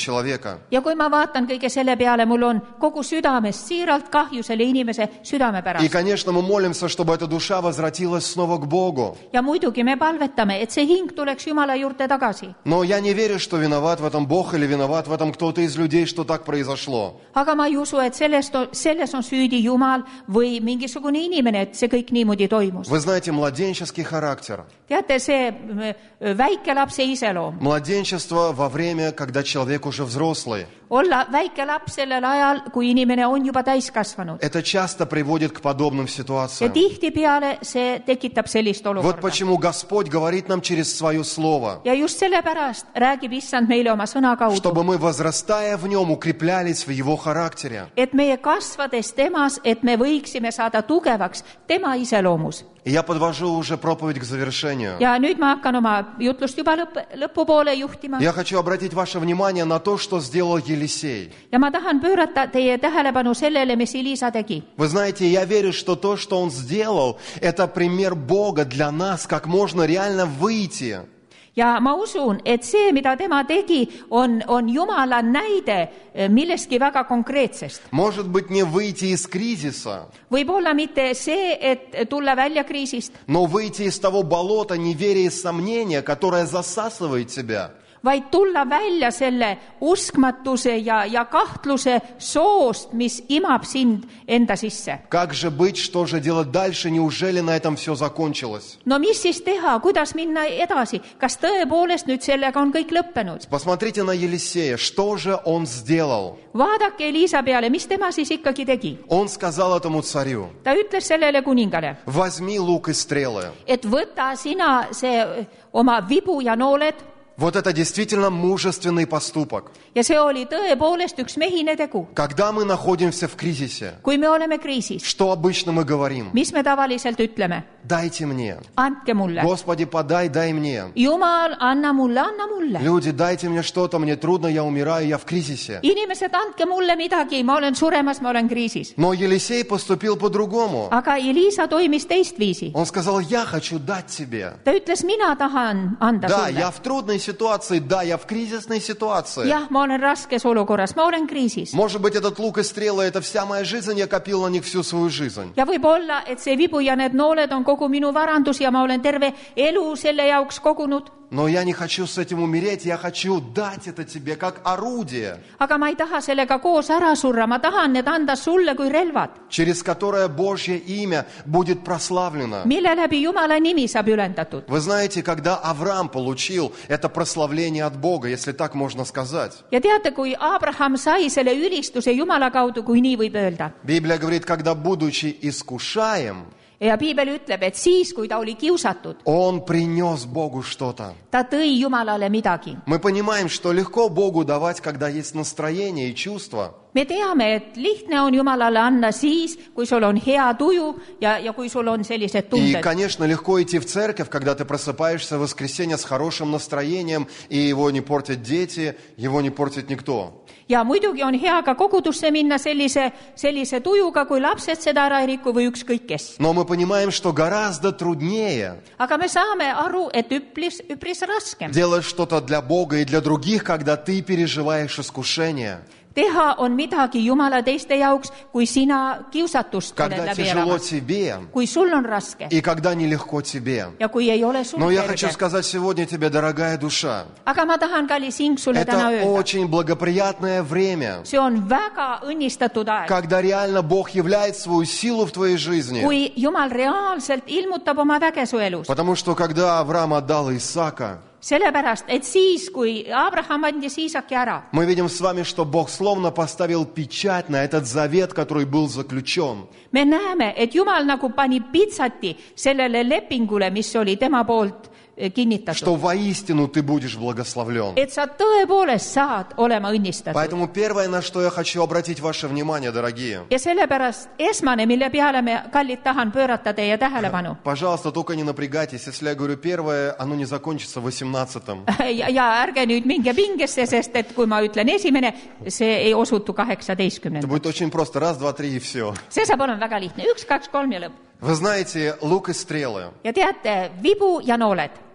человека. ja kui ma vaatan kõige selle peale, mul on kogu südames siiralt kahju selle inimese südame И, pärast. конечно, мы молимся, чтобы эта душа возвратилась снова к Богу. ja muidugi me palvetame, et see hing tuleks Jumala juurde tagasi. Но я не верю, что виноват в этом Бог или виноват в этом кто-то из людей, что так произошло. aga ma ei usu, et sellest on, selles on süüdi Jumal või mingisugune inimene, et see kõik niimoodi toimus. Вы знаете, младенческий характер. teate, see väike lapse iseloom, Младенчество во время, когда человек уже взрослый. olla väike laps sellel ajal, kui inimene on juba täiskasvanud. Это часто приводит к подобным ja ситуациям. tihtipeale see tekitab sellist Вот olukorda. почему Господь говорит нам через свое Слово, ja just sellepärast räägib Issand meile oma sõna kaudu, чтобы мы, возрастая в Нем, укреплялись в Его характере. et meie kasvades temas, et me võiksime saada tugevaks tema iseloomus. И я подвожу уже проповедь к завершению. ja nüüd ma hakkan oma jutlust juba lõpp, lõpupoole juhtima. Я хочу обратить ваше внимание на то, что сделал Елисей. ja ma tahan pöörata teie tähelepanu sellele, mis Elisa tegi. Вы знаете, я верю, что то, что он сделал, это пример Бога для нас, как можно реально выйти. ja ma usun, et see, mida tema tegi, on, on Jumala näide millestki väga konkreetsest. Может быть, не выйти из кризиса, võib-olla mitte see, et tulla välja kriisist, но выйти из того болота неверия и сомнения, которое засасывает тебя. vaid tulla välja selle uskmatuse ja, ja kahtluse soost, mis imab sind enda sisse. Как же быть, что же делать дальше? Неужели на этом все закончилось? no mis siis teha, kuidas minna edasi, kas tõepoolest nüüd sellega on kõik lõppenud? Посмотрите на Елисея, что же он сделал? vaadake Elisa peale, mis tema siis ikkagi tegi? Он сказал этому царю: ta ütles sellele kuningale, возьми лук и стрелы. et võta sina see oma vibu ja nooled. Вот это действительно мужественный поступок. ja see oli tõepoolest üks mehine tegu. Когда мы находимся в кризисе, kui me oleme kriisis, что обычно мы говорим? mis me tavaliselt ütleme? Дайте мне. andke mulle. Господи, подай, дай мне. Jumal, anna mulle, anna mulle. Люди, дайте мне что-то, мне трудно, я умираю, я в кризисе. inimesed, andke mulle midagi, ma olen suremas, ma olen kriisis. Но Елисей поступил по-другому. aga Elisa toimis teistviisi. Он сказал: я хочу дать тебе. ta ütles, mina tahan anda Да, sulle. я в трудной ситуации, да, я в кризисной ситуации. jah, ma olen raskes olukorras, ma olen kriisis. Может быть, этот лук и стрелы, это вся моя жизнь, я копил на них всю свою жизнь. ja võib-olla, et see vibu ja need nooled on kogu minu varandus ja ma olen terve elu selle jaoks kogunud. Но я не хочу с этим умереть, я хочу дать это тебе как орудие, aga ma ei taha sellega koos ära surra, ma tahan need anda sulle kui relvad, через которое Божье имя будет прославлено. mille läbi Jumala nimi saab ülendatud. Вы знаете, когда Авраам получил это прославление от Бога, если так можно сказать, ja teate, kui Abraham sai selle ülistuse Jumala kaudu, kui nii võib öelda, Библия говорит, когда, будучи искушаем, ja piibel ütleb, et siis, kui ta oli kiusatud, он принес Богу что-то. ta tõi Jumalale midagi. Мы понимаем, что легко Богу давать, когда есть настроение и чувства. me teame, et lihtne on Jumalale anda siis, kui sul on hea tuju ja, ja kui sul on sellised И, tunded. конечно, легко идти в церковь, когда ты просыпаешься в воскресенье с хорошим настроением, и его не портят дети, его не портит никто. ja muidugi on hea ka kogudusse minna sellise, sellise tujuga, kui lapsed seda ära ei riku või ükskõik kes. Но мы понимаем, что гораздо труднее aga me saame aru, et üpris, üpris raskem делать что-то для Бога и для других, когда ты переживаешь искушение, teha on midagi Jumala teiste jaoks, kui sina kiusatust oled когда läbi тяжело elamas, тебе kui sul on raske и когда нелегко тебе. ja kui ei ole sul Но я хочу kerge. сказать сегодня тебе, дорогая душа, aga ma tahan, kallis hing, sulle täna это öelda, очень благоприятное время, see on väga õnnistatud aeg, когда реально Бог являет свою силу в твоей жизни. kui Jumal reaalselt ilmutab oma väge su elus. Потому что когда Авраам отдал Исаака, sellepärast, et siis, kui Abraham andis Iisaki ära, мы видим с вами, что Бог словно поставил печать на этот завет, который был заключен. me näeme, et Jumal nagu pani pitsati sellele lepingule, mis oli tema poolt Что kinnitatud, воистину ты будешь благословлен. et sa tõepoolest saad olema õnnistatud. Поэтому первое, на что я хочу обратить ваше внимание, дорогие, ja sellepärast esmane, mille peale me, kallid, tahan pöörata teie tähelepanu. пожалуйста, только не напрягайтесь. Если я говорю первое, оно не закончится восемнадцатым. ja, ja ärge nüüd minge pingesse, sest et kui ma ütlen esimene, see ei osutu Это kaheksateistkümnenda. будет очень просто. Раз, два, три и все. see saab olema väga lihtne, üks, kaks, kolm ja lõpp. Вы знаете, лук и стрелы. ja teate, vibu ja nooled.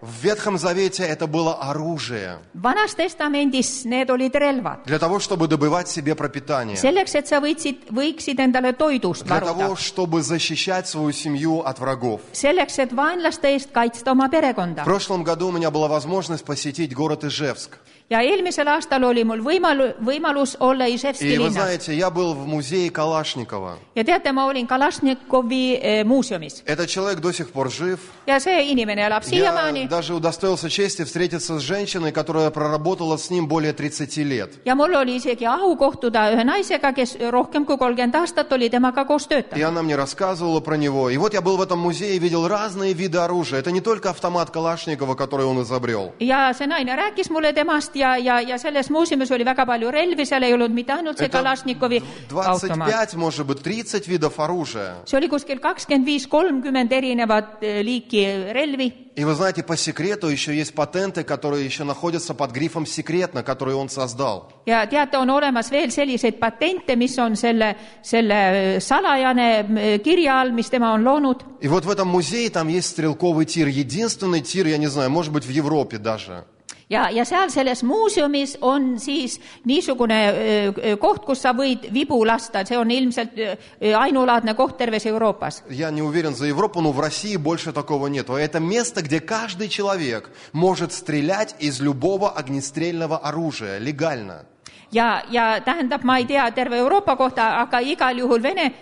В Ветхом Завете это было оружие Vanas Testamendis need olid relvad. для того, чтобы добывать себе пропитание, Selleks, et sa võitsid, võiksid endale toidust для того, varuda. чтобы защищать свою семью от врагов. Selleks, et vaenlaste eest kaitsta oma В perekonda. прошлом году у меня была возможность посетить город Ижевск. Ja eelmisel aastal oli mul võimalu, võimalus olla Iževski И вы linnas. знаете, я был в музее Калашникова. Ja teate, ma olin Kalašnikovi eh, muuseumis. Этот человек до сих пор жив. Ja see inimene elab Я siiamaani. даже удостоился чести встретиться с женщиной, которая проработала с ним более тридцати лет. Ja mul oli isegi au kohtuda ühe naisega, kes rohkem kui kolmkümmend aastat oli temaga koos И töötanud. она мне рассказывала про него. И вот я был в этом музее и видел разные виды оружия. Это не только автомат Калашникова, который он изобрел. Ja see naine rääkis mulle temast ja, ja, ja selles muuseumis oli väga palju relvi, seal ei olnud mitte ainult see Это Kalašnikovi двадцать automaat. пять, может быть, тридцать видов оружия. See oli kuskil kakskümmend viis kolmkümmend erinevat eh, liiki relvi. И вы знаете, по секрету еще есть патенты, которые еще находятся под грифом «секретно», которые он создал. Ja teate, on olemas veel selliseid patente, mis on selle, selle salajane eh, kirja all, mis tema on loonud. И вот в этом музее там есть стрелковый тир. Единственный тир, я не знаю, может быть, в Европе даже. Ja, ja seal selles muuseumis on siis niisugune öö, koht, kus sa võid vibu lasta. See on ilmselt öö, ainulaadne koht terves Euroopas. Я не уверен за Европу, но в России больше такого нет. Это место, где каждый человек может стрелять из любого огнестрельного оружия легально. Ja, ja tähendab, ma ei tea terve Euroopa kohta, aga igal juhul Vene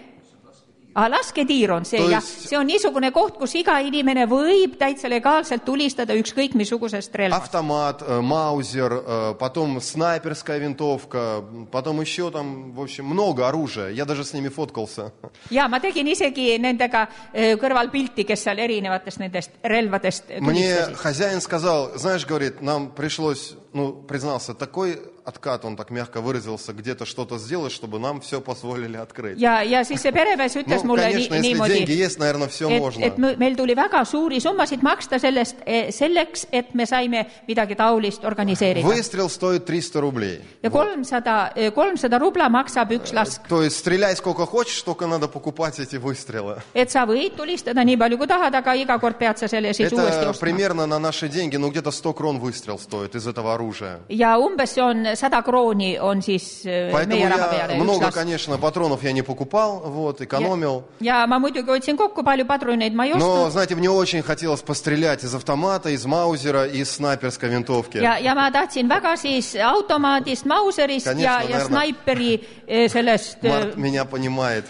Ah, lasketiir on see, To jah. jest- See on niisugune koht, kus iga inimene võib täitsa legaalselt tulistada ükskõik missugusest relvast. Автомат, э, маузер, э, потом снайперская винтовка, потом еще там, в общем, много оружия. Я даже с ними фоткался. Ja ma tegin isegi nendega öö, kõrval pilti, kes seal erinevatest nendest relvadest Мне tulistasid. хозяин сказал, знаешь, говорит, нам пришлось, ну, признался, такой откат, он так мягко выразился, где-то что-то сделать, чтобы нам все позволили открыть. Ja, ja siis see peremees ütles Ну, mulle конечно, nii, если деньги niimoodi, есть, наверное, все et, можно. et me- meil tuli väga suuri summasid maksta sellest, eh, selleks, et me saime midagi taolist organiseerida. Выстрел стоит триста рублей. Ja kolmsada, eh, kolmsada rubla maksab üks lask. То есть стреляй сколько хочешь, только надо покупать эти выстрелы. Et sa võid tulistada nii palju kui tahad, aga iga kord pead sa selle siis uuesti Это ostma. примерно на наши деньги, ну, где-то сто крон выстрел стоит из этого оружия. Ja umbes see on sada krooni on siis eh, Поэтому meie raha я peale üks много, lask. конечно, патронов я не покупал, вот, экономил. Ja ma muidugi otsin kokku, palju padruneid ma ei Но, ostnud. знаете, мне очень хотелось пострелять из автомата, из маузера, из снайперской винтовки. Ja, ja ma tahtsin väga siis automaadist, Mauserist Конечно, ja, ja наверное. snaiperi eh, sellest eh, Март меня понимает.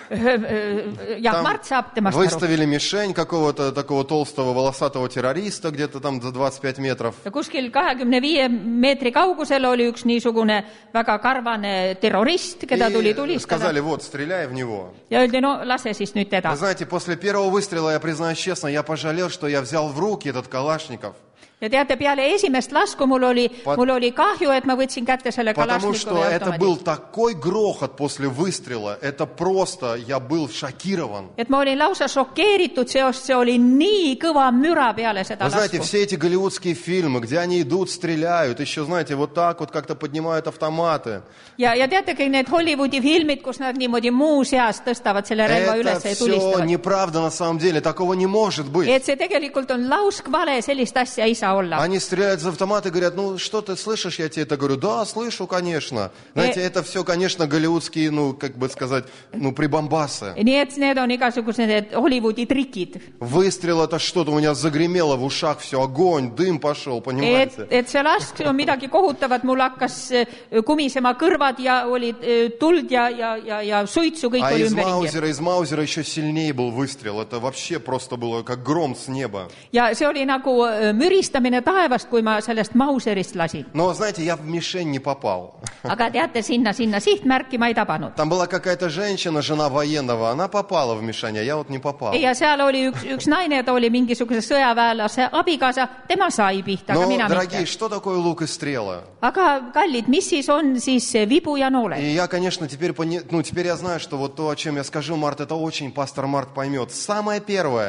jah, Там Mart saab temast aru. выставили мишень какого-то такого толстого волосатого террориста где-то там за двадцать пять метров. Ja kuskil kahekümne viie meetri kaugusel oli üks niisugune väga karvane terrorist, keda tuli И tulistada. сказали, вот, стреляй в него. Ja öeldi, no lase siis nüüd Вы teda. знаете, после первого выстрела, я признаюсь честно, я пожалел, что я взял в руки этот Калашников. Ja teate, peale esimest lasku mul oli, Pat- mul oli kahju, et ma võtsin kätte selle Потому что Kalašnikovi это был automaadi. такой грохот после выстрела. Это просто, я был шокирован. Et ma olin lausa šokeeritud seost, see oli nii kõva müra peale seda Вы знаете, lasku. все эти голливудские фильмы, где они идут, стреляют, еще, знаете, вот так вот как-то поднимают автоматы. Ja, ja teate, kõik need Hollywoodi filmid, kus nad niimoodi muuseas tõstavad selle relva Это üles ja все tulistavad. неправда на самом деле, такого не может быть. Et see tegelikult on lauskvale, sellist asja ei saa olla. Они стреляют из автомата и говорят, ну что ты слышишь, я тебе это говорю, да, слышу, конечно. Знаете, Э- это все, конечно, голливудские, ну, как бы сказать, ну, прибамбасы. Nii et need on igasugused need Hollywoodi trikid. Выстрел это что-то у меня загремело в ушах, все, огонь, дым пошел, Et, понимаете? et see lask on midagi kohutavat, mul hakkas eh, kumisema kõrvad ja oli eh, tuld ja, ja, ja, ja suitsu, kõik А oli из ümberringi. Маузера, из Маузера еще сильнее был выстрел. Это вообще просто было как гром с неба. Ja see oli nagu eh, müristamine taevast, kui ma sellest Mauserist lasin. Но, знаете, я в мишень не попал. Aga teate, sinna, sinna sihtmärki ma ei tabanud. Там была какая-то женщина, жена военного, она попала в мишень, а я вот не попал. Ja seal oli üks, üks naine, ta oli mingisuguse sõjaväelase abikaasa, tema sai pihta, aga Но, mina дорогие, mitte. что такое лук и стрела? Aga kallid, mis siis on siis see vibu ja nooled? И я, конечно, теперь, пони... ну, теперь я знаю, что вот то, о чем я скажу, Март, это очень пастор Март поймет. Самое первое,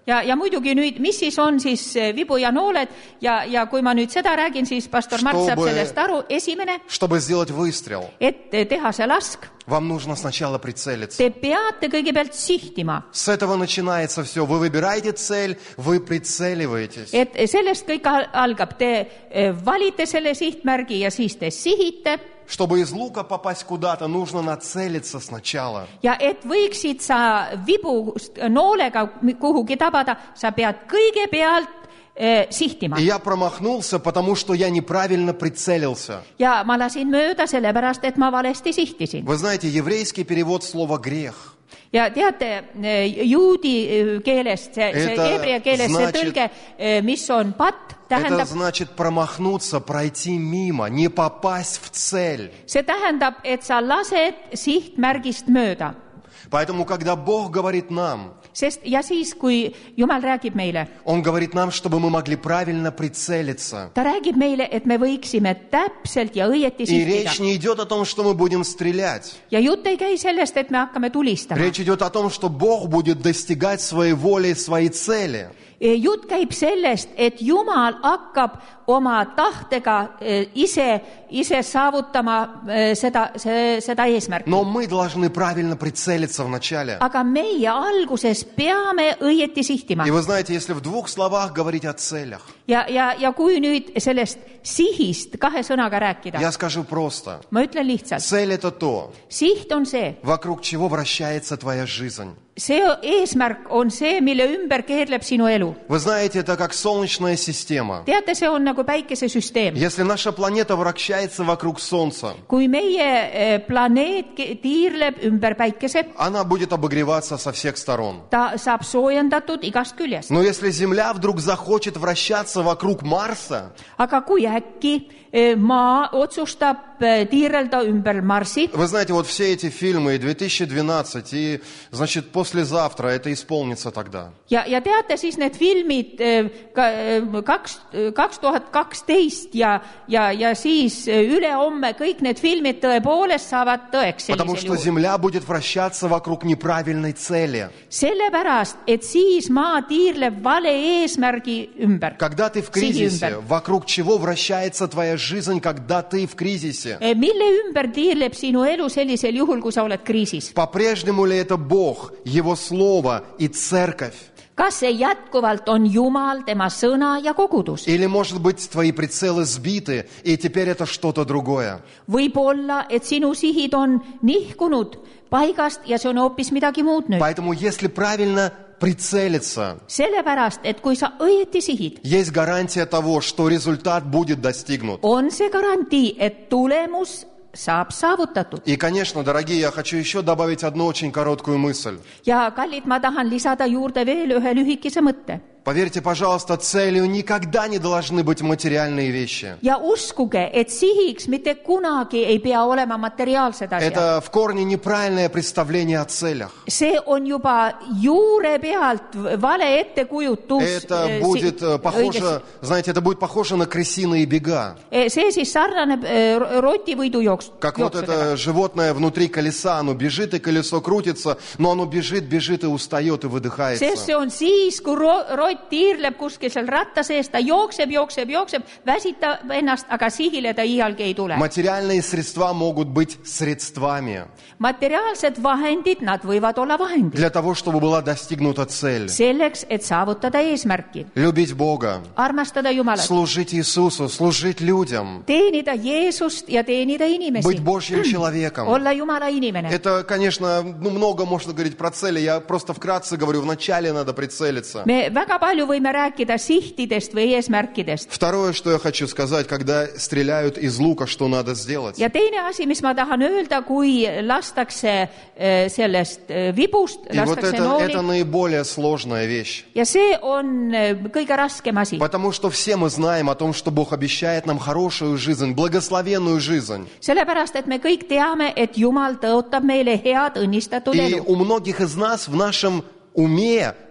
ja, ja muidugi nüüd, mis siis on siis vibu ja nooled ja, ja kui ma nüüd seda räägin, siis pastor Mart saab Чтобы- sellest aru. Esimene, Чтобы сделать выстрел, et teha see lask, вам нужно сначала прицелиться. te peate kõigepealt sihtima. С этого начинается все. Вы выбираете цель, вы прицеливаетесь. Et sellest kõik al- algab. Te eh, valite selle sihtmärgi ja siis te sihite. Чтобы из лука попасть куда-то, нужно нацелиться сначала. Ja et võiksid sa vibust noolega kuhugi tabada, sa pead kõigepealt eh, sihtima. И я промахнулся, потому что я неправильно прицелился. Ja ma lasin mööda sellepärast, et ma valesti sihtisin. Вы знаете, еврейский перевод слова «грех» Ja teate, eh, juudi eh, keelest, see, see Это hebrea keeles see значит- tõlge, eh, mis on patt, это tähendab, значит промахнуться, пройти мимо, не попасть в цель. see tähendab, et sa lased sihtmärgist mööda. Поэтому, когда Бог говорит нам, Sest, ja siis, kui Jumal räägib meile, Он говорит нам, чтобы мы могли правильно прицелиться. ta räägib meile, et me võiksime täpselt ja õieti И sihtida. речь не идет о том, что мы будем стрелять. Ja jutt ei käi sellest, et me hakkame tulistama. Речь идет о том, что Бог будет достигать своей воли, своей цели. Jutt käib sellest, et Jumal hakkab oma tahtega eh, ise, ise saavutama eh, seda, see, seda eesmärki. Но мы должны правильно прицелиться вначале. Aga meie alguses peame õieti sihtima. И вы знаете, если в двух словах говорить о целях, Ja, ja, ja kui nüüd sellest sihist kahe sõnaga rääkida, я скажу просто. ma ütlen lihtsalt, Цель – это то, siht on see, вокруг чего вращается твоя жизнь. see eesmärk on see, mille ümber keerleb sinu elu. Вы знаете, это как солнечная система. Teate, see on nagu päikesesüsteem. Если наша планета вращается вокруг Солнца, Kui meie eh, planeet ke- tiirleb ümber päikese, она будет обогреваться со всех сторон. ta saab soojendatud igast küljest. Но если Земля вдруг захочет вращаться вокруг Марса, Aga kui äkki eh, maa otsustab eh, tiirelda ümber Marsi, вы знаете, вот все эти фильмы, и две тысячи двенадцать, и, значит, послезавтра это исполнится тогда. ja, ja teate siis need filmid eh, ka, eh, kaks, kaks tuhat kaksteist ja, ja, ja siis eh, ülehomme kõik need filmid tõepoolest saavad tõeks Потому sellisel что juhul. Земля будет вращаться вокруг неправильной цели. Sellepärast, et siis maa tiirleb vale eesmärgi ümber. Когда ты в Sihi кризисе, ümber. вокруг чего вращается твоя жизнь, когда ты в кризисе? Eh, Mille ümber tiirleb sinu elu sellisel juhul, kui sa oled kriisis? По-прежнему ли это Бог, Его Слово и Церковь? Kas see jätkuvalt on Jumal, tema sõna ja kogudus? Или, может быть, твои прицелы сбиты, и теперь это что-то другое? Võib-olla, et sinu sihid on nihkunud paigast ja see on hoopis midagi muud nüüd. Поэтому, если правильно прицелиться, Sellepärast, et kui sa õieti sihid, есть гарантия того, что результат будет достигнут. on see garantii, et tulemus saab saavutatud. И, конечно, дорогие, я хочу еще добавить одну очень короткую мысль. Ja kallid, ma tahan lisada juurde veel ühe lühikese mõtte. Поверьте, пожалуйста, целью никогда не должны быть материальные вещи. Ja uskuge, et sihiks mitte kunagi ei pea olema materiaalsed asjad. Это в корне неправильное представление о целях. See on juba juure pealt vale ettekujutus. Это eh, будет si- э, похоже, õiges- знаете, это будет похоже на крысиные бега. Eh, See siis sarnaneb eh, rotivõidujooks. Как вот это животное внутри колеса, оно бежит, и колесо крутится, но оно бежит, бежит и устает, и Sest выдыхается. see on siis, kui ro- rott tiirleb kuskil seal ratta sees, ta jookseb, jookseb, jookseb, väsitab ennast, aga sihile ta iialgi ei tule. Материальные средства могут быть средствами Materiaalsed vahendid, nad võivad olla vahendid. для того, чтобы была достигнута цель. Selleks, et saavutada eesmärki. Любить Бога, Armastada Jumalat. служить Иисусу, служить людям, Teenida Jeesust ja teenida быть inimesi. Божьим человеком. Olla Jumala inimene. Это, конечно, ну, много можно говорить про цели. Я просто вкратце говорю, вначале надо прицелиться. Me väga palju võime rääkida sihtidest või eesmärkidest. Второе, что я хочу сказать, когда стреляют из лука, что надо сделать? Ja teine asi, mis ma tahan öelda, kui lastakse eh, sellest eh, vibust, И вот lastakse это, это nooli. наиболее сложная вещь. Ja see on eh, kõige raskem asi. Потому что все мы знаем о том, что Бог обещает нам хорошую жизнь, благословенную жизнь. Sellepärast, et me kõik teame, et Jumal tõotab meile head õnnistatud И elu. у многих из нас в нашем уме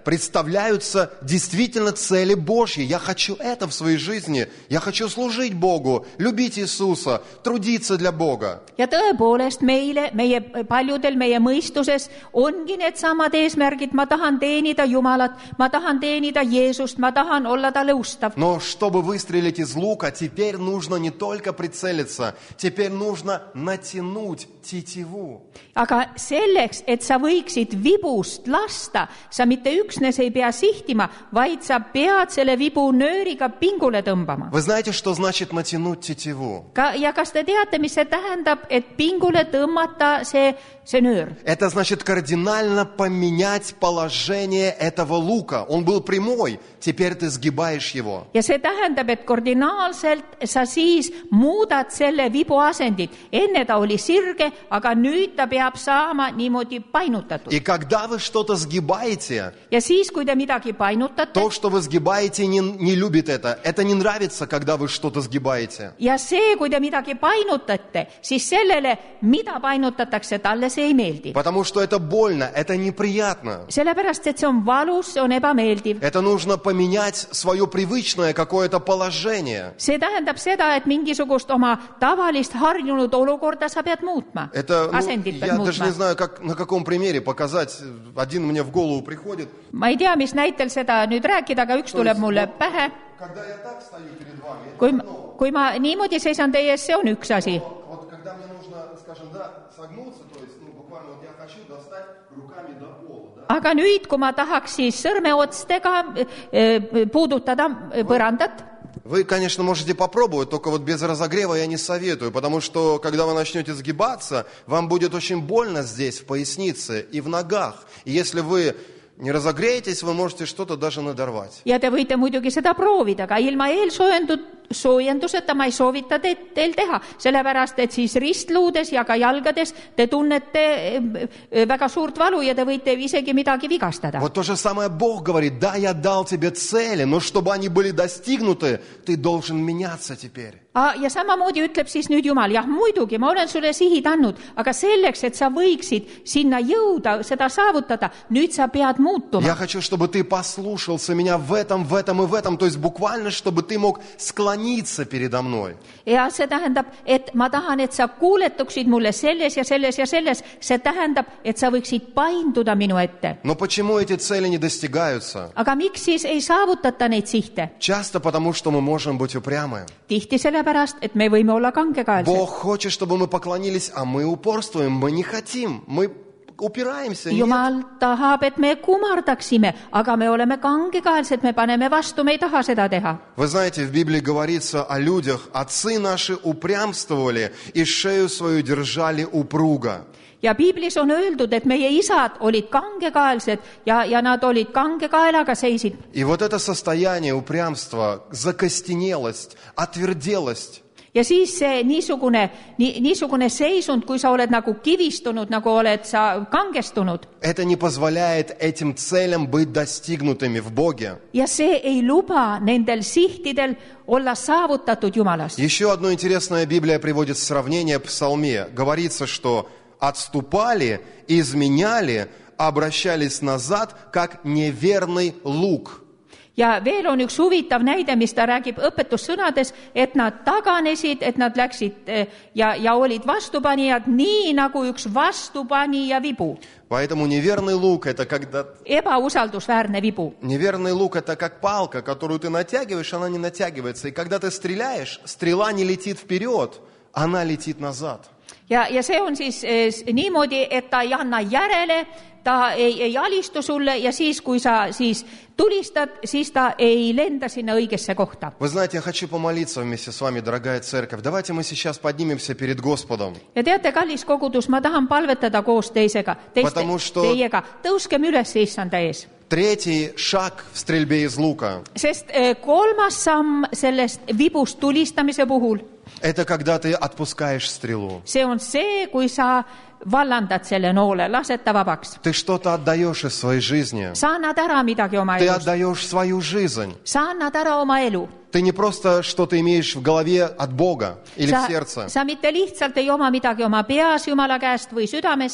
представляются действительно цели Божьи. Я хочу это в своей жизни. Я хочу служить Богу, любить Иисуса, трудиться для Бога. ja tõepoolest meile, meie paljudel meie mõistuses ongi needsamad eesmärgid. Ma tahan teenida Jumalat, ma tahan teenida Jeesust, ma tahan olla talle ustav. Но чтобы выстрелить из лука, теперь нужно не только прицелиться, теперь нужно натянуть тетиву. Aga selleks, et sa võiksid vibust lasta, sa mitte üksnes ei pea sihtima, vaid sa pead selle vibu nööriga pingule tõmbama. Вы знаете, что значит натянуть тетиву? Ka, ja kas te teate, mis see tähendab, et pingule tõmmata see, see nöör? Это значит кардинально поменять положение этого лука. Он был прямой, теперь ты сгибаешь его. Ja see tähendab, et kardinaalselt sa siis muudad selle vibu asendit. Enne ta oli sirge, aga nüüd ta peab saama niimoodi painutatud. И когда вы что-то сгибаете, Ja siis, kui te midagi painutate, то, что вы сгибаете, не, не любит это. Это не нравится, когда вы что-то сгибаете. ja see, kui te midagi painutate, siis sellele, mida painutatakse, talle see ei meeldi. Потому что это больно, это неприятно. Sellepärast, et see on valus, see on ebameeldiv. Это нужно поменять свое привычное какое-то положение. See tähendab seda, et mingisugust oma tavalist harjunud olukorda sa pead muutma. Это, ну, Asendit pead я даже muutma. не знаю, как, на каком примере показать. Один мне в голову приходит. Ma ei tea, mis näitel seda nüüd rääkida, aga üks tuleb mulle pähe. Когда я так стою перед вами, это Kui, одно. kui ma niimoodi seisan teie ees, see on üks asi. Вот когда мне нужно, скажем, да, согнуться, то есть, ну, буквально вот я хочу достать руками до пола, да? Aga nüüd, kui ma tahaks siis sõrmeotstega eh, puudutada põrandat, Вы, конечно, можете попробовать, только вот без разогрева я не советую, потому что, когда вы начнете сгибаться, вам будет очень больно здесь, в пояснице и в ногах. И если вы не разогреетесь, вы можете что-то даже надорвать. ja te võite muidugi seda proovida, aga ilma eelsoojendut, soojenduseta ma ei soovita te, teil teha, sellepärast et siis ristluudes ja ka jalgades te tunnete eh, väga suurt valu ja te võite isegi midagi vigastada. Вот то же самое Бог говорит, да, я дал тебе цели, но чтобы они были достигнуты, ты должен меняться теперь. Ah, ja samamoodi ütleb siis nüüd Jumal, jah, muidugi, ma olen sulle sihid andnud, aga selleks, et sa võiksid sinna jõuda, seda saavutada, nüüd sa pead muutuma. Я хочу, чтобы ты послушался меня в этом, в этом и в этом, то есть буквально, чтобы ты мог склониться передо мной. Ja see tähendab, et ma tahan, et sa kuuletuksid mulle selles ja selles ja selles. See tähendab, et sa võiksid painduda minu ette. Но почему эти цели не достигаются? Aga miks siis ei saavutata neid sihte? Часто потому, что мы можем быть упрямы. Tihti sellepärast, et me võime olla kangekaelsed. Бог хочет, чтобы мы поклонились, а мы упорствуем, мы не хотим, мы упираемся. Нет. Jumal tahab, et me kumardaksime, aga me oleme kangekaelsed, me paneme vastu, me ei taha seda teha. Вы знаете, в Библии говорится о людях, отцы наши упрямствовали и шею свою держали упруго. Ja piiblis on öeldud, et meie isad olid kangekaelsed ja, ja nad olid kangekaelaga seisid. И вот это состояние упрямства, закостенелость, отверделость, Ja siis see niisugune, nii, niisugune seisund, kui sa oled nagu kivistunud, nagu oled sa kangestunud. это не позволяет этим целям быть достигнутыми в Боге. Ja see ei luba nendel sihtidel olla saavutatud Jumalas. Еще одно интересное Библия приводит сравнение в Псалме. Говорится, что отступали, изменяли, обращались назад, как неверный лук. Ja veel on üks huvitav näide, mis ta räägib õpetussõnades, et nad taganesid, et nad läksid ja, ja olid vastupanijad, nii nagu üks vastupanija vibu. Поэтому неверный лук – это когда… Ebausaldusväärne vibu. Неверный лук – это как палка, которую ты натягиваешь, она не натягивается. И когда ты стреляешь, стрела не летит вперед, она летит назад. Ja, ja see on siis eh, niimoodi, et ta ei anna järele, ta ei, ei alistu sulle ja siis, kui sa siis tulistad, siis ta ei lenda sinna õigesse kohta. Вы знаете, я хочу помолиться вместе с вами, дорогая церковь. Давайте мы сейчас поднимемся перед Господом. Ja teate, kallis kogudus, ma tahan palvetada koos teisega, teiste, Потому что- teiega. Tõuskem üles issanda ees. Третий шаг в стрельбе из лука Sest eh, kolmas samm sellest vibust tulistamise puhul, – это когда ты отпускаешь стрелу. see on see, kui sa vallandad selle noole, lased ta vabaks. Ты что-то отдаешь из своей жизни. Sa annad ära midagi oma Ты elust. отдаешь свою жизнь. Sa annad ära oma elu. Ты не просто что-то имеешь в голове от Бога или в Sa, сердце. sa mitte lihtsalt ei oma midagi oma peas Jumala käest või südames. Ты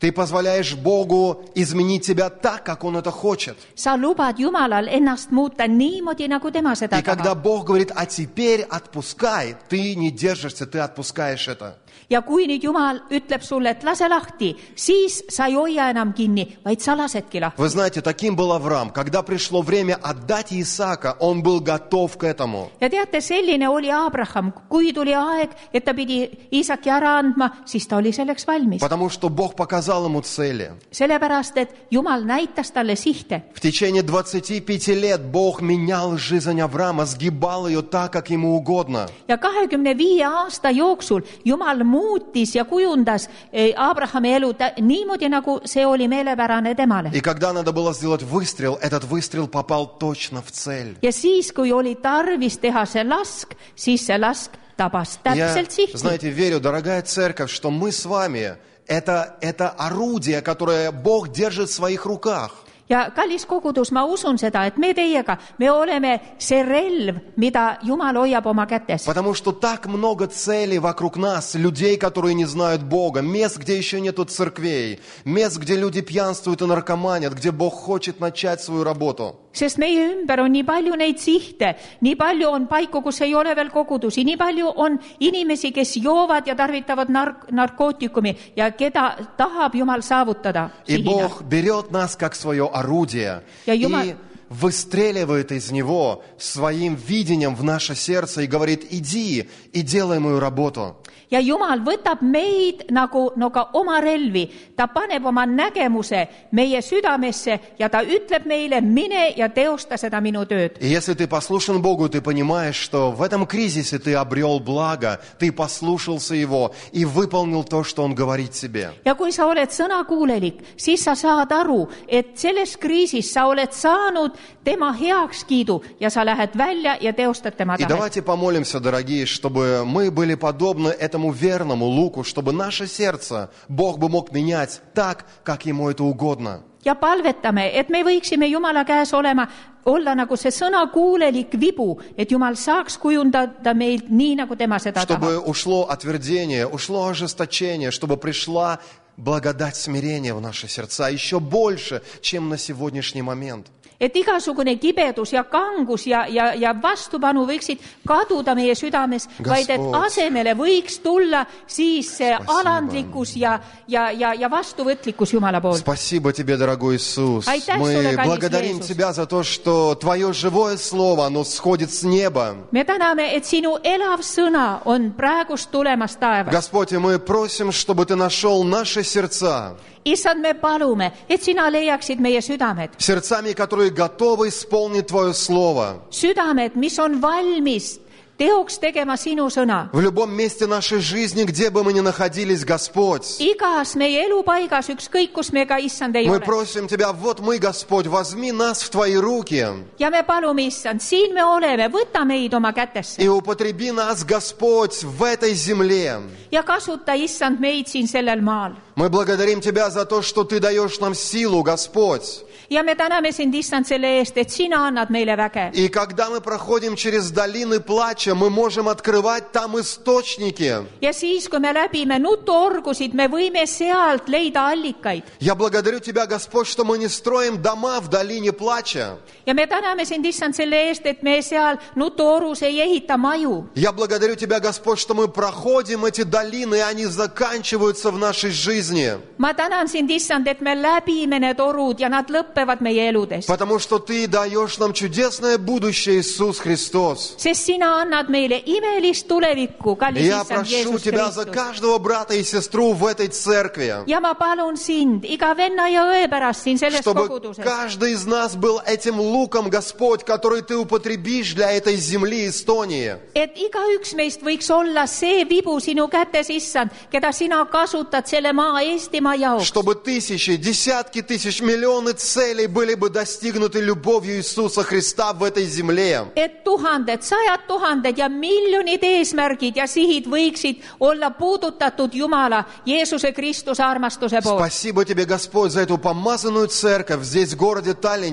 Ты позволяешь Богу изменить тебя так, как Он это хочет. sa lubad Jumalal ennast muuta niimoodi, nagu tema seda И когда tahab. Бог говорит, а теперь отпускай, ты не держишься, ты отпускаешь это. Ja kui nüüd Jumal ütleb sulle, et lase lahti, siis sa ei hoia enam kinni, vaid sa lasedki lahti. Вы знаете, таким был Авраам. Когда пришло время отдать Исаака, он был готов к этому. Ja teate, selline oli Abraham. Kui tuli aeg, et ta pidi Iisaki ära andma, siis ta oli selleks valmis. Потому что Бог показал ему цели. Sellepärast, et Jumal näitas talle sihte. В tечение двадцати пяти лет Бог менял жизнь Авраама, сгибал ее так, как ему угодно. Ja kahekümne viie aasta jooksul Jumal muutis ja kujundas Abrahami elu ta, niimoodi, nagu see oli meelepärane temale. И когда надо было сделать выстрел, этот выстрел попал точно в цель. Ja siis, kui oli tarvis teha see lask, siis see lask tabas Я, täpselt sihti. знаете, верю, дорогая церковь, что мы с вами, это, это орудие, которое Бог держит в своих руках. Ja kallis kogudus, ma usun seda, et me teiega, me oleme see relv, mida Jumal hoiab oma kätes. Потому что так много целей вокруг нас, людей, которые не знают Бога, мест, где еще нету церквей, мест, где люди пьянствуют и наркоманят, где Бог хочет начать свою работу. Sest meie ümber on nii palju neid sihte, nii palju on paiku, kus ei ole veel kogudusi, nii palju on inimesi, kes joovad ja tarvitavad nark- narkootikumi ja keda tahab Jumal saavutada И sihina. Бог берет нас как свое орудие Я Юма- и выстреливает из него своим видением в наше сердце и говорит, иди и делай мою работу. Ja Jumal võtab meid nagu no ka oma relvi, ta paneb oma nägemuse meie südamesse ja ta ütleb meile, mine ja teosta seda minu tööd. И если ты послушен Богу, ты понимаешь, что в этом кризисе ты обрел благо, ты послушался Его и выполнил то, что Он говорит тебе. Ja kui sa oled sõnakuulelik, siis sa saad aru, et selles kriisis sa oled saanud tema heakskiidu ja sa lähed välja ja teostad tema И tahet. давайте помолимся, дорогие, чтобы мы были подобны этому верному луку, чтобы наше сердце Бог бы мог менять так, как Ему это угодно. Ja palvetame, et me võiksime Jumala käes olema, olla nagu see sõnakuulelik vibu, et Jumal saaks kujundada meilt nii, nagu tema seda Чтобы tahab. ушло отвердение, ушло ожесточение, чтобы пришла благодать смирения в наши сердца еще больше, чем на сегодняшний момент. Et igasugune kibedus ja kangus ja, ja, ja vastupanu võiksid kaduda meie südames, vaid et asemele võiks tulla siis see alandlikkus ja, ja, ja, ja vastuvõtlikkus Jumala poolt. Спасибо тебе, дорогой Иисус. Aitäh Мы sulle, kallis благодарим Jeesus. Тебя за то, что Твое живое Слово, оно сходит с неба. Me täname, et sinu elav sõna on praegust tulemas taevas. Господь, и мы просим, чтобы Ты нашел наши сердца, Issand, me palume, et sina leiaksid meie südamed. сердцами, которые готовы исполнить Твое Слово. Südamed, mis on valmis teoks tegema sinu sõna. В любом месте нашей жизни, где бы мы ни находились, Господь, Igas meie elupaigas, ükskõik kus me ka, Issand, ei мы ole. просим Тебя, вот мы, Господь, возьми нас в Твои руки Ja me palume, Issand, siin me oleme, võta meid oma kätesse. и употреби нас, Господь, в этой земле. Ja kasuta, Issand, meid siin sellel maal. Мы благодарим Тебя за то, что Ты даешь нам силу, Господь. Ja me täname sind, Issand, selle eest, et sina annad meile väge. И когда мы проходим через долины плача, мы можем открывать там источники. Ja siis, kui me läbime nutuorgusid, me võime sealt leida allikaid. Я благодарю Тебя, Господь, что мы не строим дома в долине плача. Ja me täname sind, Issand, selle eest, et me seal nutuorus ei ehita maju. Я благодарю Тебя, Господь, что мы проходим эти долины, и они заканчиваются в нашей жизни. Ma tänan sind, Issand, et me läbime need orud ja nad lõppevad meie eludes. Потому что Ты даешь нам чудесное будущее, Иисус Христос. Sest sina annad meile imelist tulevikku, kallis Я Issand прошу Jeesus Тебя за Kristus. каждого брата и сестру в этой церкви, Ja ma palun sind, iga venna ja õe pärast siin selles чтобы koguduses, каждый из нас был этим луком, Господь, который Ты употребишь для этой земли Эстонии. et igaüks meist võiks olla see vibu sinu kätes, Issand, keda sina kasutad selle maa Eestimaa jaoks. Чтобы тысячи, десятки тысяч, миллионы целей были бы достигнуты любовью Иисуса Христа в этой земле. Et tuhanded, sajad tuhanded ja miljonid eesmärgid ja sihid võiksid olla puudutatud Jumala, Jeesuse Kristuse armastuse poolt. Спасибо Тебе, Господь, за эту помазанную церковь здесь, в городе Таллине.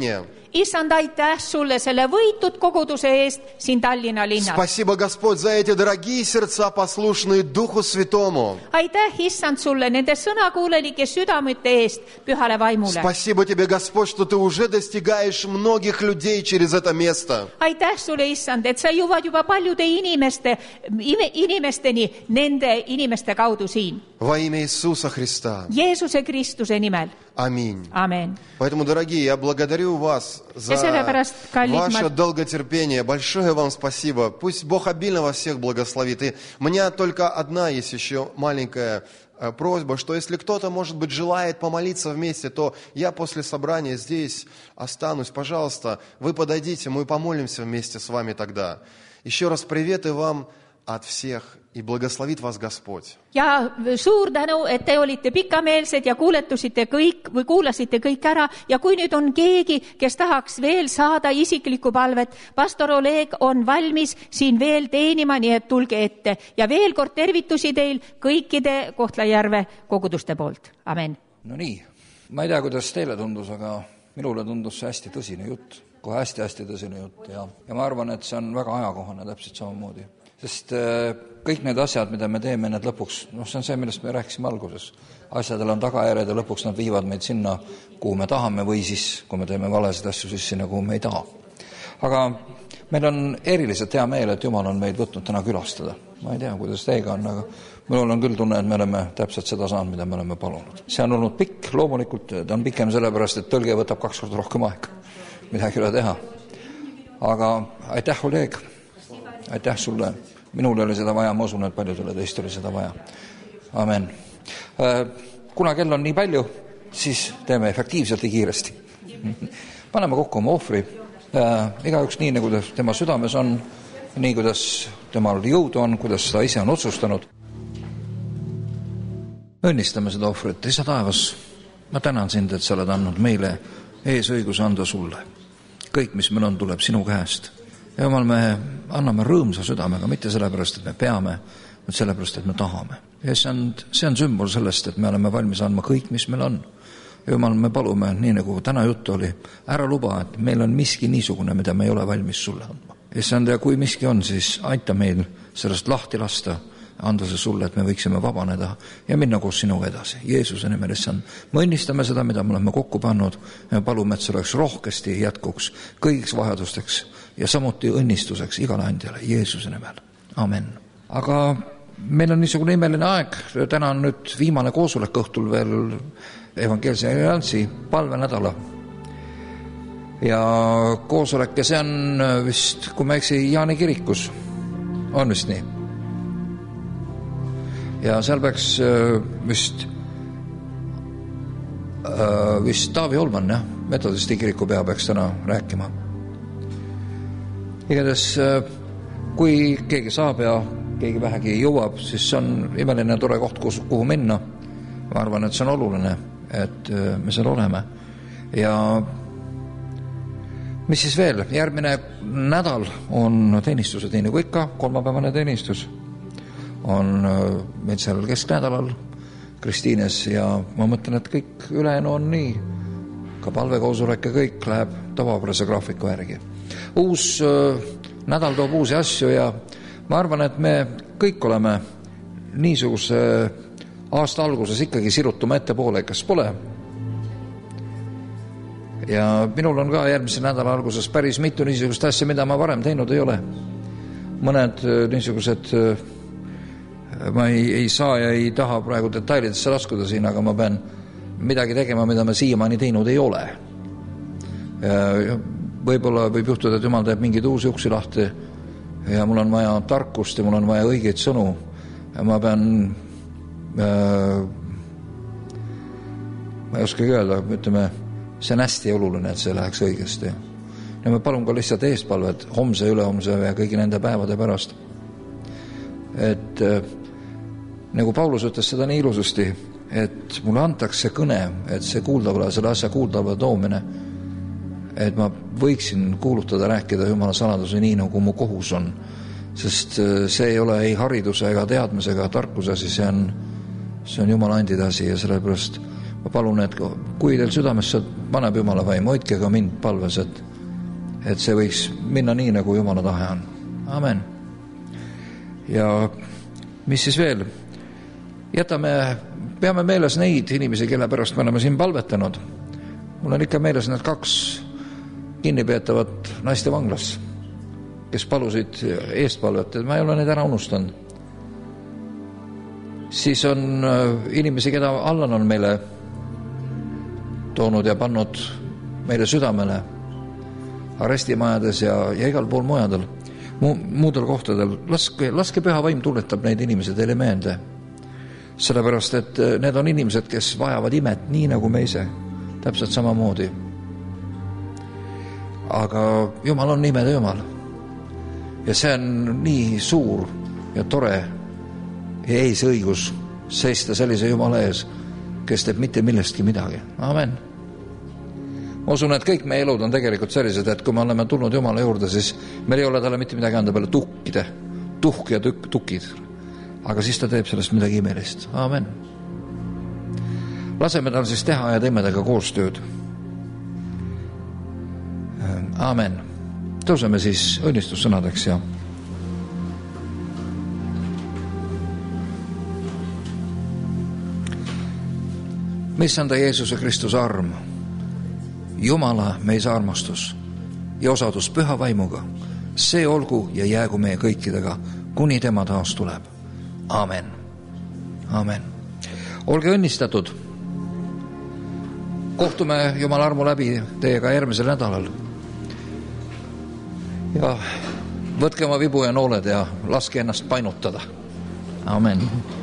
issand, aitäh sulle selle võitud koguduse eest siin Tallinna linnas. Спасибо, Господь, за эти дорогие сердца, послушные Духу Святому. Aitäh, issand, sulle nende sõnakuulelike südamete eest pühale vaimule. Спасибо тебе, Господь, что ты уже достигаешь многих людей через это место. Aitäh sulle, issand, et sa jõuad juba paljude inimeste, inimesteni nende inimeste kaudu siin. Во имя Иисуса Христа. Jeesuse Kristuse nimel. Аминь. Amen. Поэтому, дорогие, я благодарю вас за Ja sellepärast, kallid, ваше ma- долготерпение. Большое вам спасибо. Пусть Бог обильно вас всех благословит. И у меня только одна есть еще маленькая э, просьба, что если кто-то, может быть, желает помолиться вместе, то я после собрания здесь останусь. Пожалуйста, вы подойдите, мы помолимся вместе с вами тогда. Еще раз привет и вам от всех. И благословит вас Господь. Ja suur tänu, et te olite pikameelsed ja kuuletusite kõik või kuulasite kõik ära. Ja kui nüüd on keegi, kes tahaks veel saada isiklikku palvet, pastor Oleg on valmis siin veel teenima, nii et tulge ette. Ja veel kord tervitusi teil kõikide Kohtla-Järve koguduste poolt. Amen. No nii, ma ei tea, kuidas teile tundus, aga minule tundus see hästi tõsine jutt. Kohe hästi-hästi tõsine jutt ja, ja ma arvan, et see on väga ajakohane täpselt samamoodi. Sest kõik need asjad, mida me teeme, need lõpuks, noh, see on see, millest me rääkisime alguses. Asjadel on tagajärjed ja lõpuks nad viivad meid sinna, kuhu me tahame või siis, kui me teeme valesid asju, siis sinna, kuhu me ei taha. Aga meil on eriliselt hea meel, et Jumal on meid võtnud täna külastada. Ma ei tea, kuidas teiega on, aga minul on küll tunne, et me oleme täpselt seda saanud, mida me oleme palunud. See on olnud pikk, loomulikult ta on pikem sellepärast, et tõlge võtab kaks korda rohkem aega. Midagi ei ole teha. Aga aitäh, Oleg. Aitäh sulle. Minul oli seda vaja, ma usun, et paljudele teist oli seda vaja. Amen. Kuna kell on nii palju, siis teeme efektiivselt ja kiiresti. Paneme kokku oma ohvri. Igaüks nii, nagu tema südames on, nii kuidas temal jõudu on, kuidas ta ise on otsustanud. Õnnistame seda ohvrit. Isa taevas, ma tänan sind, et sa oled andnud meile eesõiguse anda sulle. Kõik, mis meil on, tuleb sinu käest. Ja Jumal, me anname rõõmsa südamega, mitte sellepärast, et me peame, vaid sellepärast, et me tahame. Ja see on, see on sümbol sellest, et me oleme valmis andma kõik, mis meil on. Ja Jumal, me palume, nii nagu täna juttu oli, ära luba, et meil on miski niisugune, mida me ei ole valmis sulle andma. Ja see on, ja kui miski on, siis aita meil sellest lahti lasta, anda see sulle, et me võiksime vabaneda ja minna koos sinuga edasi. Jeesuse nimel, issand, me õnnistame seda, mida me oleme kokku pannud ja palume, et see oleks rohkesti jätkuks kõigiks vajadusteks ja samuti õnnistuseks igale andjale Jeesuse nimel. Amen. Aga meil on niisugune imeline aeg. Täna on nüüd viimane koosolek õhtul veel Evangeelse Alliansi palvenädala. Ja koosolek, ja see on vist, kui ma eksi, Jaani kirikus. On vist nii. Ja seal peaks vist vist Taavi Olman, jah, metodisti kiriku pea peaks täna rääkima. Igades, kui keegi saab ja keegi vähegi jõuab, siis see on imeline tore koht, kuhu minna. Ma arvan, et see on oluline, et me seal oleme. Ja mis siis veel? Järgmine nädal on teenistused, nii nagu ikka, kolmapäevane teenistus. On meil seal kesknädalal Kristiines ja ma mõtlen, et kõik ülejäänu on nii. Ka palvekoosolek ja kõik läheb tavapärase graafiku järgi. Uus äh, nädal toob uusi asju ja ma arvan, et me kõik oleme niisuguse aasta alguses ikkagi sirutuma ette poole, kas pole? Ja minul on ka järgmise nädala alguses päris mitu niisugust asja, mida ma varem teinud ei ole. Mõned niisugused ma ei, ei saa ja ei taha praegu detailidesse laskuda siin, aga ma pean midagi tegema, mida ma siiamaani teinud ei ole. Ja võib-olla võib juhtuda, et Jumal teeb mingeid uusi uksi lahti ja mul on vaja tarkust ja mul on vaja õigeid sõnu ja ma pean äh, ma ei oskagi öelda, ütleme, see on hästi oluline, et see läheks õigesti. Ja ma palun ka lihtsalt eestpalvet homse, ülehomse ja kõigi nende päevade pärast. Et äh, nagu Paulus ütles seda nii ilusasti, et mulle antakse kõne, et see kuuldavale, selle asja kuuldavale toomine, et ma võiksin kuulutada, rääkida Jumala saladuse nii, nagu mu kohus on. Sest see ei ole ei hariduse ega teadmise ega tarkuse asi, see on, see on Jumala andide asi ja sellepärast ma palun, et kui teil südamesse paneb Jumala vaim, hoidke ka mind palves, et et see võiks minna nii, nagu Jumala tahe on. Amen. Ja mis siis veel? Jätame, peame meeles neid inimesi, kelle pärast me oleme siin palvetanud. Mul on ikka meeles need kaks kinnipeetavat naiste vanglas, kes palusid eestpalvet, et ma ei ole neid ära unustanud. Siis on inimesi, keda Allan on meile toonud ja pannud meile südamele arestimajades ja, ja igal pool mujadel, mu, muudel kohtadel. Laske, laske püha vaim tuletab neid inimesi teile meelde. Sellepärast, et need on inimesed, kes vajavad imet nii nagu me ise, täpselt samamoodi. Aga Jumal on imede Jumal. Ja see on nii suur ja tore ja eesõigus seista sellise Jumala ees, kes teeb mitte millestki midagi. Amen. Ma usun, et kõik meie elud on tegelikult sellised, et kui me oleme tulnud Jumala juurde, siis meil ei ole talle mitte midagi anda peale tukkide, tuhk ja tükk, tukid. Aga siis ta teeb sellest midagi imelist. Amen. Laseme tal siis teha ja teeme temaga koostööd. Amen. Tõuseme siis õnnistussõnadeks ja Issanda Jeesuse Kristuse arm, Jumala meis armastus ja osadus püha vaimuga, see olgu ja jäägu meie kõikidega, kuni tema taas tuleb. Amen. Amen. Olge õnnistatud. Kohtume Jumala armu läbi teiega järgmisel nädalal. Ja võtke oma vibu ja nooled ja laske ennast painutada. Amen.